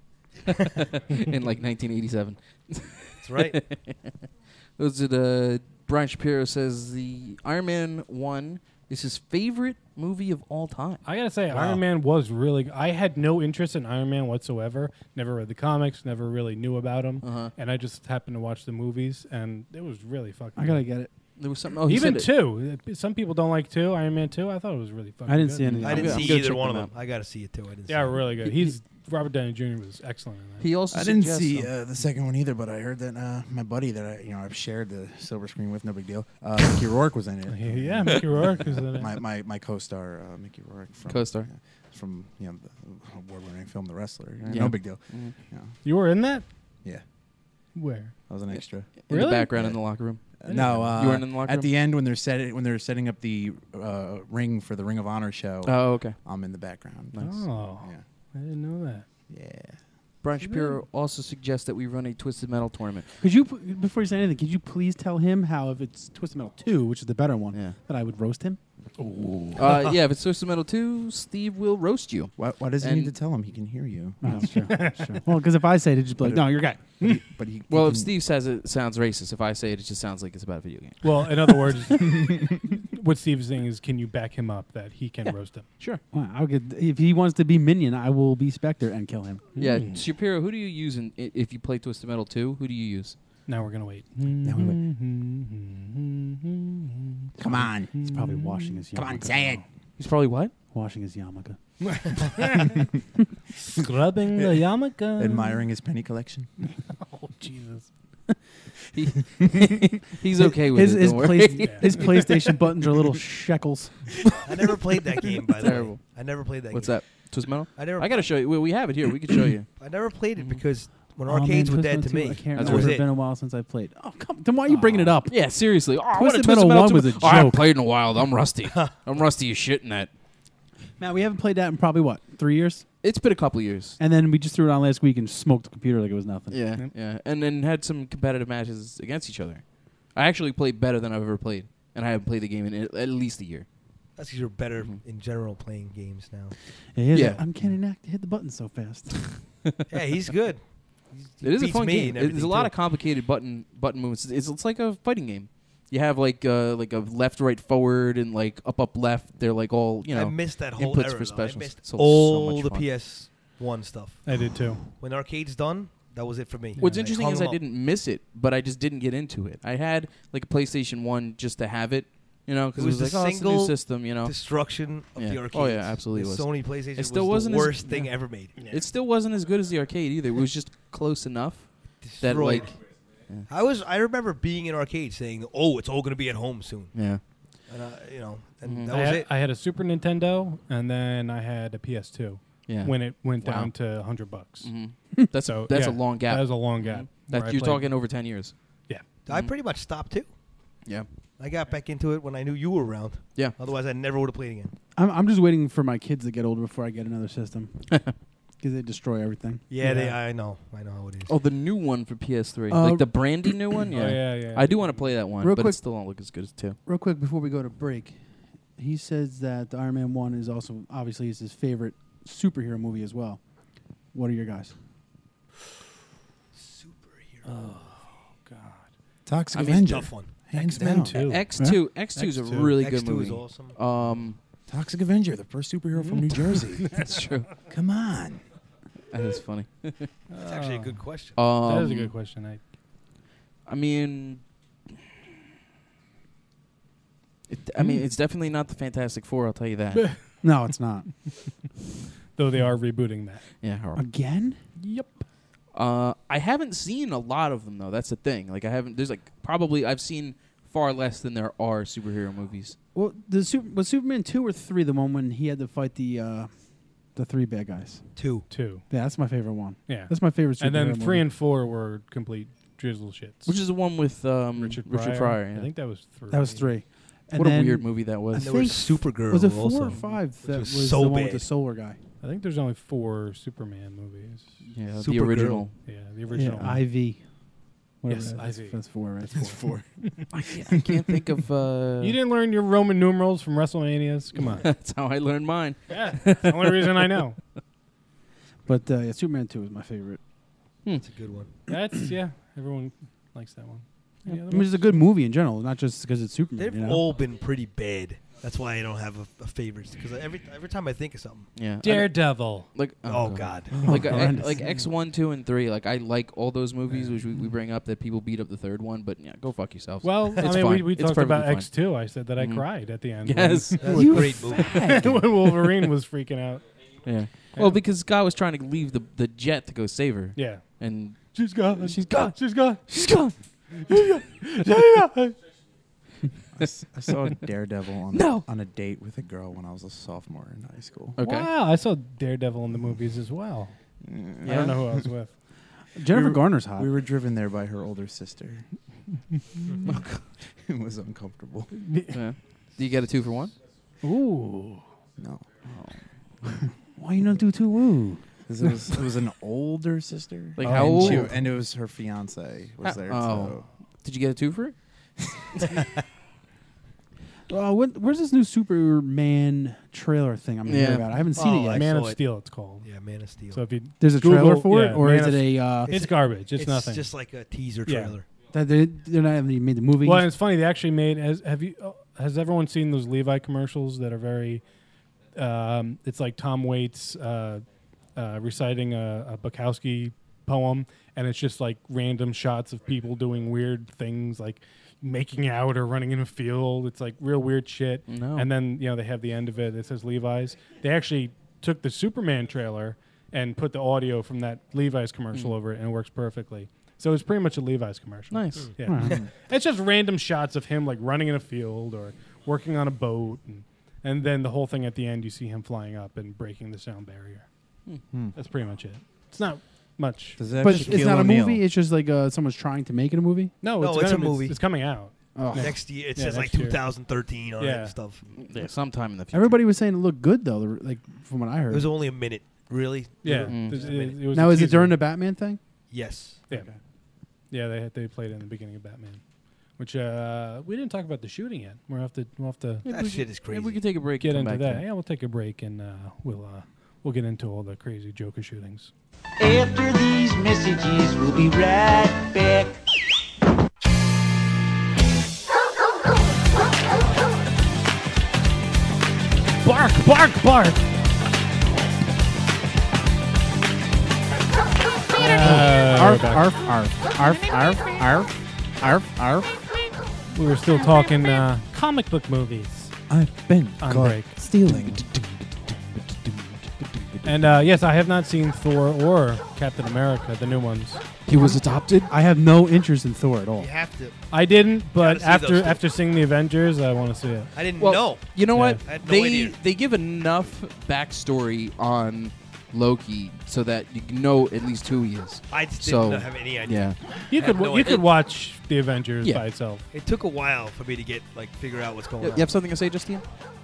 in like nineteen eighty-seven. That's right. Those are the Brian Shapiro says the Iron Man one is his favorite movie of all time. I gotta say, Wow. Iron Man was really. I had no interest in Iron Man whatsoever. Never read the comics. Never really knew about him. Uh-huh. And I just happened to watch the movies, and it was really fucking. I gotta good. get it. There was something. Oh, he Even said it. two. Some people don't like two. Iron Man two. I thought it was really fucking. I didn't good. see anything. I I'm didn't gonna- see I'm gonna either check one of them them. I got to see it too. I didn't. Yeah, see it. really good. He's Robert Downey Junior was excellent in that. He also. I didn't suggests see some- uh, the second one either, but I heard that uh, my buddy that I, you know, I've shared the silver screen with, no big deal. Uh, Mickey Rourke was in it. yeah, Mickey Rourke is in it. my, my my co-star uh, Mickey Rourke from Co-star. uh, from you know the award-winning film The Wrestler. Yeah, Yeah. No big deal. Mhm. Yeah, You were in that? yeah, Where? I was an extra. in Really? the background Yeah. in the locker room. Uh, no, uh, You weren't in the locker at room? the end when they're set when they're setting up the uh, ring for the Ring of Honor show. Oh, okay. I'm in the background. Nice. Oh, Yeah, I didn't know that. yeah. Brian Shapiro also suggests that we run a Twisted Metal tournament. Could you, p- before you say anything, could you please tell him how if it's Twisted Metal two, which is the better one, Yeah. that I would roast him? uh, yeah, if it's Twisted Metal two, Steve will roast you. Why, why does he And- need to tell him? He can hear you. Oh, that's true. That's true. Well, because if I say it, it'd just be like, But it- no, you're a guy. But he, but he, Well, he if can- Steve says it, it sounds racist. If I say it, it just sounds like it's about a video game. Well, in other words, what Steve's saying is, can you back him up that he can roast him? Sure. Well, I'll get, if he wants to be Minion, I will be Spectre and kill him. Yeah, Mm. Shapiro, who do you use in, i- if you play Twisted Metal two? Who do you use? Now we're gonna wait. Now we Come on. He's probably washing his yarmulke. Come on, say it. He's probably what? Washing his yarmulke. Scrubbing the yarmulke. Admiring his penny collection. Oh Jesus! He, he's okay with his, it. his, Don't place- worry. his PlayStation buttons are little shekels. I never played that game. By the way, Terrible. I never played that. What's game. that? Twisted Metal? I never. I gotta show you. We, we have it here. We could show you. I never played it Mhm. because when Oh, arcades man, were Twisted dead to Metal me, two, I can't That's remember. was It's it. been a while since I played. Oh, come. Then why are you bringing it up? Yeah, seriously. Oh, Twisted what a Metal one was a Oh, I haven't joke. played in a while. I'm rusty. I'm rusty as shit in that. Matt, we haven't played that in probably what three years, It's been a couple years. and then we just threw it on last week and smoked the computer like it was nothing. Yeah, Yep. yeah, and then had some competitive matches against each other. I actually played better than I've ever played, and I haven't played the game in at at least a year. That's because you're better Mhm. in general playing games now. It is. Yeah. I'm can't knack to hit the button so fast. Yeah, he's good. He It is a beats fun me game. in There's a everything, lot too. of complicated button button movements. It's, it's like a fighting game. You have like uh, like a left, right, forward, and like up, up, left. They're like all you know. I missed that whole inputs era. for though. I specials. missed So- so all much the fun. P S one stuff. I did too. When arcade's done, that was it for me. What's I interesting hung is them I up. didn't miss it, but I just didn't get into it. I had like a PlayStation One just to have it, you know, because It it was was, the like, oh, it's a new single system, you know. destruction of Yeah. the Oh, arcades. yeah, absolutely The was. Sony PlayStation It still was wasn't the as- worst thing yeah. ever made. It still wasn't as good as the arcade either. It was just close enough that Destroyed. like, yeah. I was. I remember being in arcade saying, "Oh, it's all going to be at home soon." yeah. And uh, you know, and Mhm. that I was had, it. I had a Super Nintendo, and then I had a P S two Yeah. when it went Wow. down to hundred bucks. hmm That's So that's yeah, a long gap. That was a long gap. Mhm. where That I you're played- talking over ten years. Yeah. I Mhm. pretty much stopped too. Yeah. I got back into it when I knew you were around. Yeah. Otherwise, I never would have played again. I'm, I'm just waiting for my kids to get older before I get another system because they destroy everything. Yeah, They, Yeah. I know. I know how it is. Oh, the new one for P S three, Uh, like the brandy new one. Yeah. Oh yeah, yeah. I do want to play that one, Real but quick- it still don't look as good as two. Real quick before we go to break, he says that the Iron Man one is also obviously is his favorite superhero movie as well. What are your guys? Superhero. Oh God. Toxic I mean, Avenger. Tough one. Hands X-Men down. too. X two, X two is a X two. really X good two movie. is awesome. Um, Toxic Avenger, the first superhero from New Jersey. that's true. Come on. That is funny. That's actually a good question. Um, That is a good question. I, I mean, it, I mean, it's definitely not the Fantastic Four. I'll tell you that. No, it's not. though they are rebooting that. yeah. all right. Again? Yep. Uh, I haven't seen a lot of them though. That's the thing. Like I haven't. There's like probably I've seen far less than there are superhero movies. Well, the super, was Superman two or three the one when he had to fight the uh, the three bad guys? Two. Two. Yeah, that's my favorite one. Yeah. That's my favorite. And then superhero three movie. and four were complete drizzle shits. Which is the one with um, Richard Richard Pryor. Pryor. yeah. I think that was three. that was three. And What a then weird movie that I was. And there was think- Supergirl. Was it four also, or five? which That was was so the one with bad. the solar guy. I think there's only four Superman movies. Yeah, the Supergirl. original. Yeah, the original. Yeah, I V. Whatever Yes, that I is. V. That's four, right? It's four. I can't, I can't think of. Uh, You didn't learn your Roman numerals from WrestleManias? Come on. That's how I learned mine. Yeah, that's the only reason I know. But uh, yeah, Superman two is my favorite. That's a good one. That's yeah. Everyone likes that one. I Yeah, mean, it's a good movie in general, not just because it's Superman. They've you know? all been pretty bad. That's why I don't have a, a favorite. Because every every time I think of something, Yeah. I- Daredevil. Like oh, God, Like uh, horrendous. like X one, two, and three. Like I like all those movies, which we, we bring up that people beat up the third one. But yeah, go fuck yourselves. Well, I It's mean, we, fine. we It's talked perfectly about fine. X two. I said that I Mhm. cried at the end. Yes. that was a You great movie. When, when Wolverine was freaking out. Yeah. Well, because Scott was trying to leave the the jet to go save her, Yeah. and She's gone. She's gone. She's gone. she's gone. I s- I saw Daredevil on, No. on a date with a girl when I was a sophomore in high school. Okay. Wow, I saw Daredevil in the movies as well. Mm, I don't know who I was with. Jennifer We were- Garner's hot. We were driven there by her older sister. It was uncomfortable. Yeah. Do you get a two for one? Ooh. No. Why you not do two woo? 'Cause it was it was an older sister. Like Oh, how and, old? she, and it was her fiance was Ah, there. oh. Did you get a two for it? Uh, when, where's this new Superman trailer thing I'm Yeah. hearing about? I haven't seen Oh, it yet. I Man saw of it. Steel, it's called. Yeah, Man of Steel. So if you, There's a Google- trailer for it, yeah, or Man is of- it a? Uh, it's garbage. It's, it's nothing. just like a teaser Yeah. trailer. that they, they're not having made the movie. Well, and it's funny. They actually made. Has, have you? Uh, has everyone seen those Levi commercials that are very? Um, it's like Tom Waits uh, uh, reciting a, a Bukowski poem, and it's just like random shots of people doing weird things, like making out or running in a field. It's like real weird shit. No. And then you know they have the end of it. It says Levi's. They actually took the Superman trailer and put the audio from that Levi's commercial Mm. over it, and it works perfectly. So it's pretty much a Levi's commercial. Nice. Yeah. Alright. It's just random shots of him like running in a field or working on a boat, and, and then the whole thing at the end, you see him flying up and breaking the sound barrier. Hmm. That's pretty much it. It's not much. Does that but have it's Shaquille not a O'Neal? movie. It's just like uh, someone's trying to make it a movie. No, No, it's, it's gonna a be- movie. It's, coming out. Oh. Next year, it Yeah, says like next year. two thousand thirteen on it Yeah. and stuff. Yeah, sometime in the future. Everybody was saying it looked good though. the- Like from what I It heard. was only a minute. Really? Yeah. Mm. It, it- it was Now a is it teaser. during the Batman thing? Yes. Yeah. Yeah, they had, they played it in the beginning of Batman, which uh, we didn't talk about the shooting yet. We'll have to we'll have to Maybe That we shit could- is crazy. Maybe we can take a break. get and come into back that. to it. Yeah, we'll take a break and uh, we'll uh, we'll get into all the crazy Joker shootings. After these messages, we'll be right back. Bark, bark, bark. Uh, Arf, we're back. arf, arf, arf, arf, arf, arf, arf. We were still talking uh, comic book movies. I've been On caught break. stealing. And uh, yes, I have not seen Thor or Captain America, the new ones. He was adopted. I have no interest in Thor at all. You have to. I didn't, but Gotta see after those two. after seeing the Avengers, I want to see it. I didn't Well, know. You know what? I had no they idea. they give enough backstory on Loki so that you know at least who he is. I just So, didn't have any idea. Yeah. You I could have no you idea. could watch the Avengers Yeah. by itself. It took a while for me to get like figure out what's going You on. have something to say, Justine?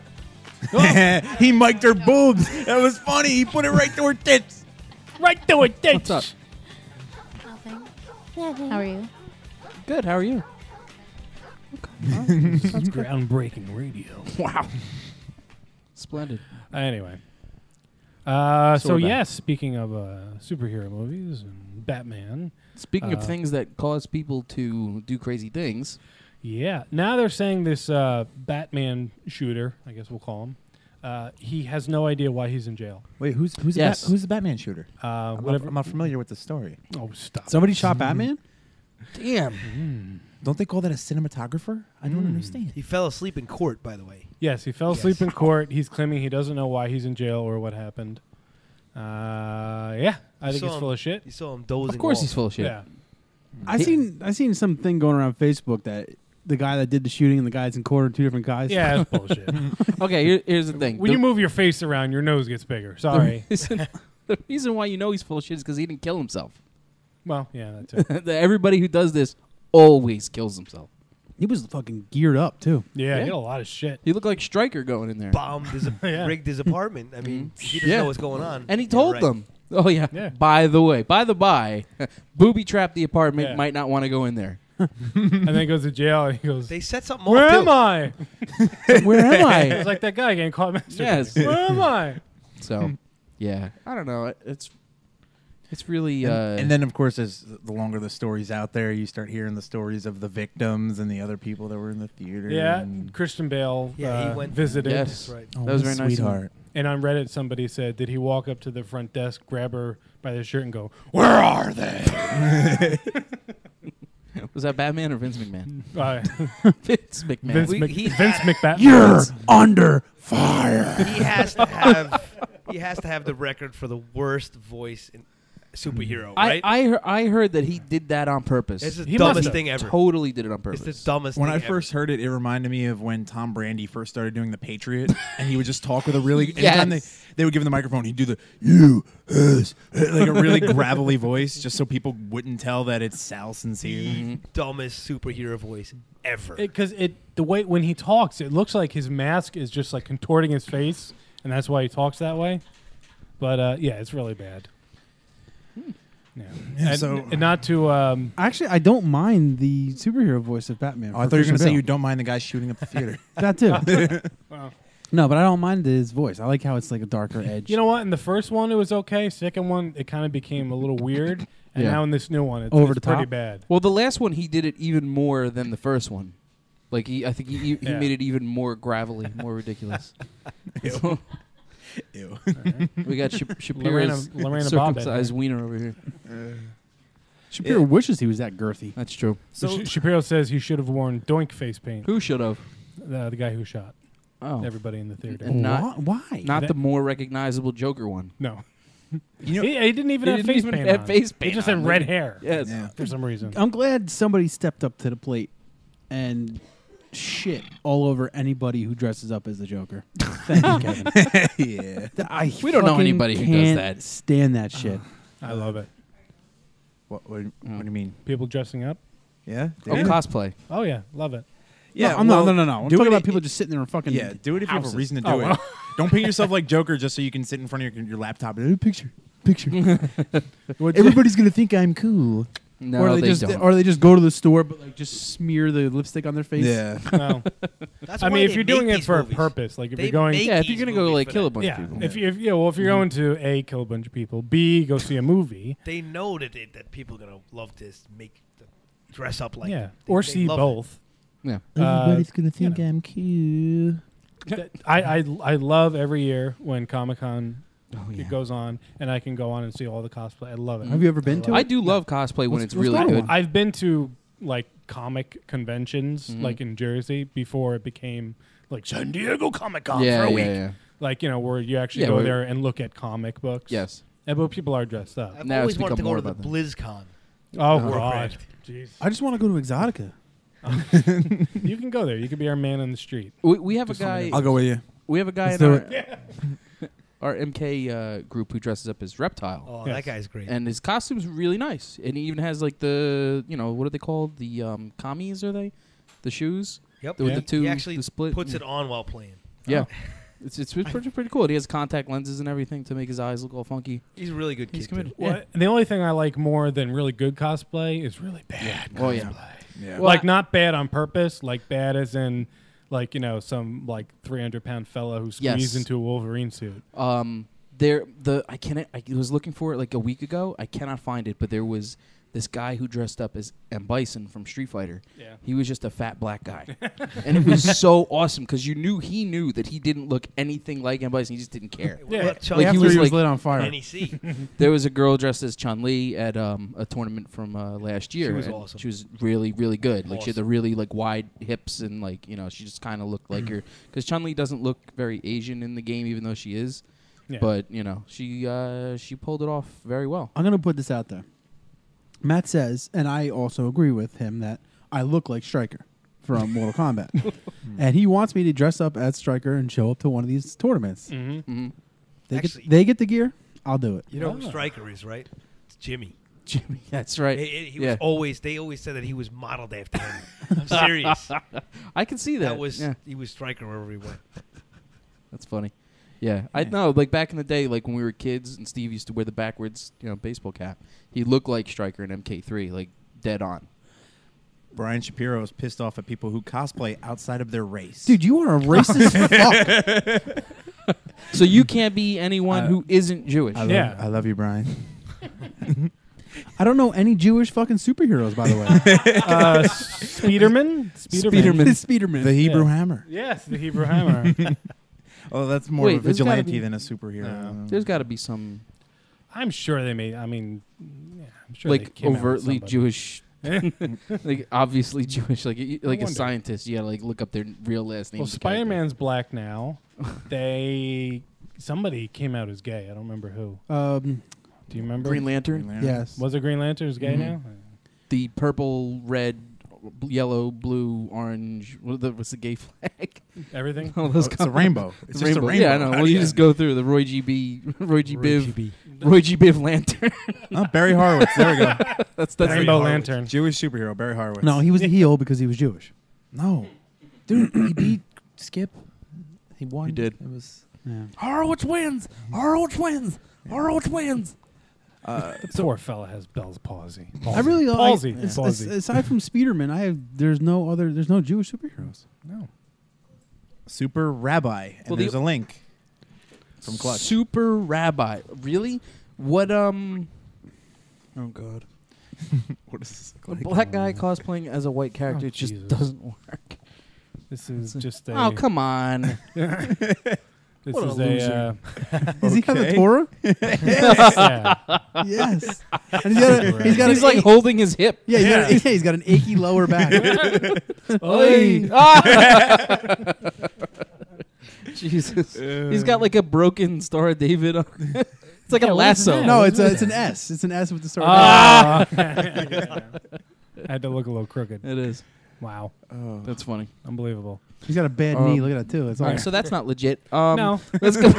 He mic'd her boobs. That was funny. He put it right to her tits. Right to it, What's up? Nothing. How are you? Good. How are you? That's groundbreaking radio. Wow. Splendid. Anyway, uh, So so we're back. yes, speaking of uh, superhero movies and Batman, Speaking Uh, of things that cause people to do crazy things, yeah, now they're saying this uh, Batman shooter, I guess we'll call him, uh, he has no idea why he's in jail. Wait, who's who's Yes. the Bat- who's the Batman shooter? Uh, I'm, not, whatever. I'm not familiar with the story. Oh, stop. Somebody shot Batman? damn. Don't they call that a cinematographer? I don't understand. He fell asleep in court, by the way. Yes, he fell Yes. asleep in court. He's claiming he doesn't know why he's in jail or what happened. Uh, yeah, I You think saw he's him- full of shit. You saw him dozing Of course, off. he's full of shit. Yeah. I seen I seen something going around Facebook that the guy that did the shooting and the guys in court are two different guys. Yeah, that's bullshit. Okay, here, here's the thing. When the, you move your face around, your nose gets bigger. Sorry. The reason, the reason why you know he's full of shit is because he didn't kill himself. Well, yeah, that's it. Everybody who does this always kills himself. He was fucking geared up too. Yeah, Yeah. he got a lot of shit. He looked like Stryker going in there. Bombed his, Yeah. rigged his apartment. I mean, he doesn't Yeah. know what's going on. And he Yeah, told right. them. Oh, yeah. Yeah. By the way, by the by, booby trapped the apartment, Yeah. might not want to go in there. And then he goes to jail and he goes, They set something where off. am too. I? Where am It's I? like that guy getting caught masturbating. Yes. Where am I? So, yeah. I don't know. It- It's it's really... And, uh, and then, of course, as the longer the story's out there, you start hearing the stories of the victims and the other people that were in the theater. Yeah, and Christian Bale Yeah, he uh, went- visited. Yes. That's right. oh, That was what a very nice of him. sweetheart. And on Reddit, somebody said, did he walk up to the front desk, grab her by the shirt and go, where are they? was that Batman or Vince McMahon? Uh, Vince McMahon. Vince, We- Mc, he Vince had- McBatman. You're under fire. He has to have. He has to have the record for the worst voice in superhero, I, right? I, heard, I heard that he did that on purpose. it's the He must dumbest have. thing ever. Totally did it on It's purpose. the dumbest When thing I ever. first heard it, it reminded me of when Tom Brady first started doing The Patriot, and he would just talk with a really. Anytime they, Yes. they would give him the microphone, he'd do the "you is," like a really gravelly voice, just so people wouldn't tell that it's Sal Sincere. dumbest superhero voice ever. Because it, the way when he talks, it looks like his mask is just like contorting his face, and that's why he talks that way. But uh, yeah, it's really bad. Yeah. Yeah, and, so- and not to um, Actually, I don't mind the superhero voice of Batman. Oh, I for thought you were going Christian to say Bale. you don't mind the guy shooting up the theater. That too. well, No, but I don't mind his voice. I like how it's like a darker edge. you know what? In the first one, it was okay. Second one, it kind of became a little weird, and Yeah. now in this new one, it's, Over it's the pretty top? bad. Well, the last one he did it even more than the first one. Like he, I think he, he, he Yeah. made it even more gravelly, more ridiculous. So, Ew. we got Shap- Shapiro's Lorena- Lorena Bobbitt. circumcised wiener over here. Shapiro wishes he was that girthy. That's true. So Sh- Shapiro says he should have worn Doink face paint. Who should have? Uh, the guy who shot Oh, everybody in the theater. And not- Why? Why? not that- the more recognizable Joker one. No, You know, he, he didn't even He have didn't face even paint. have on. face He paint just on. had red hair. Yes. yeah. For some reason. I'm glad somebody stepped up to the plate and shit all over anybody who dresses up as the Joker. Thank you, Kevin. yeah. Th- I We don't know fucking anybody who does can't that. Stand that shit. I love it. What, what, what do you mean? People dressing up. Yeah. Oh, Dude. cosplay. Oh yeah, love it. Yeah, no, I'm well, not, no, no, no. I'm do talking it about i- people just sitting there and fucking. Yeah, do it if you have houses. a reason to do Oh, it. well. Don't paint yourself like Joker just so you can sit in front of your, your laptop and picture, picture. What- Everybody's gonna think I'm cool. No, or they, they just, don't. or they just go to the store, but like just smear the lipstick on their face. Yeah. No. That's I why mean, if they you're make doing it these for movies. a purpose, like if They you're going, make yeah, if you're these gonna go movies like for kill a that. bunch yeah, of people. if you, if yeah, well, if you're going to a kill a bunch of people, b go see a movie, They know that they, that people are gonna love this, make dress up like yeah, them. They- or they see love it. both. Yeah. Uh, gonna think know. I'm cute. I, I I love every year when Comic Con Oh, yeah. goes on and I can go on and see all the cosplay. I love it. Have you ever been to love it? I do love cosplay when What's- it's what's really going good. on? I've been to like comic conventions, Mhm. like in Jersey, before it became like San Diego Comic Con Yeah, for a yeah, week. yeah. Like you know where you actually Yeah, go where- there and look at comic books. Yes. and but people are dressed up. I've Now always it's wanted to become go more to the about BlizzCon. Oh Uh-huh. God, Warcraft. jeez. I just want to go to Exotica. You can go there. You can be our man on the street. We, we have a Just let me guy. know. I'll go with you. We have a guy Let's in do our, it. our M K uh, group who dresses up as Reptile. Oh, Yes. that guy's great. And his costume's really nice. And he even has like the, you know, what are they called? The um, commies, are they? The shoes? yep. With Yeah. the two, he actually the split. puts it on while playing. Yeah. It's, it's it's pretty, pretty cool. And he has contact lenses and everything to make his eyes look all funky. He's a really good He's kid. committed. too. Well, and the only thing I like more than really good cosplay is really bad Oh, yeah. cosplay. Yeah. Well, like I- not bad on purpose, like bad as in like you know some like three hundred pound fella who squeezed Yes. into a Wolverine suit. Um, there, the I cannot. I was looking for it like a week ago. I cannot find it, but there was this guy who dressed up as M. Bison from Street Fighter. Yeah. He was just a fat black guy, and it was so awesome because you knew he knew that he didn't look anything like M. Bison. He just didn't care. What Yeah. about Chun- Like, he After was he was like- lit on fire. N E C. There was a girl dressed as Chun Li at um, a tournament from uh, last year. She was and awesome. She was really, really good. Like she had the Awesome. really like wide hips and like you know she just kind of looked like her because Chun Li doesn't look very Asian in the game, even though she is. Yeah. But you know she uh, she pulled it off very well. I'm gonna put this out there. Matt says, and I also agree with him, that I look like Stryker from Mortal Kombat, and he wants me to dress up as Stryker and show up to one of these tournaments. Mm-hmm. Mm-hmm. They Actually- get they get the gear. I'll do it. You know who Oh. Stryker is, right? It's Jimmy. Jimmy, that's right. It- it- he Yeah. was always. They always said that he was modeled after him. I'm serious. I can see that. That was yeah, he was Stryker wherever he went. that's funny. Yeah, I know. Like back in the day, like when we were kids, and Steve used to wear the backwards, you know, baseball cap. He looked like Stryker in M K three, like dead on. Brian Shapiro is pissed off at people who cosplay outside of their race. Dude, you are a racist fuck. So you can't be anyone Uh, who isn't Jewish. I love, Yeah. I love you, Brian. I don't know any Jewish fucking superheroes, by the way. uh, Speederman? Speederman. Speederman. The Hebrew Yeah. Hammer. Yes, the Hebrew Hammer. Oh, that's more Wait, of a there's gotta vigilante be- than a superhero. No. There's got to be some I'm sure they made. I mean, yeah, I'm sure they like came out with overtly somebody. Jewish, like obviously Jewish, like y- like a wonder. scientist. You gotta like look up their real last name. Well, Spider Man's black now. They somebody came out as gay. I don't remember who. Um, Do you remember? Green Lantern, Green Lantern. yes. Was it Green Lantern who's gay Mhm. now? the purple, red, b- yellow, blue, orange. What the, what's the gay flag? Everything. All Oh, those it's a colors. rainbow. It's just a rainbow. Yeah, I know. How Well, do you just go through the Roy G. B. Roy G. Biv. Roy G. Biv Lantern. Oh, Barry Horowitz. There we go. that's that's Rainbow Horowitz. Lantern. Jewish superhero, Barry Horowitz. No, he was a heel because he was Jewish. No. Dude, he beat Skip. He won. He did. It was. Yeah. Horowitz wins. Horowitz wins. Horowitz wins. Uh, The poor fella has Bell's palsy. I really like. palsy. as- palsy. as- aside from Speederman, I have. There's no other. There's no Jewish superheroes. no. Super Rabbi. And Well, the- there's a link from Clutch. Super Rabbi. Really? What um? Oh God. What does this A look like? black guy cosplaying as a white character Oh, it just Jesus. doesn't work. This is just a. Oh come on! This What a is a. loser. Uh, Does he have Okay. a Torah? yeah. Yes. And he's got a, he's got He's an like ache- holding his hip. yeah, he's got Yeah. a, yeah, he's got an achy lower back. Oi. Ah! Jesus, he's got like a broken Star of David. on- It's like Yeah, a what is lasso. that? No, it's a, it's an S. It's an S with the star. Ah. I had to look a little crooked. It is. Wow. Oh. That's funny. Unbelievable. He's got a bad Um, knee. Look at that too. It's all All right, right. so that's not legit. Um, No. let's go.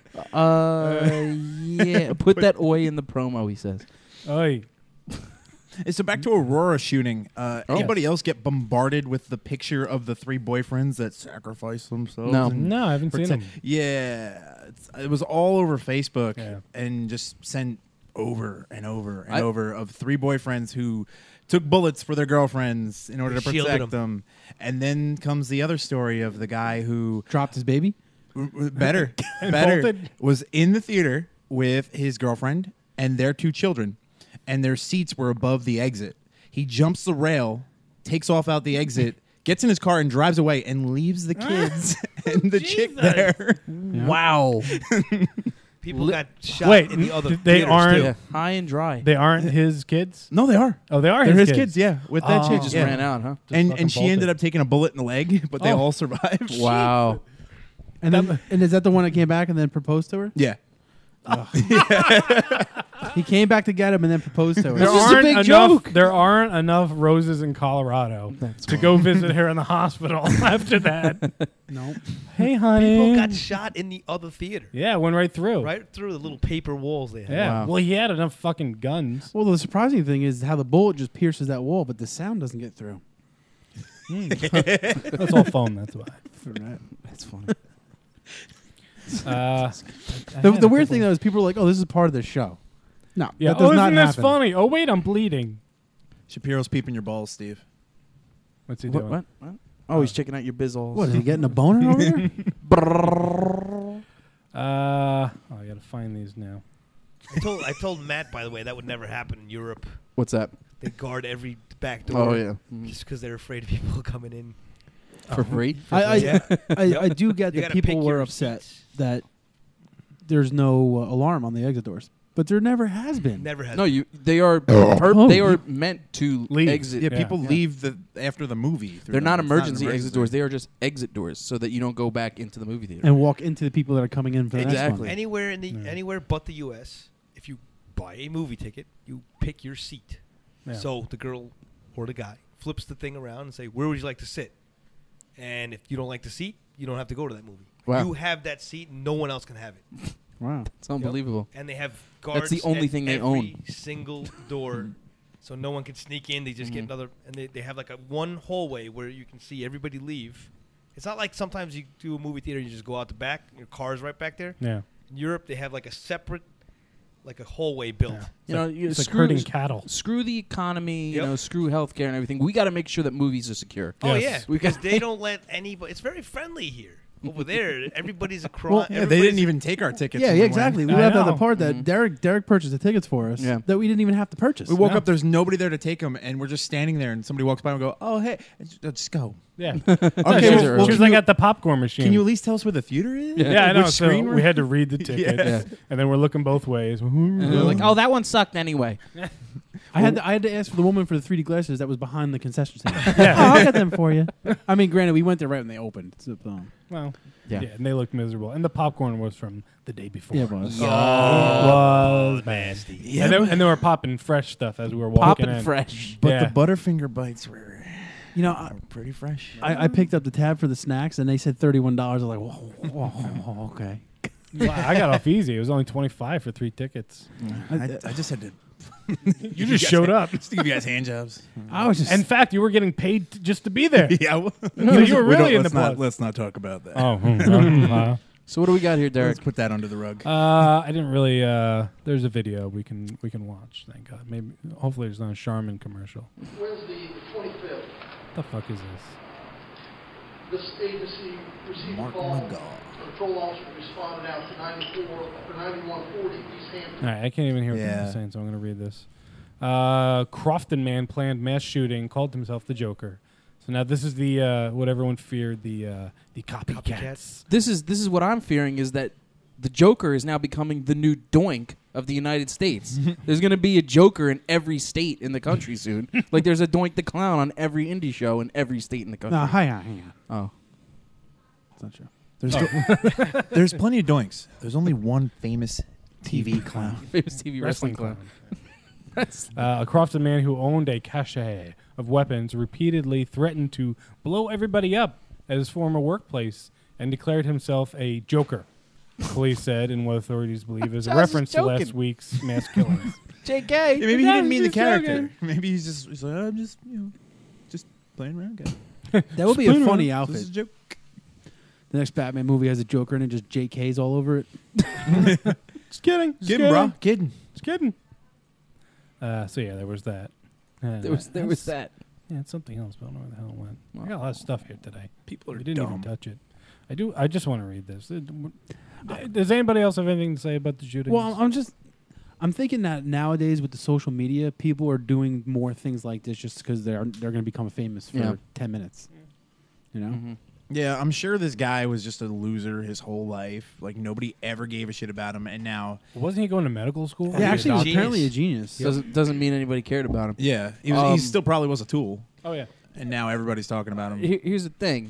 uh, yeah, put that oi in the promo. He says. Oi. So back to Aurora shooting. Uh, Oh. Anybody else get bombarded with the picture of the three boyfriends that sacrifice themselves? No. and No, I haven't seen protect- them. Yeah, it's, it was all over Facebook Yeah. and just sent over and over and I- over of three boyfriends who took bullets for their girlfriends in order They to shielded protect them. them. And then comes the other story of the guy who Dropped his baby. w- w- better, And better bolted? was in the theater with his girlfriend and their two children, and their seats were above the exit. He jumps the rail, takes off out the exit, gets in his car and drives away, and leaves the kids and the chick there. Wow. People Li- got shot Wait, in the other n- they theaters, aren't- too. Yeah. High and dry. They aren't his kids. No, they are. Oh, they are They're his, his kids. Yeah, with that Oh. chick. just yeah. ran out, huh? and fucking and she bolted. ended up taking a bullet in the leg, but they Oh. all survived. Wow. And then, and is that the one that came back and then proposed to her? Yeah. He came back to get him and then proposed to her. There This is a aren't big enough. joke. There aren't enough roses in Colorado to go visit her in the hospital after that. No. Hey, honey. People got shot in the other theater. yeah, went right through. Right through the little paper walls they had. Yeah. Wow. Well, he had enough fucking guns. Well, the surprising thing is how the bullet just pierces that wall, but the sound doesn't get through. That's all foam. That's why. That's funny. Uh, I The, had the a weird couple- thing though is people are like, "Oh, this is part of the show." No, Yeah. that does Oh, not isn't this happen. funny? Oh, wait, I'm bleeding. Shapiro's peeping your balls, Steve. What's he What, doing? what? What? Oh, he's checking out your bizzles. What is he getting a boner over there? Uh, oh, I gotta find these now. I told I told Matt, by the way, that would never happen in Europe. What's that? They guard every back door. Oh, yeah. Mhm. Just because they're afraid of people coming in. For free? I, I, Yeah. I, I do get You that gotta people pick were your upset seats. that there's no uh, alarm on the exit doors, but there never has been. Never has. No, you. They are. per- Oh. They are meant to Leave. exit. Yeah, Yeah. people Yeah. leave the after the movie. through They're them. not It's emergency an exit doors. They are just exit doors, so that you don't go back into the movie theater. And walk into the people that are coming in for the Exactly. next one. Anywhere in the Yeah. anywhere but the U S, if you buy a movie ticket, you pick your seat. Yeah. So the girl or the guy flips the thing around and say, "Where would you like to sit?" And if you don't like the seat, you don't have to go to that movie. Wow. You have that seat, and no one else can have it. Wow. It's unbelievable. And they have guards. That's the only at thing they every own. Single door, so no one can sneak in. They just get Mhm. another, and they, they have like a one hallway where you can see everybody leave. It's not like sometimes you do a movie theater, you just go out the back, your car's right back there. Yeah. In Europe, they have like a separate, like a hallway built. Yeah. You know, like- you it's like screw, herding cattle. Screw the economy. You Yep. know, screw healthcare and everything. We got to make sure that movies are secure. Oh Yes. yeah, We because got- they don't let anybody. It's very friendly here. Over there, everybody's across. Well, Yeah, they didn't even take our tickets. Yeah, when yeah, we exactly. went. We I left out the know. part that Mhm. Derek Derek purchased the tickets for us Yeah. that we didn't even have to purchase. We woke No. up. There's nobody there to take them, and we're just standing there. And somebody walks by and we go, "Oh, hey, just, just go." Yeah. Okay, she was, well, she well, was can like you- at the popcorn machine. Can you at least tell us where the theater is? Yeah. Yeah, I know. Which So screen we're- we had to read the tickets, Yeah. and then we're looking both ways. And they're like, oh, that one sucked anyway. I had to, I had to ask for the woman for the three D glasses that was behind the concession stand. Yeah. Oh, I'll get them for you. I mean, granted, we went there right when they opened. So, um, Well, Yeah. yeah. and they looked miserable. And the popcorn was from the day before. yeah, it was. It was nasty. Yeah, and, they, but- and they were popping fresh stuff as we were walking Popping in. fresh. But Yeah. the Butterfinger bites were, You know, I, were pretty fresh. I, I picked up the tab for the snacks and they said thirty-one dollars. I was like, whoa, whoa, okay. Wow, I got off easy. It was only twenty-five for three tickets. I, I just had to. You just showed up. Just to give you guys hand jobs. I was just. In fact, you were getting paid t- just to be there. Yeah, well, So you were we don't- really in the let's not, plus. let's not talk about that. Oh, hmm, uh, So what do we got here, Derek? Let's put that under the rug. uh, I didn't really. Uh, there's a video we can we can watch. Thank God. Maybe hopefully it's not a Charmin commercial. Wednesday, the twenty-fifth, What the fuck is this? this agency received a Mark call. McGaw. A patrol officer responded out to ninety-four or ninety-one forty East Hampton. All right, I can't even hear what Yeah. they're saying, so I'm going to read this. Uh, Crofton man planned mass shooting, called himself the Joker. So now this is the uh, what everyone feared, the uh, the copycats. Copycats. This is this is what I'm fearing is that the Joker is now becoming the new Doink of the United States. There's going to be a Joker in every state in the country soon. Like there's a Doink the Clown on every indie show in every state in the country. no, hang on, hang on. Oh. That's not true. There's, there's plenty of doinks. There's only one famous T V clown. Famous T V wrestling, clown. uh, a Crofton man who owned a cache of weapons repeatedly threatened to blow everybody up at his former workplace and declared himself a Joker. Police said, in what authorities believe is a I was just reference to last joking. week's mass killings. J K. Yeah, maybe he didn't mean the Just character. joking. Maybe he's just he's like, I'm just you know, just playing around, guys. That would be a Spoon funny one. outfit. This is a joke. The next Batman movie has a Joker in it, just J K's all over it. Just kidding. Just Kidding, bro. Kidding. Just kidding. Uh, so yeah, there was that. Uh, There was there was that. Yeah, it's something else, but I don't know where the hell it went. I got a lot of stuff here today. People are We didn't dumb. even touch it. I do. I just want to read this. It- w- Does anybody else have anything to say about the shooting? Well, I'm just, I'm thinking that nowadays with the social media, people are doing more things like this just because they're they're going to become famous for Yeah. ten minutes. You know, Mm-hmm. Yeah, I'm sure this guy was just a loser his whole life. Like nobody ever gave a shit about him, and now wasn't he going to medical school? yeah, actually, he was Genius. apparently a genius. Doesn't doesn't mean anybody cared about him. yeah, he was. Um, he still probably was a tool, Oh yeah. and now everybody's talking about him. Here- Here's the thing.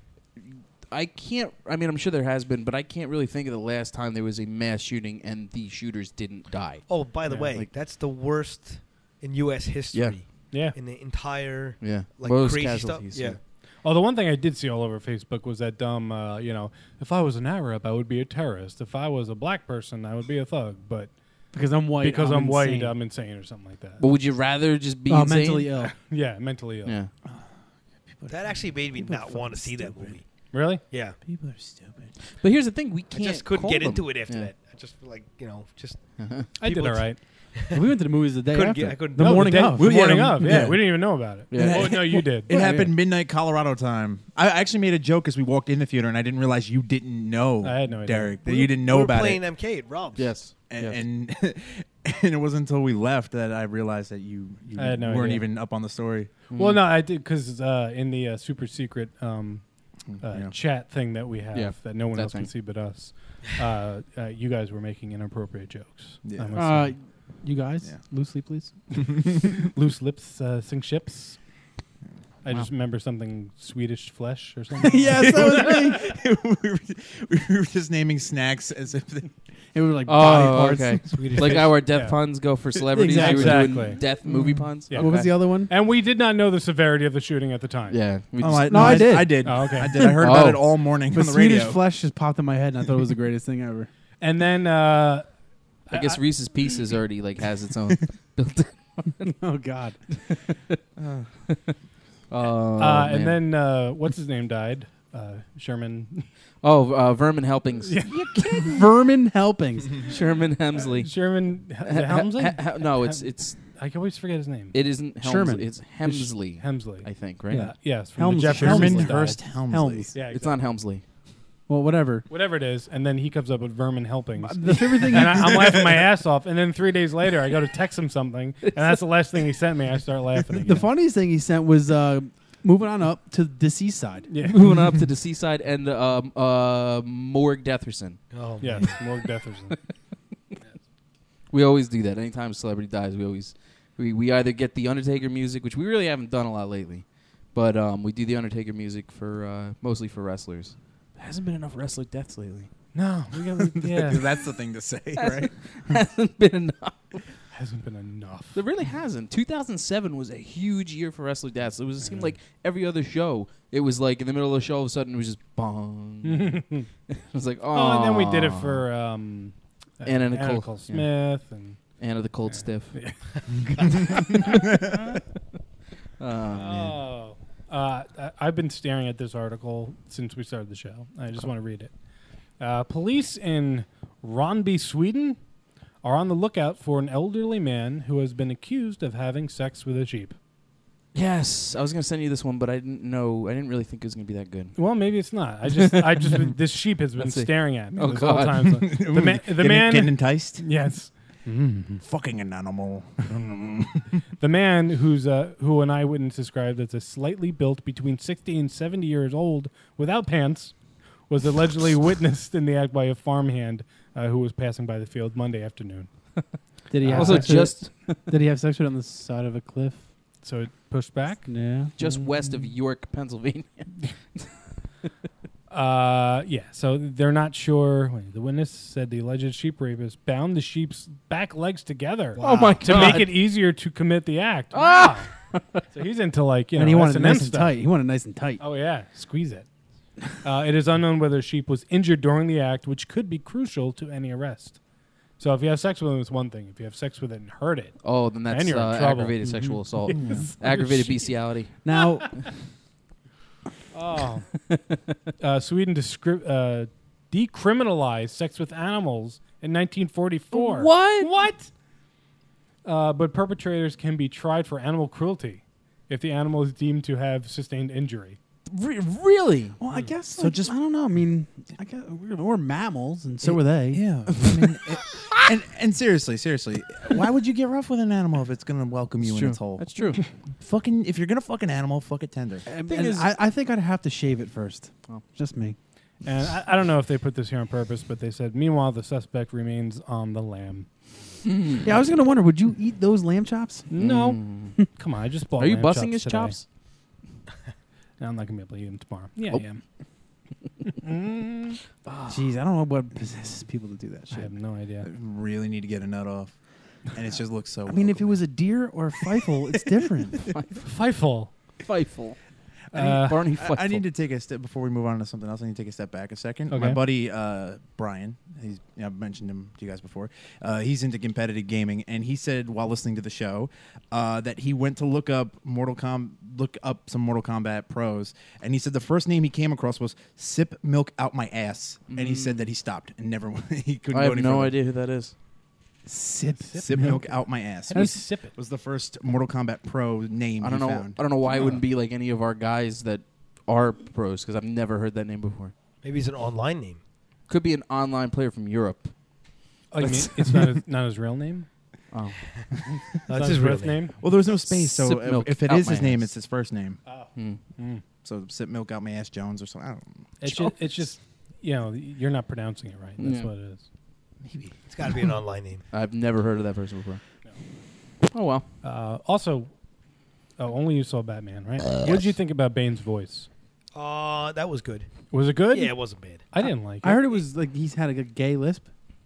I can't. I mean, I'm sure there has been, but I can't really think of the last time there was a mass shooting and the shooters didn't die. Oh, by the Yeah, way, like- that's the worst in U S history. Yeah. In the entire Yeah, like most crazy casualties. stuff. Yeah. Oh, the one thing I did see all over Facebook was that dumb, uh, you know, if I was an Arab, I would be a terrorist. If I was a black person, I would be a thug. But because I'm white. because I'm, white, insane. I'm insane or something like that. But would you rather just be Oh, insane? mentally ill. Yeah, mentally ill. Yeah. That actually made me People are not want to see fucking that stupid. movie. Really? Yeah. People are stupid. But here's the thing: we I can't. just couldn't call get them. into it after Yeah. that. I just like you know just I did People- all right. we went to the movies the day Couldn't after. get- I couldn't- the No, morning day- of. The We- morning yeah, of. Yeah, yeah. we didn't even know about it. Yeah. Oh, no, you did. It Yeah. happened midnight Colorado time. I actually made a joke as we walked in the theater, and I didn't realize you didn't know. I had no idea. Derek, that we you were- didn't we know were about playing it. M K at Rob's. Yes. And, Yes. and and it wasn't until we left that I realized that you, you I had no weren't idea. even up on the story. Well, no, I did because uh, in the uh, super secret um, uh, Yeah. chat thing that we have Yeah, that no one that else can thing. see but us, uh, uh, you guys were making inappropriate jokes. Yeah. I must Uh, say. you guys, Yeah. loosely, please. Loose lips uh, sink ships. I Wow. just remember something Swedish flesh or something. yes, that was me. we, were, we were just naming snacks as if they, It was like body Oh, parts. okay. Swedish Like fish. our death Yeah. puns go for celebrities. Exactly. You were Exactly. doing death movie puns. Yeah. What was Okay. the other one? And we did not know the severity of the shooting at the time. Yeah. We oh, just- I, No, I did. I did. Oh, okay. I did. I heard about Oh. it all morning But on the Swedish radio. flesh just popped in my head, and I thought it was the greatest thing ever. And then uh, I guess Reese's Pieces already like has its own built. Oh God! Oh, uh, man. and then uh, what's his name died? Uh, Sherman. oh, uh, Vermin Helpings. Vermin helpings. Sherman Hemsley. Sherman H- is it Ha- Helmsley. ha- ha- no, it's Hem- it's I always forget his name. it isn't Helmsley. Sherman. It's Hemsley. Hemsley. I think right. Yeah. Yes. From Helms- the Jeffersons Sherman died. Hurst Helmsley. Helms. Yeah. It's not Helmsley. Well, whatever. Whatever it is, and then he comes up with Vermin Helpings. The favorite thing. and I, I'm laughing my ass off. And then three days later, I go to text him something, and that's the last thing he sent me. I start laughing again. The funniest thing he sent was uh, moving on up to the seaside. Yeah. Moving up to the seaside and the um, uh, Morg Detherson. Oh Yes. man. Morg Detherson. We always do that. Anytime a celebrity dies, we always we, we either get the Undertaker music, which we really haven't done a lot lately, but um, we do the Undertaker music for uh, mostly for wrestlers. There hasn't been enough wrestler deaths lately. No. We got, yeah. That's the thing to say, right? Hasn't been enough. Hasn't been enough. There really hasn't. two thousand seven was a huge year for wrestler deaths. It was it seemed like every other show. It was like in the middle of the show, all of a sudden it was just bong. It was like, oh. Oh, and then we did it for um, uh, Anna Nicole- Nicole yeah. Smith and Anna the Cold Yeah. Stiff. Yeah. Oh, man. Oh, uh, I- I've been staring at this article since we started the show. I just want to read it. Uh, police in Ronby, Sweden, are on the lookout for an elderly man who has been accused of having sex with a sheep. Yes, I was gonna send you this one, but I didn't know. I didn't really think it was gonna be that good. Well, maybe it's not. I just, I just, this sheep has been Let's see. staring at me Oh, this whole God. time. So the, ma- the Getting- man, getting enticed. yes, Fucking an animal. the man who's uh, who an eyewitness described as a slightly built, between sixty and seventy years old, without pants, was allegedly witnessed in the act by a farmhand uh, who was passing by the field Monday afternoon. Did he have Also, sex with just it? Did he have sex with it on the side of a cliff? So it pushed back. Yeah. just west of York, Pennsylvania. Uh, yeah. So they're not sure. Wait, the witness said the alleged sheep rapist bound the sheep's back legs together. Oh my To God. make it easier to commit the act. Ah! Wow. So he's into like you know and he wanted S it and M nice and stuff. tight. He wanted it nice and tight. Oh yeah, squeeze it. Uh, it is unknown whether sheep was injured during the act, which could be crucial to any arrest. So if you have sex with them, it's one thing. If you have sex with it and hurt it, Oh, then that's you're in uh, trouble. aggravated sexual assault, Yes. aggravated bestiality. Now, oh, uh, Sweden descri- uh, decriminalized sex with animals in nineteen forty-four. What? What? Uh, but perpetrators can be tried for animal cruelty if the animal is deemed to have sustained injury. Re- really? well, I guess so. Just I don't know. I mean, I guess we're, we're mammals, and so are they. Yeah. I mean, it- and and seriously, seriously, why would you get rough with an animal if it's gonna welcome you It's in true. its hole? That's true. Fucking, if you're gonna fuck an animal, fuck it tender. And, Thing and is- I, I think I'd have to shave it first. Oh. Just me. And I, I don't know if they put this here on purpose, but they said, meanwhile, the suspect remains on the lam. Yeah, I was gonna wonder, would you eat those lamb chops? No. Mm. Come on, I just bought Are you lamb busting chops his today. chops? No, I'm not going to be able to eat them tomorrow. Yeah, Oh. yeah. Mm. Jeez, I don't know what possesses people to do that I shit. have no idea. I really need to get a nut off, and it just looks so. I mean, if it welcome. was a deer or a Feifel, it's different. Fifel. Fightful. Uh, Barney I, I Fightful. need to take a step before we move on to something else. I need to take a step back a second. Okay. My buddy uh, Brian, he's yeah, I've mentioned him to you guys before. Uh, he's into competitive gaming, and he said while listening to the show uh, that he went to look up Mortal Com, look up some Mortal Kombat pros, and he said the first name he came across was "Sip Milk Out My Ass," and he said that he stopped and never he couldn't I go have any no further. idea who that is. Sip, Sip, milk. Out my ass. How do you was, sip it? was the first Mortal Kombat Pro name I don't he know. found. I don't know why it wouldn't be like any of our guys that are pros because I've never heard that name before. Maybe it's an online name. Could be an online player from Europe. Oh, you mean it's not his, not his real name? Oh, It's That's not his real birth name. Well, there was no space, so Sip if, milk if it out is my his name, ass. it's his first name. Hmm. Mm. So Sip Milk Out My Ass Jones or something. I don't know. It's, just, it's just, you know, you're not pronouncing it right. That's Yeah. what it is. Maybe. It's got to be an online name. I've never heard of that person before. Oh well. Uh, also, oh, only you saw Batman, right? What did you think about Bane's voice? Uh, that was good. Was it good? Yeah, it wasn't bad. I didn't like it. I heard it was like he's had a good gay lisp.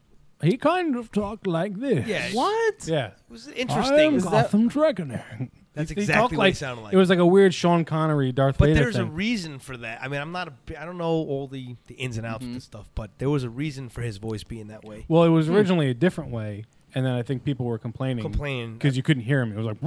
He kind of talked like this. Yeah. What? Yeah. It was I interesting. am Is that- Gotham Dragonair. That's He- he exactly talked what like, he sounded like. It was like a weird Sean Connery, Darth But Vader there's a thing. reason for that. I mean, I'm not a, bi- I don't know all the, the ins and outs Mhm. of this stuff, but there was a reason for his voice being that way. Well, it was originally a different way, and then I think people were complaining Complaining. because you couldn't hear him. It was like,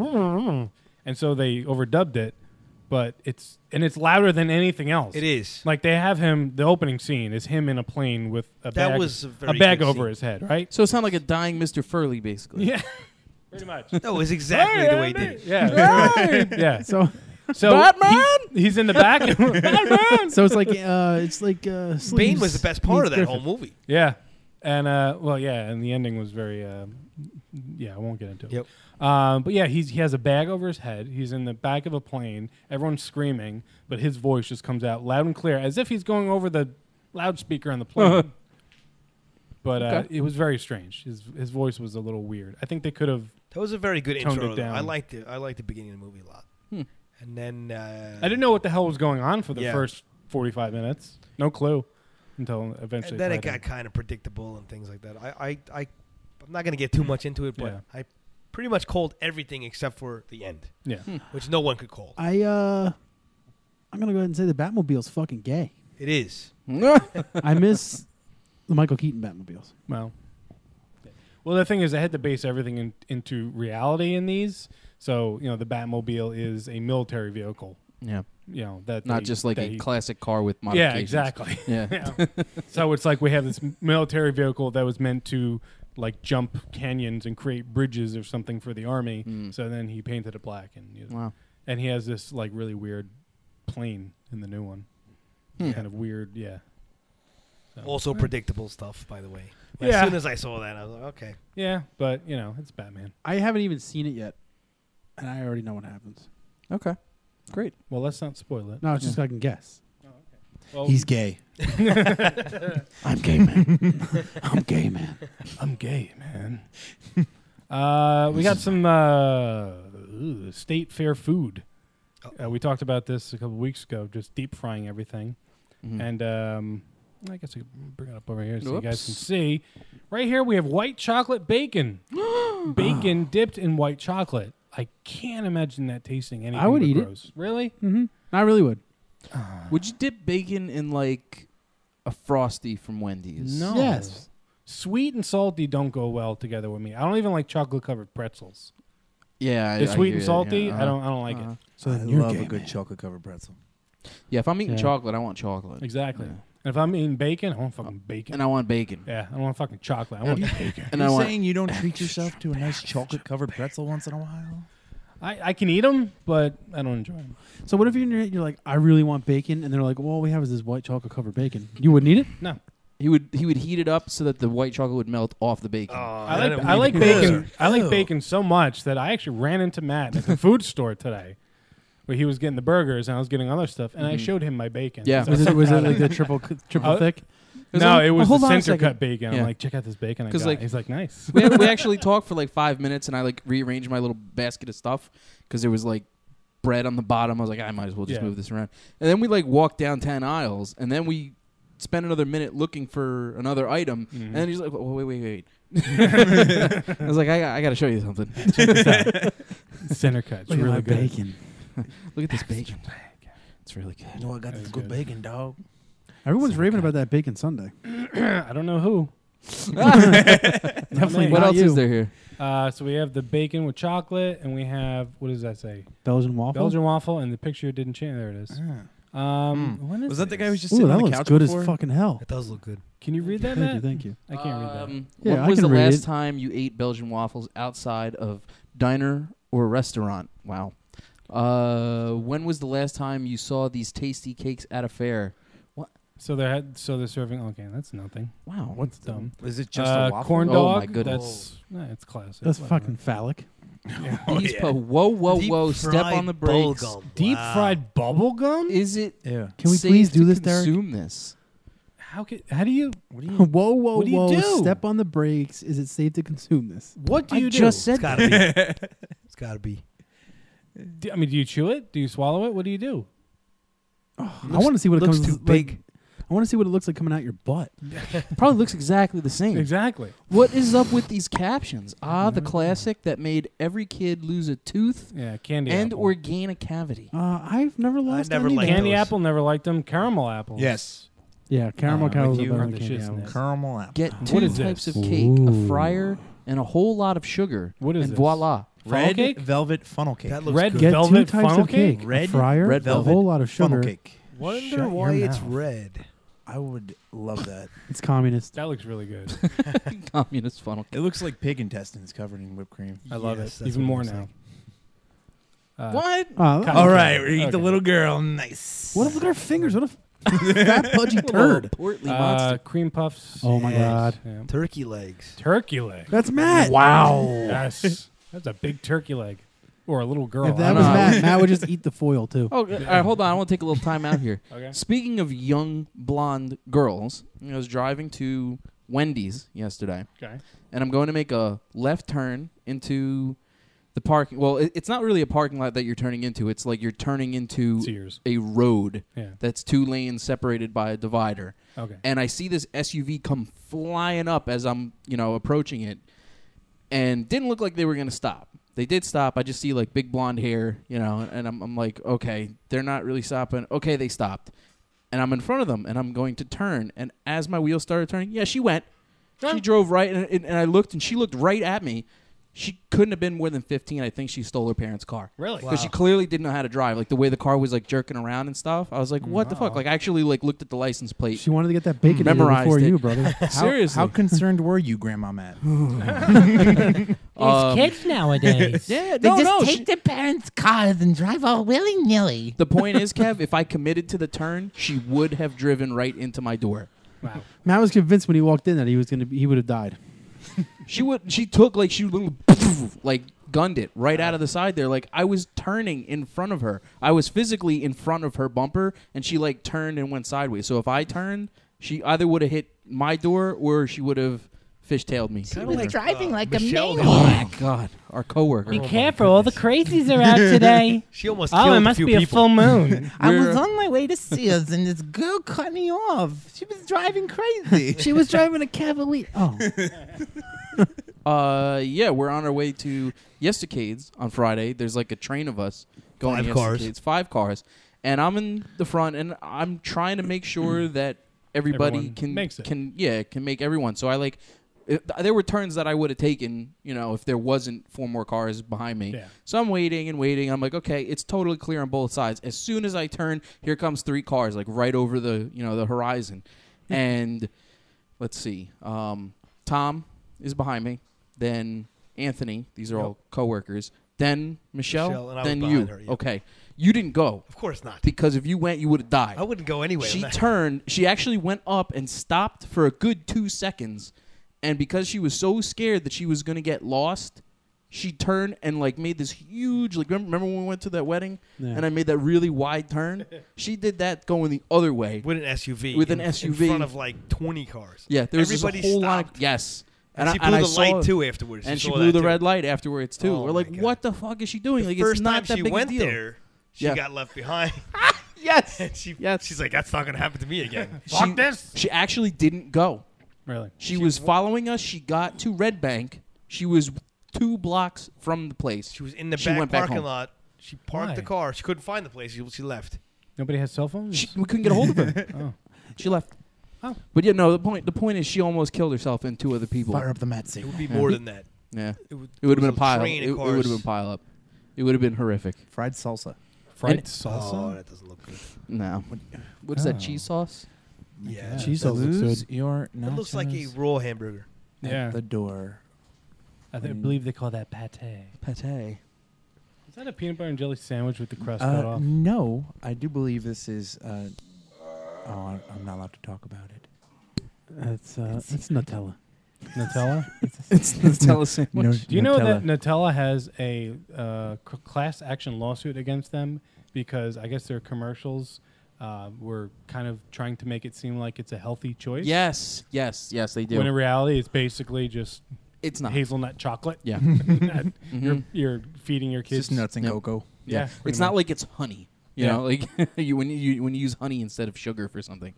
and so they overdubbed it. But it's and it's louder than anything else. It is. Like they have him. The opening scene is him in a plane with a That bag, was a a very bag good over scene. his head, right? So it sounded like a dying Mister Furley, basically. Yeah, pretty much. No, it was exactly Hey, the way he Andy. did it. Yeah, yeah. So, So Batman? he- he's in the back. Batman. so it's like uh, it's like uh, Bane Sleeves was the best part of that meets whole Griffith. movie. Yeah, and uh, well, yeah, and the ending was very. Uh, yeah, I won't get into it. Yep. Um, but yeah, he's he has a bag over his head. He's in the back of a plane. Everyone's screaming, but his voice just comes out loud and clear, as if he's going over the loudspeaker on the plane. But uh, Okay. it was very strange. His his voice was a little weird. I think they could have. That was a very good Toned intro. it though. down. I liked it. I liked the beginning of the movie a lot. Hmm. And then uh, I didn't know what the hell was going on for the Yeah. first forty-five minutes. No clue until eventually. And then it tied got in. kind of predictable and things like that. I, I, I I'm not gonna get too much into it, but Yeah. I pretty much called everything except for the end, Yeah. which no one could call. I uh, I'm gonna go ahead and say the Batmobile's fucking gay. It is. I miss the Michael Keaton Batmobiles. Well, well, the thing is, I had to base everything in, into reality in these. So you know, the Batmobile is a military vehicle. Yeah. You know that Not they- just like that a he- classic car with Yeah, modifications. exactly. Yeah. Yeah. So it's like we have this military vehicle that was meant to like jump canyons and create bridges or something for the army. Mm. So then he painted it black, and you know, Wow. and he has this like really weird plane in the new one. Hmm. Kind of weird, yeah. So- Also predictable stuff, by the way. As Yeah. soon as I saw that, I was like, okay. Yeah, but you know, it's Batman. I haven't even seen it yet, and I already know what happens. Okay. Great. Well, let's not spoil it. No, it's just I can guess. Well, He's gay. I'm gay, man. I'm gay, man. I'm gay, man. uh, we got some uh, ooh, state fair food. Uh, we talked about this a couple weeks ago, just deep frying everything. Mhm. And um, I guess I could bring it up over here so you guys can Whoops. see. Right here, we have white chocolate bacon. Bacon dipped in white chocolate. I can't imagine that tasting anything I would but eat it. gross. Really? Mm-hmm. I really would. Would you dip bacon in like a Frosty from Wendy's? No. Yes. Sweet and salty don't go well together with me. I don't even like chocolate covered pretzels. Yeah, I, It's I sweet hear and you, salty. yeah, I don't. I don't like uh-huh. it. So I then you're love gay, a good man. chocolate covered pretzel. Yeah, if I'm eating Yeah. chocolate, I want chocolate. Exactly. Yeah. And if I'm eating bacon, I want fucking bacon. And I want bacon. yeah, I don't want fucking chocolate. I want bacon. And You're I want saying you don't treat yourself to a nice chocolate covered pretzel once in a while? I, I can eat them, but I don't enjoy them. So what if you're in your head, you're like, I really want bacon, and they're like, well, all we have is this white chocolate covered bacon. You wouldn't eat it? No. he would he would heat it up so that the white chocolate would melt off the bacon. I like I like bacon. I like bacon so much that I actually ran into Matt at the food store today, where he was getting the burgers and I was getting other stuff, and I Mhm. showed him my bacon. Yeah. So Was I it was it had like the triple triple Uh, thick? No, it was hold the on a center second. cut bacon. Yeah. I'm like, check out this bacon I 'Cause, got. like, He's like, nice. we, we actually talked for like five minutes, and I like rearranged my little basket of stuff because there was like bread on the bottom. I was like, I might as well just Yeah. move this around. And then we like walked down ten aisles, and then we spent another minute looking for another item. Mhm. And then he's like, oh, wait, wait, wait. I was like, I, I got to show you something. Check this out. Center cut. It's Look at really my good. bacon. Look at this bacon. It's really good. No, I got That this was good good. bacon, dog. Everyone's raving about that bacon Sunday. I don't know who. Definitely What not else you. is there here? Uh, so we have the bacon with chocolate, and we have what does that say? Belgian waffle. Belgian waffle, and the picture didn't change. There it is. Um, Hmm. when is Was that the guy who was this? just Ooh, sitting that on the looks couch good before? as fucking hell. It does look good. Can you read that, Thank Matt? you, thank you. I can't read that. Um, Yeah, when I was can the read last it. time you ate Belgian waffles outside of diner or restaurant? Wow. Uh, when was the last time you saw these tasty cakes at a fair? So they had. So they're serving. Okay, that's nothing. Wow. What's dumb? Is it just Uh, a waffle? corn Oh, dog. my goodness. That's nah, it's classic. That's Whatever. fucking phallic. These po- whoa, whoa, Deep whoa! Step fried on the brakes. bubblegum. Deep Wow. fried bubble gum. Is it Yeah. Can we safe please do to this, Derek? consume this? How can? How do you? What do you? Whoa, whoa, What do you whoa! do? Step on the brakes. Is it safe to consume this? What do I you do? just It's said gotta be. It's gotta be. Do- I mean, do you chew it? Do you swallow it? What do you do? I want to see what it looks comes too like- big. I want to see what it looks like coming out your butt. Probably looks exactly the same. Exactly. What is up with these captions? Ah, the classic that made every kid lose a tooth Yeah, candy and apple. or gain a cavity. Uh, I've never lost never any. liked candy those. apple. Never liked them. Caramel apples. Yes. Yeah, caramel Uh, cows with are you. better Heard than the candy shits in apples. Caramel apple. Get What two is types this? of cake, a Ooh. fryer, and a whole lot of sugar. What is and this? voila. Funnel Red cake? velvet funnel cake. That looks Red good. Get two velvet types funnel of cake. Red- a fryer, red a velvet whole lot of funnel sugar. cake. Wonder Shut why your it's mouth. red. I would love that. It's communist. That looks really good. Communist funnel cake. It looks like pig intestines covered in whipped cream. I love Yes, it. that's Even what it more looks now. like. Uh, What? Oh, Cotton All candy. right, we eat Okay. the little girl. Nice. what? Look at our fingers. What a fat pudgy turd. Portly Uh, monster. cream puffs. Oh my Yes. god, Yeah. Turkey legs. Turkey leg. that's Matt. Wow. Yes. That's a big turkey leg. Or a little girl. If I that don't was know. Matt, Matt would just eat the foil too. Oh, all right, hold on. I want to take a little time out here. Okay. Speaking of young blonde girls, I was driving to Wendy's yesterday, Okay. and I'm going to make a left turn into the parking. Well, it, it's not really a parking lot that you're turning into. It's like you're turning into Sears. a road Yeah. that's two lanes separated by a divider. Okay. And I see this S U V come flying up as I'm, you know, approaching it, and didn't look like they were going to stop. They did stop. I just see like big blonde hair, you know, and I'm, I'm like, okay, they're not really stopping. Okay, they stopped, and I'm in front of them, and I'm going to turn. And as my wheels started turning, yeah, she went. She drove right, and, and, and I looked, and she looked right at me. She couldn't have been more than fifteen. I think she stole her parents' car. Really? Because she Wow. clearly didn't know how to drive. Like the way the car was like jerking around and stuff. I was like, what the fuck? Wow. Like I actually like looked at the license plate. She wanted to get that bacon Memorized before it. you, brother. How, Seriously. How concerned were you, Grandma Matt? Um, kids nowadays. Yeah, They no, just no. take she- their parents' cars and drive all willy nilly. the point is, Kev, if I committed to the turn, she would have driven right into my door. Wow. Matt was convinced when he walked in that he was gonna be, he would have died. She would. She took like she would, like gunned it right out of the side there. Like I was turning in front of her. I was physically in front of her bumper, and she like turned and went sideways. So if I turned, she either would have hit my door or she would have fishtailed me. She was driving like Michelle a did. maniac. Oh God, our coworker. Be careful, all the crazies are out today. She almost Oh, killed it a must few be a people. full moon. I We're- was on my way to Sears, and this girl cut me off. She was driving crazy. She was driving a Cavalier. Oh, Uh, yeah, we're on our way to Yestacades on Friday. There's like a train of us going Five to cars. Yestacades, five cars, and I'm in the front, and I'm trying to make sure that everybody Everyone can makes it. can yeah can make everyone. So I like. It, there were turns that I would have taken, you know, if there wasn't four more cars behind me. Yeah. So I'm waiting and waiting. I'm like, okay, it's totally clear on both sides. As soon as I turn, here comes three cars, like right over the, you know, the horizon. And let's see, um, Tom is behind me. Then Anthony. These are Yep. all coworkers. Then Michelle. Michelle, and I was then behind you. her, yep. Okay, you didn't go. Of course not. Because if you went, you would have died. I wouldn't go anyway. She I'm not- turned. She actually went up and stopped for a good two seconds. And because she was so scared that she was going to get lost, she turned and like made this huge. Like remember, remember when we went to that wedding Yeah. and I made that really wide turn? She did that going the other way. with an S U V. With an in, S U V. in front of like twenty cars. Yeah, there was just Everybody a whole lot. stopped. Of, yes, And, I- she blew and I the saw- light too afterwards. and she saw blew that the too. red light afterwards too. Oh We're like, my God. what the fuck is she doing? The Like, first it's not time that she big went a deal. there, she Yeah. got left behind. Yes, and she, yes. she's like, that's not gonna happen to me again. She, she actually didn't go. Really? She, was following us. She got to Red Bank. She was two blocks from the place. She was in the She back went back parking home. lot. She parked Why? the car. She couldn't find the place. She, she left. Nobody has cell phones. She, we couldn't get a hold of her. Oh. She left. Oh. But yeah, no. The point. The point is, she almost killed herself and two other people. Fire up the Metzi. It would be Yeah. more than that. Yeah, It would, it would have there been a was pile. train It, of it would have cars. been pile up. It would have been horrific. Fried salsa. Fried And- salsa. Oh, that doesn't look good. No. What is that? Oh. Cheese sauce? Yeah, Cheese sauce looks Lose good. your it looks like a nachos raw hamburger. at Yeah. the door. I, th- I believe they call that pate. Pate. Is that a peanut butter and jelly sandwich with the crust Uh, cut off? no, I do believe this is. Uh, oh, I- I'm not allowed to talk about it. It's uh, it's Nutella. Nutella? It's Nutella sandwich. No, Do you know that Nutella. Nutella has a uh, c- class action lawsuit against them because I guess their commercials uh, were kind of trying to make it seem like it's a healthy choice? Yes. Yes. Yes. They do. When in reality, it's basically just It's not. hazelnut chocolate. Yeah. that Mhm. you're, you're feeding your It's kids. just nuts and Yep. cocoa. Yeah, Yeah. pretty It's not much. like it's honey. You Yeah. know, like you when you when you use honey instead of sugar for something.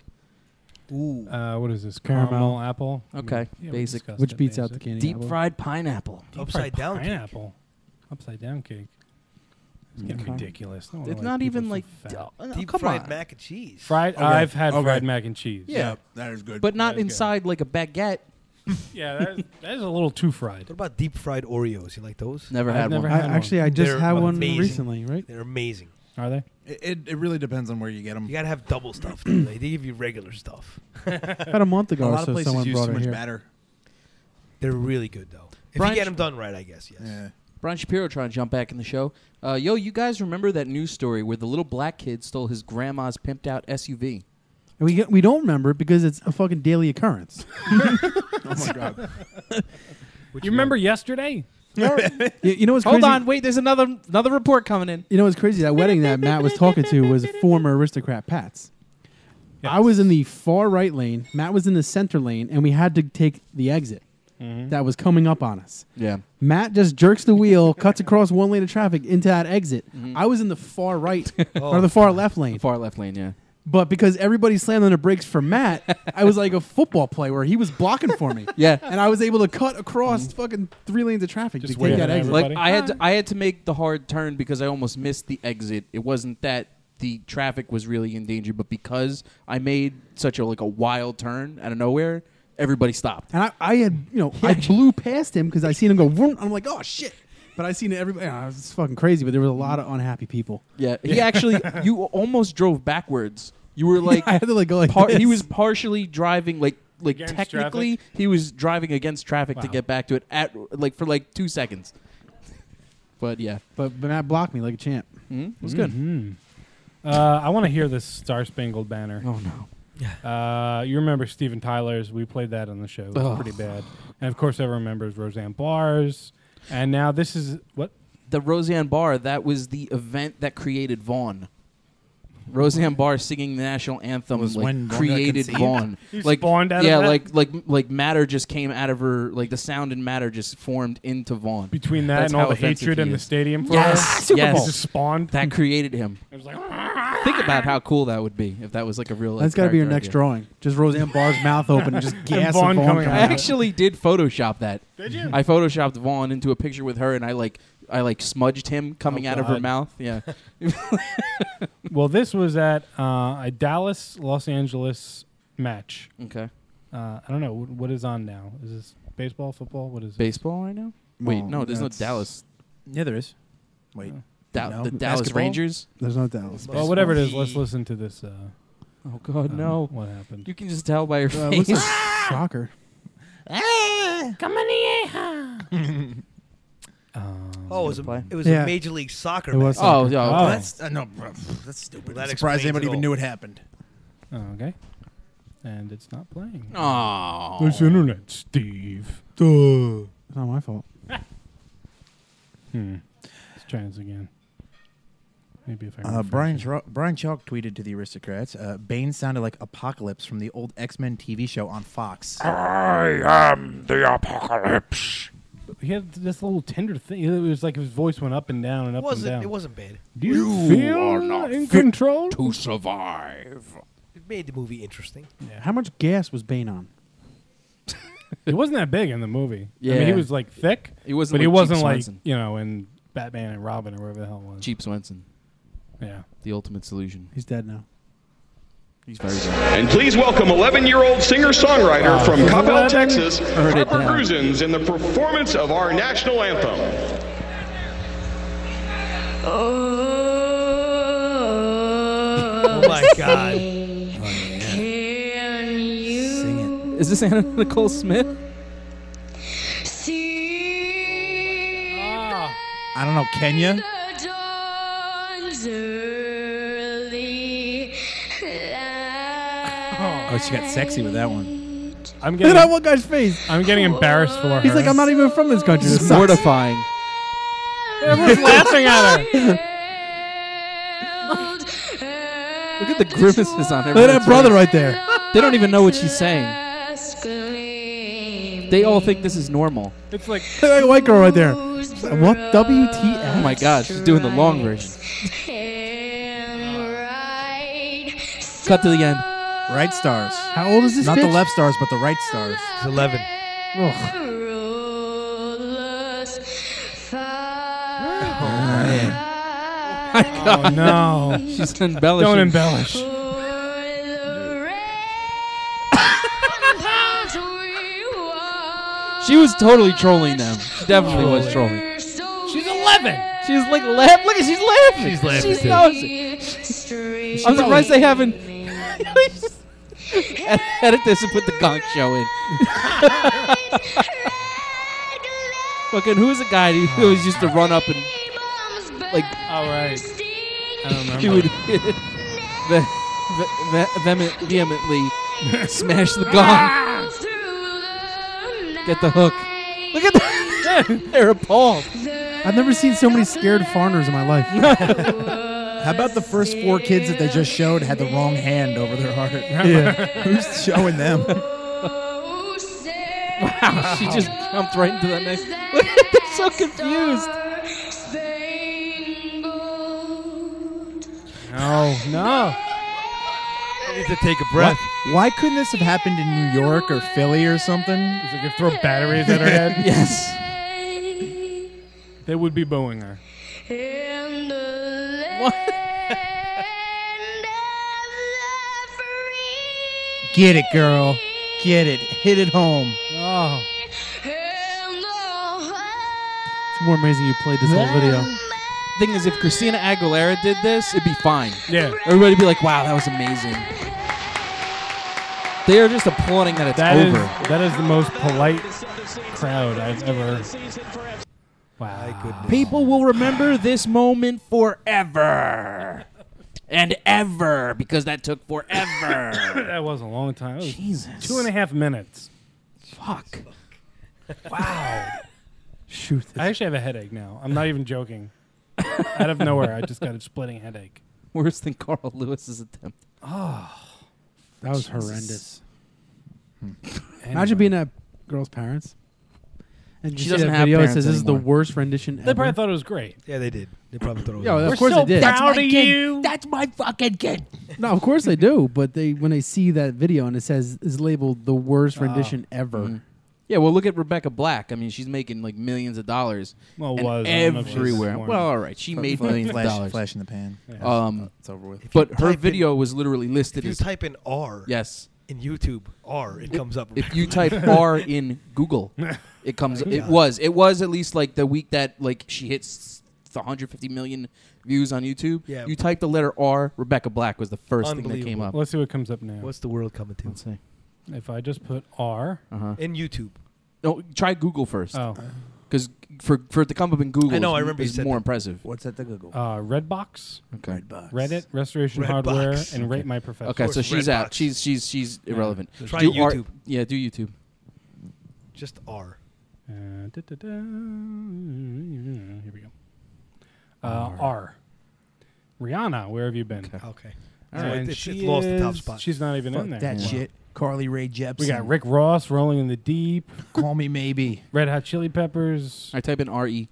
Ooh. Uh, what is this? Caramel. Caramel, apple. Okay, Yeah, we basic. discussed Which that beats out the basic. candy Deep apple. fried pineapple. Deep Upside fried down cake. pineapple. Upside down cake. It's getting Okay. ridiculous. No It's wonder not people even are so like fat. uh, Deep come fried on. mac and cheese. fried. Okay. I've had Okay. fried mac and cheese. Yeah. that is good. But not That is good. inside like a baguette. Yeah, that is, that is a little too fried. What about deep fried Oreos? You like those? Never I've had never one. had I, one. actually, I just They're had one amazing. recently, right? They're amazing. Are they? it, it, it really depends on where you get them. You gotta have double stuff. though. they, they give you regular stuff. About a month A ago, lot so of places someone use brought too it much here. batter. They're really good though. If Brian you get Sh- them done right, I guess. Yes. Yeah. Brian Shapiro trying to jump back in the show. Uh, yo, you guys remember that news story where the little black kid stole his grandma's pimped out S U V? And we get, we don't remember it because it's a fucking daily occurrence. Oh my god. You remember yesterday? you, you know what's Hold crazy? on, wait. There's another another report coming in. You know what's crazy? That wedding that Matt was talking to was former aristocrat Pat's. I was in the far right lane. Matt was in the center lane, and we had to take the exit Mm-hmm. that was coming up on us. Yeah. Matt just jerks the wheel, cuts across one lane of traffic into that exit. I was in the far right or the far left lane. Far left lane, yeah. But because everybody slammed on the brakes for Matt, I was like a football player where he was blocking for me. Yeah. And I was able to cut across fucking three lanes of traffic Just to take waving that at exit. Like Everybody? I had to, I had to make the hard turn because I almost missed the exit. It wasn't that the traffic was really in danger, but because I made such a like a wild turn out of nowhere, everybody stopped. And I, I had, you know, I blew past him because I seen him go, vroom. I'm like, oh, shit. But I seen everybody. Oh, it was fucking crazy, but there was a lot of unhappy people. Yeah, he actually you almost drove backwards. You were like I had to like go like par- this. he was partially driving like like Against technically he was driving against traffic to Wow. get back to it at like for like two seconds. But yeah, But, but Matt blocked me like a champ. mm-hmm. it was good. Mhm. Uh, I want to hear this Star Spangled Banner. Oh no. Uh, you remember Steven Tyler's? We played that on the show. It was Ugh. pretty bad. And of course, everyone remembers Roseanne Barr's. And now this is what? The Roseanne Barr, that was the event that created Vaughn. Roseanne Barr singing the national anthem Was like, when Vaughn got created conceived? Vaughn. You like spawned out of yeah, that? like like like matter just came out of her. Like the sound and matter just formed into Vaughn. Between that That's and all how the offensive hatred he in the is. stadium for Yes, her. Super yes. Bowl. Just spawned. That created him. It was like, Think about how cool that would be if that was like a real. Like, That's got to be your character next idea. drawing. Just Roseanne Barr's mouth open and just gas Vaughn of Vaughn coming coming I out. out. actually did Photoshop that. Did you? I photoshopped Vaughn into a picture with her, and I like I like smudged him coming Oh, out of her God. mouth. Yeah. Well, this was at uh, a Dallas, Los Angeles match. Okay. Uh, I don't know what, what is on now. Is this baseball, football? What is it? Baseball right now? Wait, Well, no, there's no that's- Dallas. Yeah, there is. Wait. Da- No? The Dallas Basketball? Rangers? There's no Dallas. Well, whatever it is, let's listen to this. Uh, Oh, God, uh, no. What happened? You can just tell by your Uh, it face. looks like soccer. Come on here. Um, Oh, it was, a, play. it was Yeah. a Major League Soccer It was match. Oh, soccer. yeah. Oh. Okay. That's uh, no, bro, that's stupid. Well, I'm that surprised explains anybody it even all. knew it happened. oh, okay. And it's not playing. Oh. This internet, Steve. It's not my fault. Hmm. Let's try this again. Maybe if I can Uh, refresh Brian it. Chalk, Brian Chalk tweeted to the Aristocrats, uh, Bane sounded like Apocalypse from the old X-Men T V show on Fox. I am the apocalypse. He had this little tender thing. It was like his voice went up and down and It up and wasn't. down. It wasn't bad. Do you, You feel are not in fit control? To survive. It made the movie interesting. Yeah. How much gas was Bane on? It wasn't that big in the movie. I Yeah. mean, he was like thick, He wasn't but he like wasn't Cheap like Swenson. you know in Batman and Robin or whatever the hell it was. Cheap Swenson. Yeah. The ultimate solution. He's dead now. He's very good. And please welcome eleven-year-old singer-songwriter Wow. from Is it Coppell, eleven? Texas, Heard it Harper down. Gruzins, in the performance of our national anthem. Oh my God! Is this Anna Nicole Smith? I don't know, Kenya? Oh, she got sexy with that one. I'm Look getting. at that one guy's face. I'm getting embarrassed for her. He's like, I'm not even from this country. This It's sucks. mortifying. Everyone's laughing at her. Look at the grimaces on Look at everyone's that brother face. right there. They don't even know what she's saying. They all think this is normal. It's like Look at that white girl right there. What? W T F? Oh my God, she's doing the long version. Cut to the end. Right stars. How old is this Not the bitch? left stars, but the right stars. It's eleven. Ugh. oh no. She's embellishing. Don't embellish. She was totally trolling them. She definitely was trolling. She's eleven. She's like laugh. Look at she's laughing. She's laughing, She too. knows it. I'm surprised they haven't edit this and put the Gong Show in. Fucking who's the guy who who always used to run up and like All right. I don't remember. he would ve- ve- ve- vehemently smash the gong. Get the hook. Look at that. They're appalled. I've never seen so many scared foreigners in my life. How about the first four kids that they just showed had the wrong hand over their heart? Yeah. Who's showing them? Wow, she just jumped right into the next. Look at they're so confused. No, no. I need to take a breath. Why, why couldn't this have happened in New York or Philly or something? Is it gonna throw batteries at her head? Yes. They would be booing her. What? Get it, girl. Get it. Hit it home. Oh. It's more amazing you played this whole video. Thing is, if Christina Aguilera did this, it'd be fine. Yeah. Everybody'd be like, "Wow, that was amazing." They are just applauding that it's That is over. that is the most polite crowd I've ever. Wow. People will remember this moment forever. And ever, because that took forever. That was a long time. It was Jesus. two and a half minutes. Fuck. Wow. Shoot. I actually have a headache now. I'm not even joking. Out of nowhere, I just got a splitting headache. Worse than Carl Lewis's attempt. Oh, That was Jesus. horrendous. Anyway. Imagine being that girl's parents. And you She see doesn't that have video. It parents says this is the anymore. worst rendition They ever. probably thought it was great. Yeah, they did. They probably thought it was. Yo, awesome. of course so they did. proud of you. That's my fucking kid. No, of course they do. But they when they see that video and it says is labeled the worst rendition ever. Mhm. Yeah, well, look at Rebecca Black. I mean, she's making like millions of dollars. Well, and was. I don't know if she's everywhere. more. Well, all right, she made Flash- millions flash, of dollars. Flash in the pan. Yeah. Um, It's over with. If you but her type video was literally in, listed if you as type in R, yes. In YouTube, R, it comes up. If you type R in Google, it comes. It was. It was at least like the week that like she hits one hundred fifty million views on YouTube. Yeah. You type the letter R, Rebecca Black was the first thing that came up. Let's see what comes up now. What's the world coming to? Let's see. If I just put R. Uh-huh. In YouTube. No, try Google first. Oh. Because for, for it to come up in Google I know, is, I remember you is said more that. impressive. What's at the Google? Uh, Redbox. Okay. Redbox. Reddit, Restoration Redbox. Hardware, and Okay. Rate My Professional. Okay, so she's Redbox. out. She's she's she's irrelevant. Try do R- YouTube. yeah, do YouTube. Just R. Uh, da, da, da. Here we go. Uh, R. Rihanna, where have you been? Okay. Okay. And So it- it's- she it's lost the top is- spot. She's not even Fuck in there. that Yeah. shit. Carly Rae Jepsen. We got Rick Ross, Rolling in the Deep. Call Me Maybe. Red Hot Chili Peppers. I type in R E.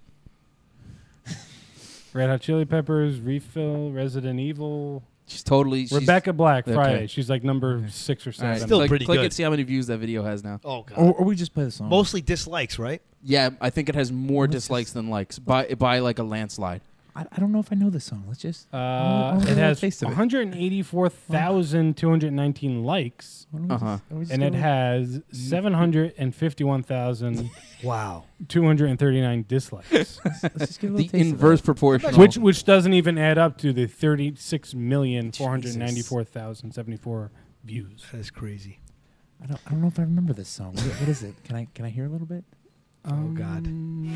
Red Hot Chili Peppers, Refill, Resident Evil. She's totally she's, Rebecca Black, okay. Friday. She's like number six or All seven. right, Still click, pretty click good. and see how many views that video has now. Oh, God. Or, or we just play the song. Mostly dislikes, right? Yeah, I think it has more Let's dislikes just- than likes by by like a landslide. I, I don't know if I know this song. Let's just. I Uh, wanna- I wanna it get a has taste of it. one hundred eighty-four thousand two hundred nineteen likes, Why don't we Uh-huh. just- why don't we just and go it with- has seven hundred fifty-one thousand Wow. two hundred thirty-nine dislikes, Let's just give it a The little taste inverse of proportion. which which doesn't even add up to the thirty-six million four hundred ninety-four thousand seventy-four views. That is crazy. it. I don't. I don't know if I remember this song. What, what is it? Can I? Can I hear a little bit? Oh, God.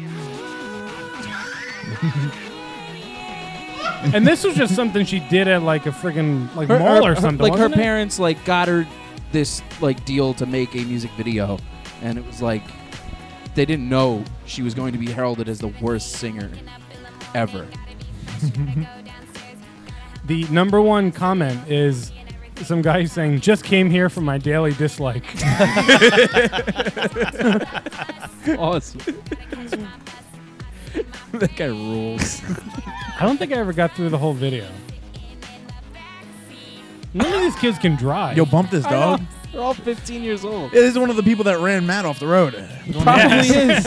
And this was just something she did at like a friggin' like Her- mall her- or something. Like her wasn't it? parents like got her this like deal to make a music video, and it was like they didn't know she was going to be heralded as the worst singer ever. The number one comment is some guy saying, "Just came here for my daily dislike." Awesome. That guy rules. I don't think I ever got through the whole video. None of these kids can drive. Yo, bump this, I dog. know. They're all fifteen years old. It is one of the people that ran Matt off the road. Probably is.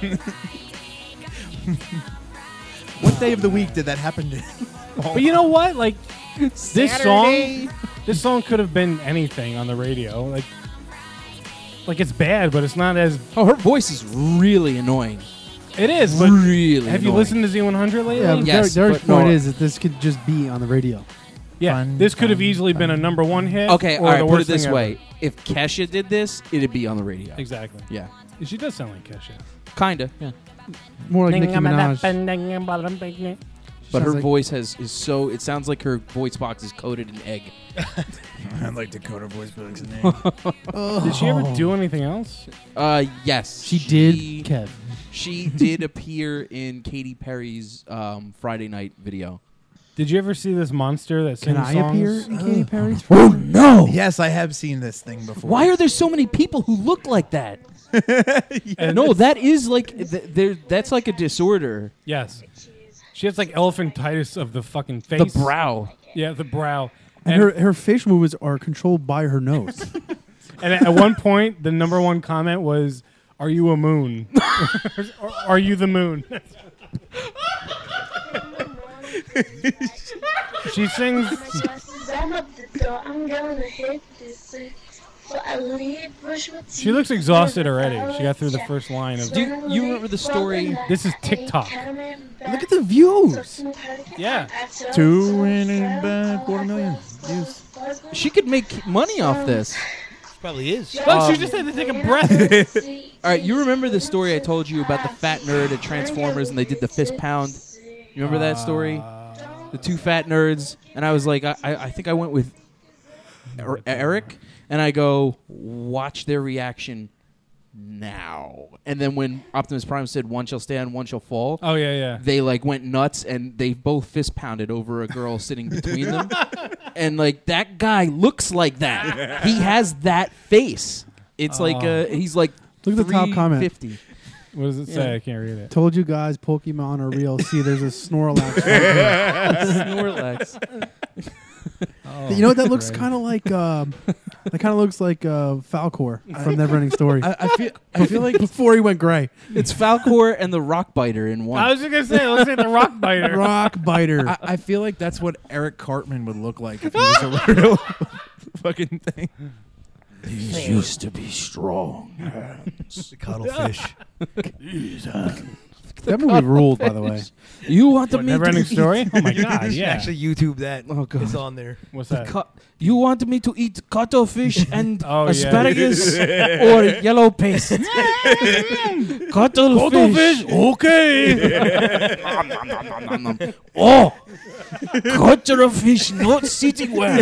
What day of the week did that happen to? But you know what? Like this Saturday. song, this song could have been anything on the radio. Like, like it's bad, but it's not as Oh, her voice is really annoying. it is. But really have you annoying. listened to Z one hundred lately? Yeah, Yeah, but Yes, Derek- Derek's but no. point is that this could just be on the radio. Fun, this could have fun, easily been a fun. number one hit. Okay, or all right. the Put it worst this thing way: ever. if Kesha did this, it'd be on the radio. Exactly. Yeah, She does sound like Kesha. kinda. Yeah, More like Nicki Minaj. but her Sounds like- voice has is so. It sounds like her voice box is coated in egg. I'd like Dakota voice box in Did she ever do anything else? Uh, yes, She did, Kev. She did appear in Katy Perry's um, Friday night video. Did you ever see this monster that sings Can I songs? appear in Katy Perry's? Oh no! Yes, I have seen this thing before. Why are there so many people who look like that? And No, that is like th- there. That's like a disorder. Yes. She has like elephantitis of the fucking face. The brow. Yeah, the brow. And her her facial movements are controlled by her nose. And at one point, the number one comment was, "Are you a moon? Or are you the moon?" She sings. She looks exhausted already. She got through the first line of. Do you, you remember the story? This is TikTok. Look at the views. Yeah. Two and a quarter million views. She could make money off this. Probably is. Look, she just had to take a breath. All right, you remember the story I told you about the fat nerd at Transformers and they did the fist pound? You remember that story? The two fat nerds, and I was like, I, I I think I went with Er- Eric, and I go, watch their reaction now. And then when Optimus Prime said, "One shall stand, one shall fall," Oh yeah, yeah. they like went nuts, and they both fist pounded over a girl sitting between them. And like that guy looks like that. He has that face. It's like uh, he's like Look at the top comment. three fifty. What does it say? Yeah. I can't read it. Told you guys, Pokemon are real. See, there's a Snorlax. Snorlax. Oh, You know what? That looks Christ. kind of like. Um, that kind of looks like uh, Falcor from Neverending Story. I, I feel. I feel like Before he went gray. It's Falcor and the Rock Biter in one. I was just gonna say, let's say the rock biter. Rock biter. I, I feel like that's what Eric Cartman would look like if he was a real fucking thing. These used to be strong hands. The cuttlefish. These hands. That movie ruled, by the way. You want What, me Never to Ending eat- Story? Oh my god, You should yeah. actually YouTube that. Oh, God. It's on there. What's The that? cu- you want me to eat cuttlefish and Oh, yeah. asparagus or yellow paste? Cuttlefish. Okay. Nom, nom, nom, nom, nom, nom. Oh, cuttlefish not sitting well.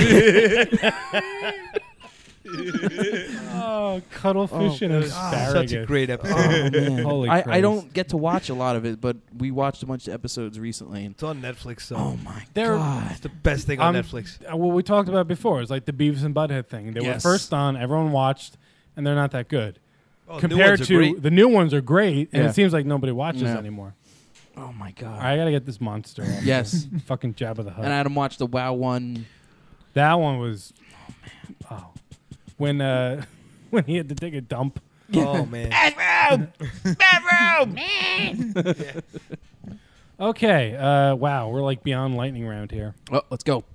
Oh, cuttlefish Oh, and God. asparagus. Such a great episode. Oh, man. Holy I, I Christ. don't get to watch a lot of it, but we watched a bunch of episodes recently. And It's on Netflix. So oh my They're- god! it's the best thing on Um, Netflix. Uh, what we talked about before is like the Beavis and Butthead thing. They Yes. were first on, everyone watched, and they're not that good. Oh, new Compared ones are to great. the new ones are great, and Yeah. it seems like nobody watches Yeah. anymore. Oh my god! All right, I gotta get this monster. off. Yes. Fucking Jabba the Hutt. And Adam watched the WoW one. that one was, oh, when uh, when he had to take a dump. Oh man. Bathroom! Bathroom! Man! Okay, uh, wow, we're like beyond lightning round here. Oh, let's go.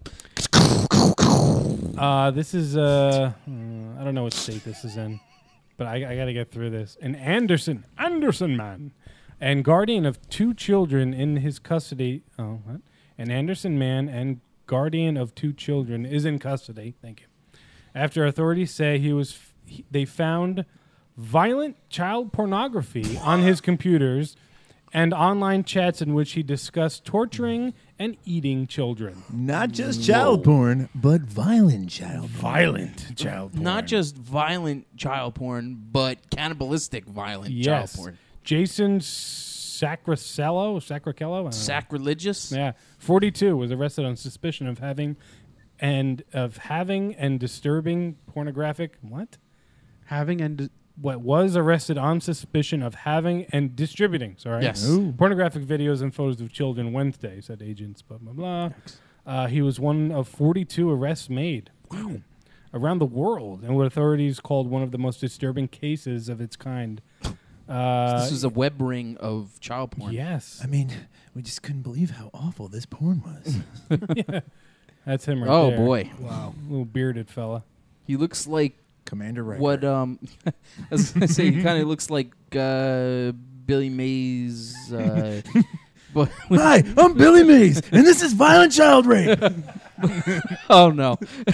Uh, this is uh, hmm, I don't know what state this is in, but I, I got to get through this. An Anderson Anderson man, and guardian of two children in his custody. Oh, what? An Anderson man and guardian of two children is in custody. Thank you. After authorities say he was, f- he, they found violent child pornography on his computers and online chats in which he discussed torturing and eating children. Not just child porn, but violent child porn. Violent child porn. Not just violent child porn, but cannibalistic violent Yes. child porn. Jason Sacracello, Sacracello, I don't know. Sacrilegious. Yeah, forty-two was arrested on suspicion of having and of having and disturbing pornographic what? Having and di- What was arrested on suspicion of having and distributing, sorry. Yes. Ooh. Pornographic videos and photos of children Wednesday, said agents, blah, blah, blah. Uh, he was one of forty-two arrests made wow. around the world, and what authorities called one of the most disturbing cases of its kind. Uh, This is a web ring of child porn. Yes. I mean, we just couldn't believe how awful this porn was. Yeah. That's him right Oh there. boy, Wow. Little bearded fella. he looks like Commander Riker. what? Um, I was gonna say he kind of looks like uh, Billy Mays. Uh, but Hi, I'm Billy Mays, and this is violent child rape. oh no,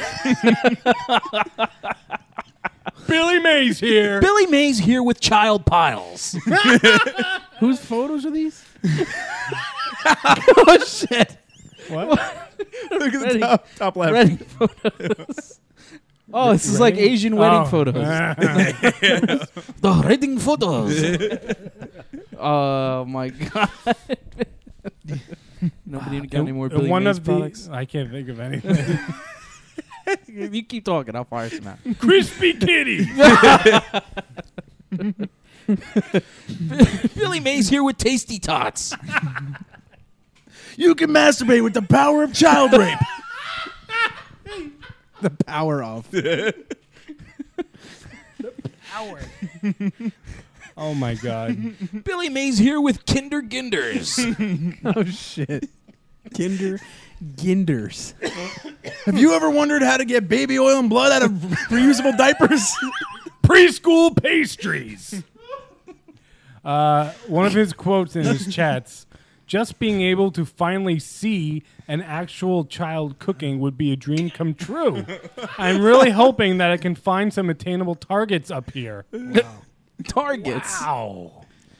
Billy Mays here. Billy Mays here with child piles. whose photos are these? Oh shit! What? Look at Ready. the top, top left. Wedding photos. Oh, this is like Asian wedding Oh. photos. The wedding photos. Oh my god! Nobody got any more Billy One Mays of products? the I can't think of anything. If you keep talking, I'll fire some out. Crispy Kitty. Billy Mays here with Tasty Tots. You can masturbate with the power of child rape. The power of. Oh my god. Billy Mays here with Kinder Ginders. Oh shit. Kinder Ginders. Have you ever wondered how to get baby oil and blood out of reusable diapers? Preschool pastries. Uh, one of his quotes in his chats: "Just being able to finally see an actual child cooking would be a dream come true. I'm really hoping that I can find some attainable targets up here." Targets. Wow.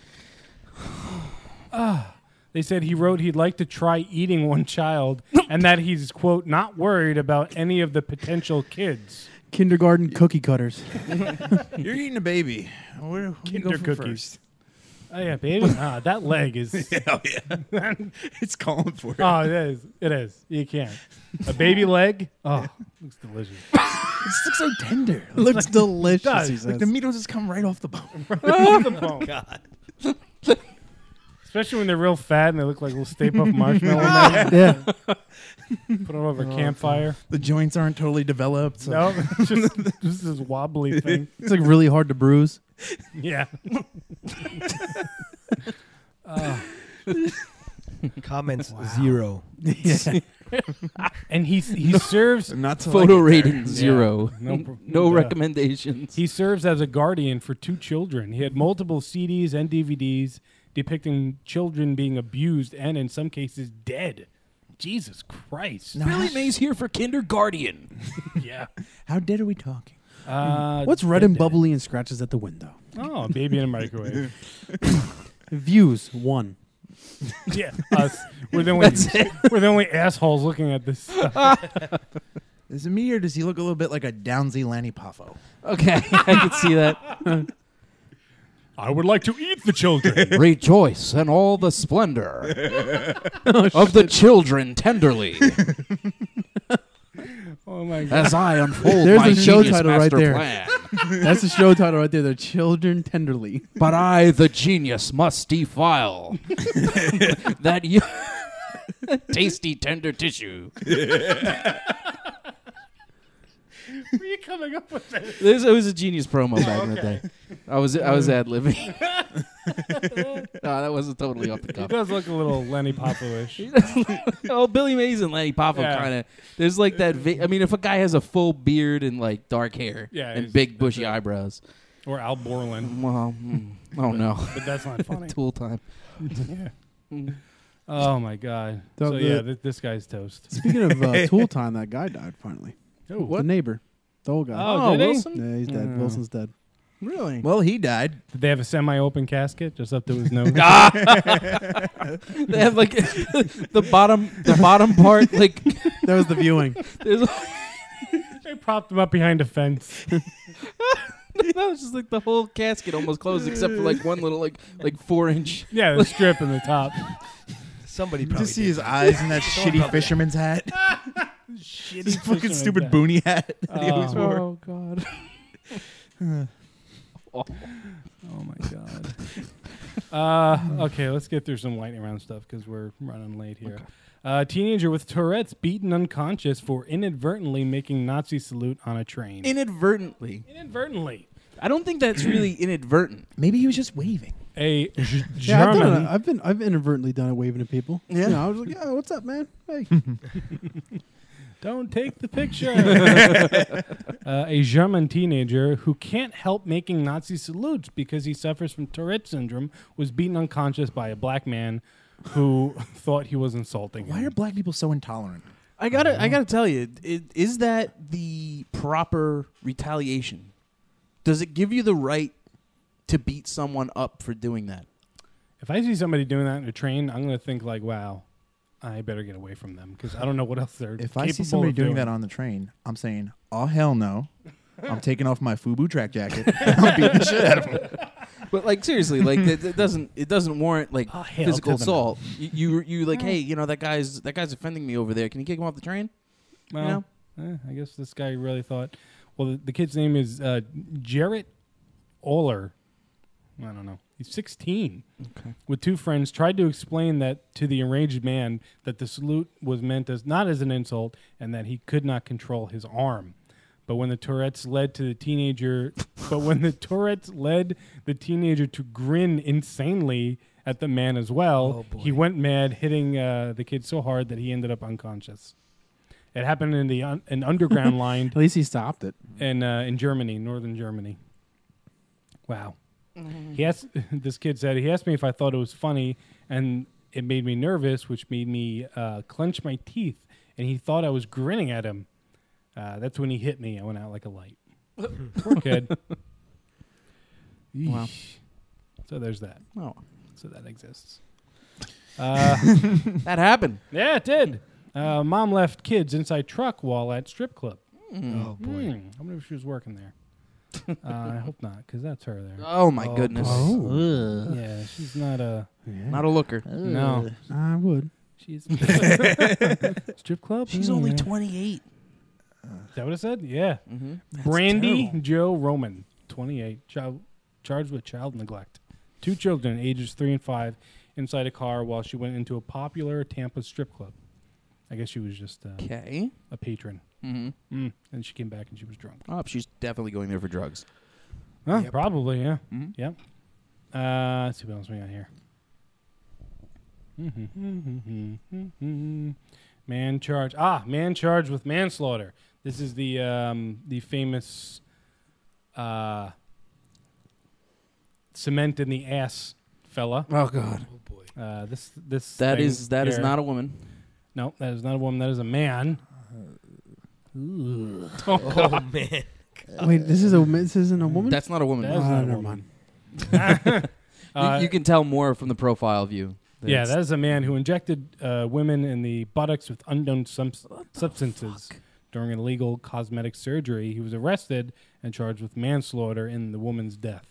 Ah. They said he wrote he'd like to try eating one child and that he's, quote, not worried about any of the potential kids. Kindergarten cookie cutters. You're eating a baby. Where, where do you go Kinder for cookies. first? Oh, yeah, baby. Ah, that leg is... Hell yeah. It's calling for it. Oh, it is. It is. You can't. A baby leg? Oh, looks delicious. It looks so tender. Looks delicious, does. he Like says. Like the meat will just come right off the bone. Oh, the bone. God. Especially when they're real fat and they look like little Stay Puft Marshmallow Men. Yeah. Put them over a campfire. The joints aren't totally developed. So. No, it's just, just this wobbly thing. It's like really hard to bruise. Yeah. uh, Comments zero. Yeah. and he he serves Not to Photo like it rating Yeah. zero. No No, pro- no duh. recommendations. He serves as a guardian for two children. He had multiple C Ds and D V Ds depicting children being abused and, in some cases, dead. Jesus Christ. Billy Mays here for Kindergarten. Yeah. How dead are we talking? Uh, What's red dead, and dead. bubbly and scratches at the window? Oh, a baby in a microwave. Views one. Yeah, us. We're the only we're the only assholes looking at this stuff. Is it me or does he look a little bit like a Downsy Lanny Poffo? Okay, I can see that. I would like to eat the children. Rejoice in all the splendor of the children tenderly. Oh my god! As I unfold There's my the show genius title right master there. plan. That's the show title right there. The children tenderly. But I, the genius, must defile that you tasty tender tissue. Where are you coming up with this? This it was a genius promo back in the Okay. day. I was I was ad libbing. No, that wasn't totally off the He cuff. does look a little Lenny Popo-ish. Oh, Billy Mays and Lenny Poffo Yeah. kind of. There's like that. Va- I mean, if a guy has a full beard and like dark hair Yeah, and he's- big bushy eyebrows, Or Al Borland. well, mm, oh no, But that's not funny. Tool time. Yeah. Oh my god. So So, the- yeah, th- this guy's toast. Speaking of uh, Tool Time, that guy died finally. Oh, The neighbor, the old guy. Oh, did he? Wilson? Yeah, he's dead. Oh. Wilson's dead. Really? Well, he died. Did they have a semi-open casket just up to his nose? They have like the bottom, the bottom part. Like That was the viewing. there's. They propped him up behind a fence. That was just like the whole casket almost closed except for like one little like like four inch. Yeah, the strip in the top. Somebody You probably just see did his that. eyes in that Someone shitty probably- fisherman's hat. Shitty His fucking fisherman's stupid hat. boonie hat that he always Oh. wore. Oh god. Oh my god. Uh, okay, let's get through some lightning round stuff because we're running late here. Uh, teenager with Tourette's beaten unconscious for inadvertently making Nazi salute on a train. Inadvertently. inadvertently. I don't think that's really inadvertent. Maybe he was just waving. A G- Yeah, I've, done German. it. I've been I've inadvertently done it waving at people. Yeah. You know, I was like, "Yeah, what's up, man? Hey." Don't take the picture. uh, a German teenager who can't help making Nazi salutes because he suffers from Tourette syndrome was beaten unconscious by a black man who thought he was insulting Why him. are black people so intolerant? I gotta, I gotta tell you, it, is that the proper retaliation? Does it give you the right to beat someone up for doing that? If I see somebody doing that in a train, I'm going to think like, wow, I better get away from them because I don't know what else they're If I see capable somebody of doing, doing that on the train, I'm saying, oh, hell no. I'm taking off my FUBU track jacket. I'm beating the shit out of him. But like seriously, like it, it doesn't, it doesn't warrant like Oh, hell physical to the no. assault. You, you, you like, hey, you know that guy's that guy's offending me over there. Can you kick him off the train? Well, eh, I guess this guy really thought. Well, the, the kid's name is uh, Jarrett Oller. I don't know. He's sixteen. Okay. With two friends, tried to explain that to the enraged man that the salute was meant as not as an insult and that he could not control his arm. But when the Tourette's led to the teenager, but when the Tourette's led the teenager to grin insanely at the man as well, Oh, boy. he went mad, hitting uh, the kid so hard that he ended up unconscious. It happened in the un- an underground line At least he stopped it. in uh, in Germany, northern Germany. Wow. He asked this kid said he asked me if I thought it was funny, and it made me nervous, which made me uh, clench my teeth. And he thought I was grinning at him. Uh, that's when he hit me. I went out like a light. Poor kid. Wow. Yeesh. So there's that. Oh, So that exists. Uh, that happened. yeah, it did. Uh, mom left kids inside truck while at strip club. Oh boy. Hmm. I wonder if she was working there. uh, I hope not, because that's her there. Oh my goodness. Oh. Yeah, she's not a Not a looker. no. I would. She's strip club. She's Hmm, only yeah. twenty-eight. Is that what it said? Yeah. Mm-hmm. Brandy Joe Roman, twenty-eight, child, charged with child neglect. Two children, ages three and five, inside a car while she went into a popular Tampa strip club. I guess she was just uh, Okay. a patron. Mm-hmm. Mm. And she came back and she was drunk. Oh, she's definitely going there for drugs. Huh, Yep. Probably, yeah. Mhm. Yep. Uh, let's see what else we got here. Man charged. Ah, man charged with manslaughter. This is the um, the famous uh, cement in the ass fella. Oh God. Oh boy. Uh, this this That thing is that is here- not a woman. No, that is not a woman. That is a man. Ooh. Oh, man. Wait, this is a this isn't a woman. That's not a woman. That is Ah, not a never woman. mind. Uh, you, you can tell more from the profile view. Yeah, That's- that is a man who injected uh, women in the buttocks with unknown sum- substances during an illegal cosmetic surgery. He was arrested and charged with manslaughter in the woman's death.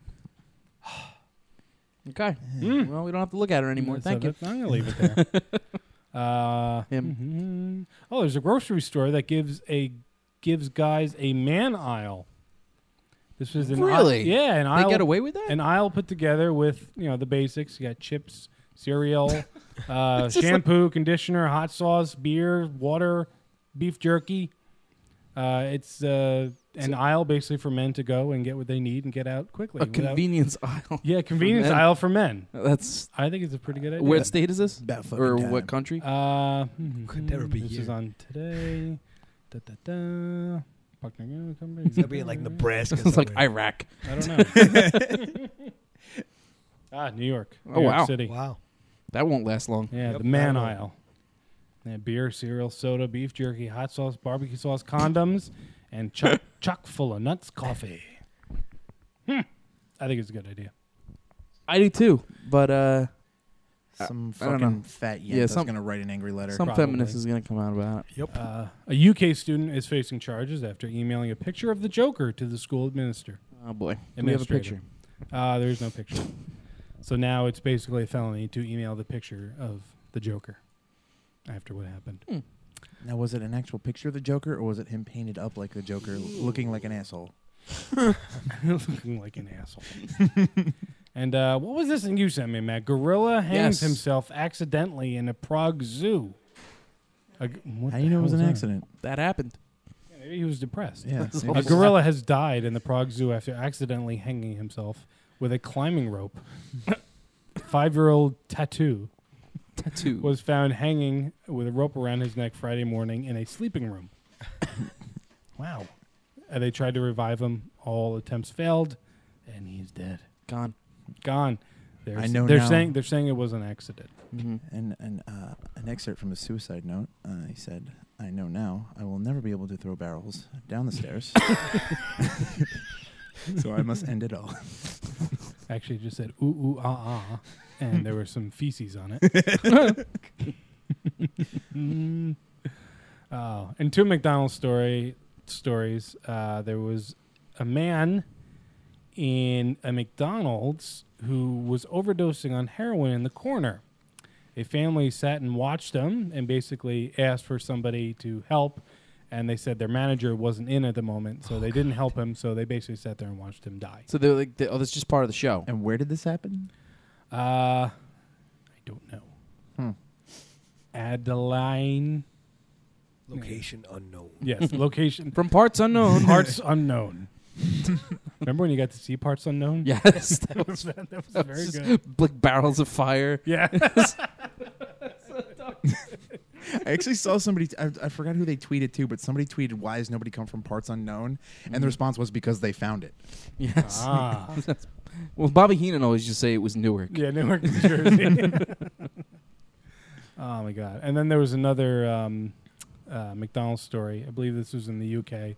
Okay. Mm. Well, we don't have to look at her anymore. So Thank you. that- I'm going to leave it there. uh, Him. mhm. Oh, there's a grocery store that gives a gives guys a man aisle. This was an Really? aisle, yeah, an They aisle. get away with that? An aisle put together with you know the basics. You got chips, cereal, uh, It's just shampoo, conditioner, hot sauce, beer, water, beef jerky. Uh, it's uh, an aisle basically for men to go and get what they need and get out quickly. A without- convenience aisle. Yeah, for convenience men. aisle for men. That's. I think it's a pretty good idea. What state is this? About fucking Or time. what country? Uh, Could never be This here. is on today. Da, da, da. Is that being like Nebraska? It's like somewhere? Iraq. I don't know. ah, New York. New Oh, York wow. City. Wow. That won't last long. Yeah, Yep, the man I know. aisle. They have beer, cereal, soda, beef jerky, hot sauce, barbecue sauce, condoms, and chock, chock full of nuts coffee. Hmm. I think it's a good idea. I do too, but uh, Some I don't fucking know. fat yank Yeah, that's some- going to write an angry letter. some Probably. feminist is going to come out about it. Yep. Uh, a U K student is facing charges after emailing a picture of the Joker to the school administrator. Oh boy, do we have a Administrator. picture? Uh, there's no picture. So now it's basically a felony to email the picture of the Joker after what happened. Hmm. Now, was it an actual picture of the Joker, or was it him painted up like the Joker, looking like an asshole? Looking like an asshole. And uh, what was this thing you sent me, Matt? Gorilla hangs Yes. himself accidentally in a Prague zoo. A g- what How the do you know it hell was is an that? accident? That happened. Yeah, maybe he was depressed. Yeah, A maybe- gorilla has died in the Prague Zoo after accidentally hanging himself with a climbing rope. Five-year-old Tattoo Tattoo. was found hanging with a rope around his neck Friday morning in a sleeping room. Wow. And they tried to revive him. All attempts failed, and he's dead. Gone. Gone. They're, I s- know they're now. saying they're saying it was an accident. Mm-hmm. And, and uh, an excerpt from a suicide note. Uh, he said, "I know now I will never be able to throw barrels down the stairs, so I must end it all." Actually, it just said ooh ooh ah ah, and there was some feces on it. Mm. Oh, and two McDonald's story stories. Uh, there was a man in a McDonald's who was overdosing on heroin in the corner. A family sat and watched him and basically asked for somebody to help, and they said their manager wasn't in at the moment, so they didn't help him. So they basically sat there and watched him die. So they're like, they, oh, that's just part of the show. And where did this happen? Uh, I don't know. Hmm. Adeline. Location unknown. Yes, location. From parts unknown. Parts unknown. Remember when you got to see Parts Unknown? Yes, that was that, was That very was just good. Like barrels of fire. Yeah. I actually saw somebody. T- I, I forgot who they tweeted to, but somebody tweeted, "Why has nobody come from parts unknown?" And the response was because they found it. Yes. Ah. Well, Bobby Heenan always just say it was Newark. Yeah, Newark, New Jersey. Oh my god! And then there was another um, uh, McDonald's story. I believe this was in the U K,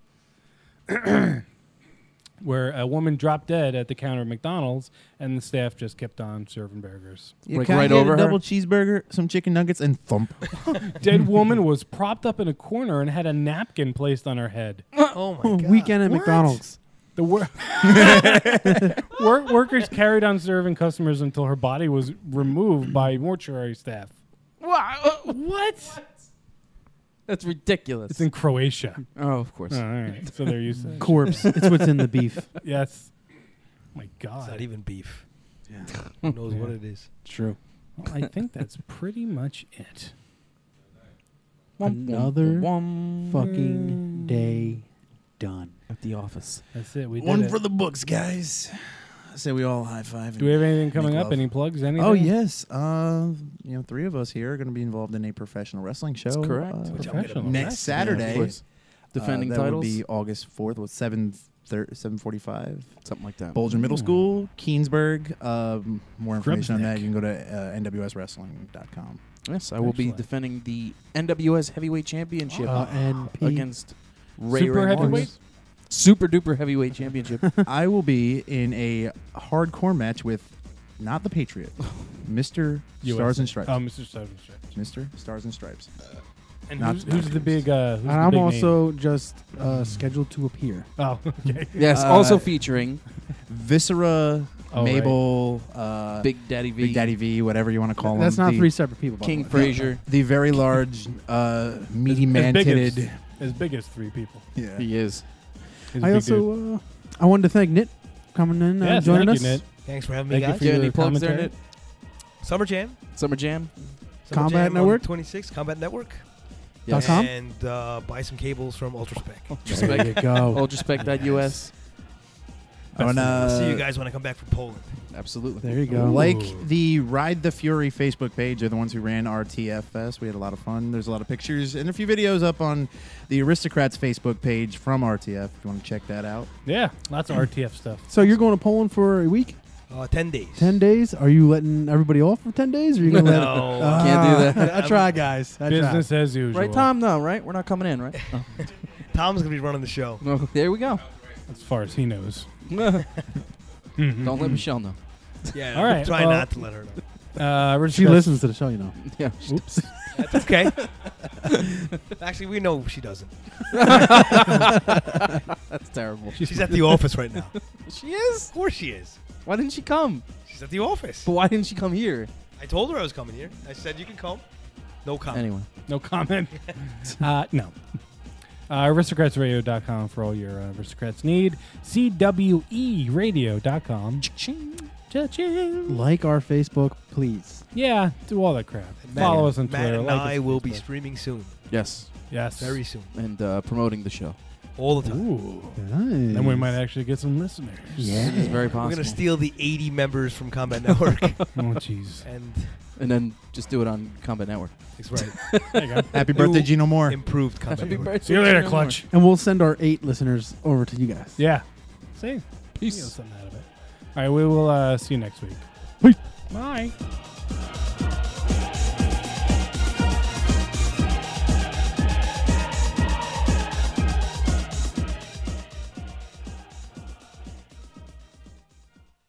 where a woman dropped dead at the counter of McDonald's, and the staff just kept on serving burgers. Yeah, Like can I right get over a her? double cheeseburger, some chicken nuggets, and thump. Dead woman was propped up in a corner and had a napkin placed on her head. Oh my god. Weekend at What? McDonald's. The wor- Work- workers carried on serving customers until her body was removed by mortuary staff. What? That's ridiculous. It's in Croatia. Oh, of course. Oh, all right. So they're used to it. Corpse. It's what's in the beef. Yes. My It's God. not even beef. Yeah. Who knows Yeah. what it is? True. Well, I think that's pretty much it. Another Wum. fucking day done. At the office. That's it. We did One it. for the books, guys. say we all high five. Do we have anything coming up? Any plugs? Anything? Oh yes, uh, you know, three of us here are going to be involved in a professional wrestling show. That's correct. Uh, Professional next wrestling. Saturday, Yeah, of course. Defending uh, that titles? would be August fourth with seven seven forty five. Something like that. Bolger Middle Ooh. School, Keensburg. Um, more information on Grubsnick. that, you can go to uh, N W S wrestling dot com. Yes, I will be Excellent. defending the N W S Heavyweight Championship Uh, N P. against Ray Super Ray heavyweight? Morris. Super duper heavyweight championship. I will be in a hardcore match with not the Patriot, Mister U S A. Stars and Stripes. Oh, Mister Stars and Stripes. Mister Stars and Stripes. And Not- who's, not who's the Cruz. big? Uh, who's And the I'm big also just uh, scheduled to appear. Name? Oh, okay. Yes, Uh, also featuring Viscera, Oh, Mabel, uh, Big Daddy V, Big Daddy V, whatever you want to call him. That's not the, three separate people. by King the way. Frazier. The very large, uh, meaty As man big as- titted. As big as three people. Yeah. He is. He's a I big also dude. uh, I wanted to thank Nit coming in and Yes, joining thank us. you, Nit. Thanks for having me, Thank you guys. for Do you have your any plugs there, commentary. Nit? Summer Jam. Summer Jam. Summer Combat Jam Network? on twenty-six Combat Network. Dot com? And uh, buy some cables from Ultraspec. There you go. Ultraspec dot U S. I wanna, I'll see you guys when I come back from Poland. Absolutely. There you go. Like Ooh. the Ride the Fury Facebook page, they're the ones who ran R T F Fest. We had a lot of fun. There's a lot of pictures and a few videos up on the Aristocrats Facebook page from R T F if you want to check that out. Yeah, lots of R T F stuff. So you're going to Poland for a week? Uh, ten days. Ten days? Are you letting everybody off for ten days? Or are you going to let? No. Ah, Can't do that. I try, guys. I try. Business as usual. Right, Tom? No, right? We're not coming in, right? Oh. Tom's gonna be running the show. No, there we go. As far as he knows. Don't let Michelle know. Yeah. All right, Try well- not to let her know. Uh, we're She just- listens to the show, you know. Yeah. Oops. That's okay. Actually, we know she doesn't. That's terrible. She's at the office right now. She is? Of course she is. Why didn't she come? She's at the office. But why didn't she come here? I told her I was coming here. I said you can come. No comment. Anyway. No comment. uh, no. Uh, aristocrats radio dot com for all your uh, Aristocrats need. C W E radio dot com. Cha-ching. Like our Facebook, please. Yeah, do all that crap. Matt, Follow us on Matt Twitter. and like I us on will be Facebook. streaming soon. Yes. Yes. Very soon. And uh, promoting the show. All the time. Ooh. Nice. Then we might actually get some listeners. Yeah. It's very We're possible. going to steal the eighty members from Combat Network. Oh, jeez. and And then just do it on Combat Network. that's right. There you go. Happy birthday, Gino Moore. Improved Combat Happy Network. birthday, See you later, Gino Clutch. And we'll send our eight listeners over to you guys. Yeah. See? You get Peace. something out of it. All right, we will uh, see you next week. Peace. Bye.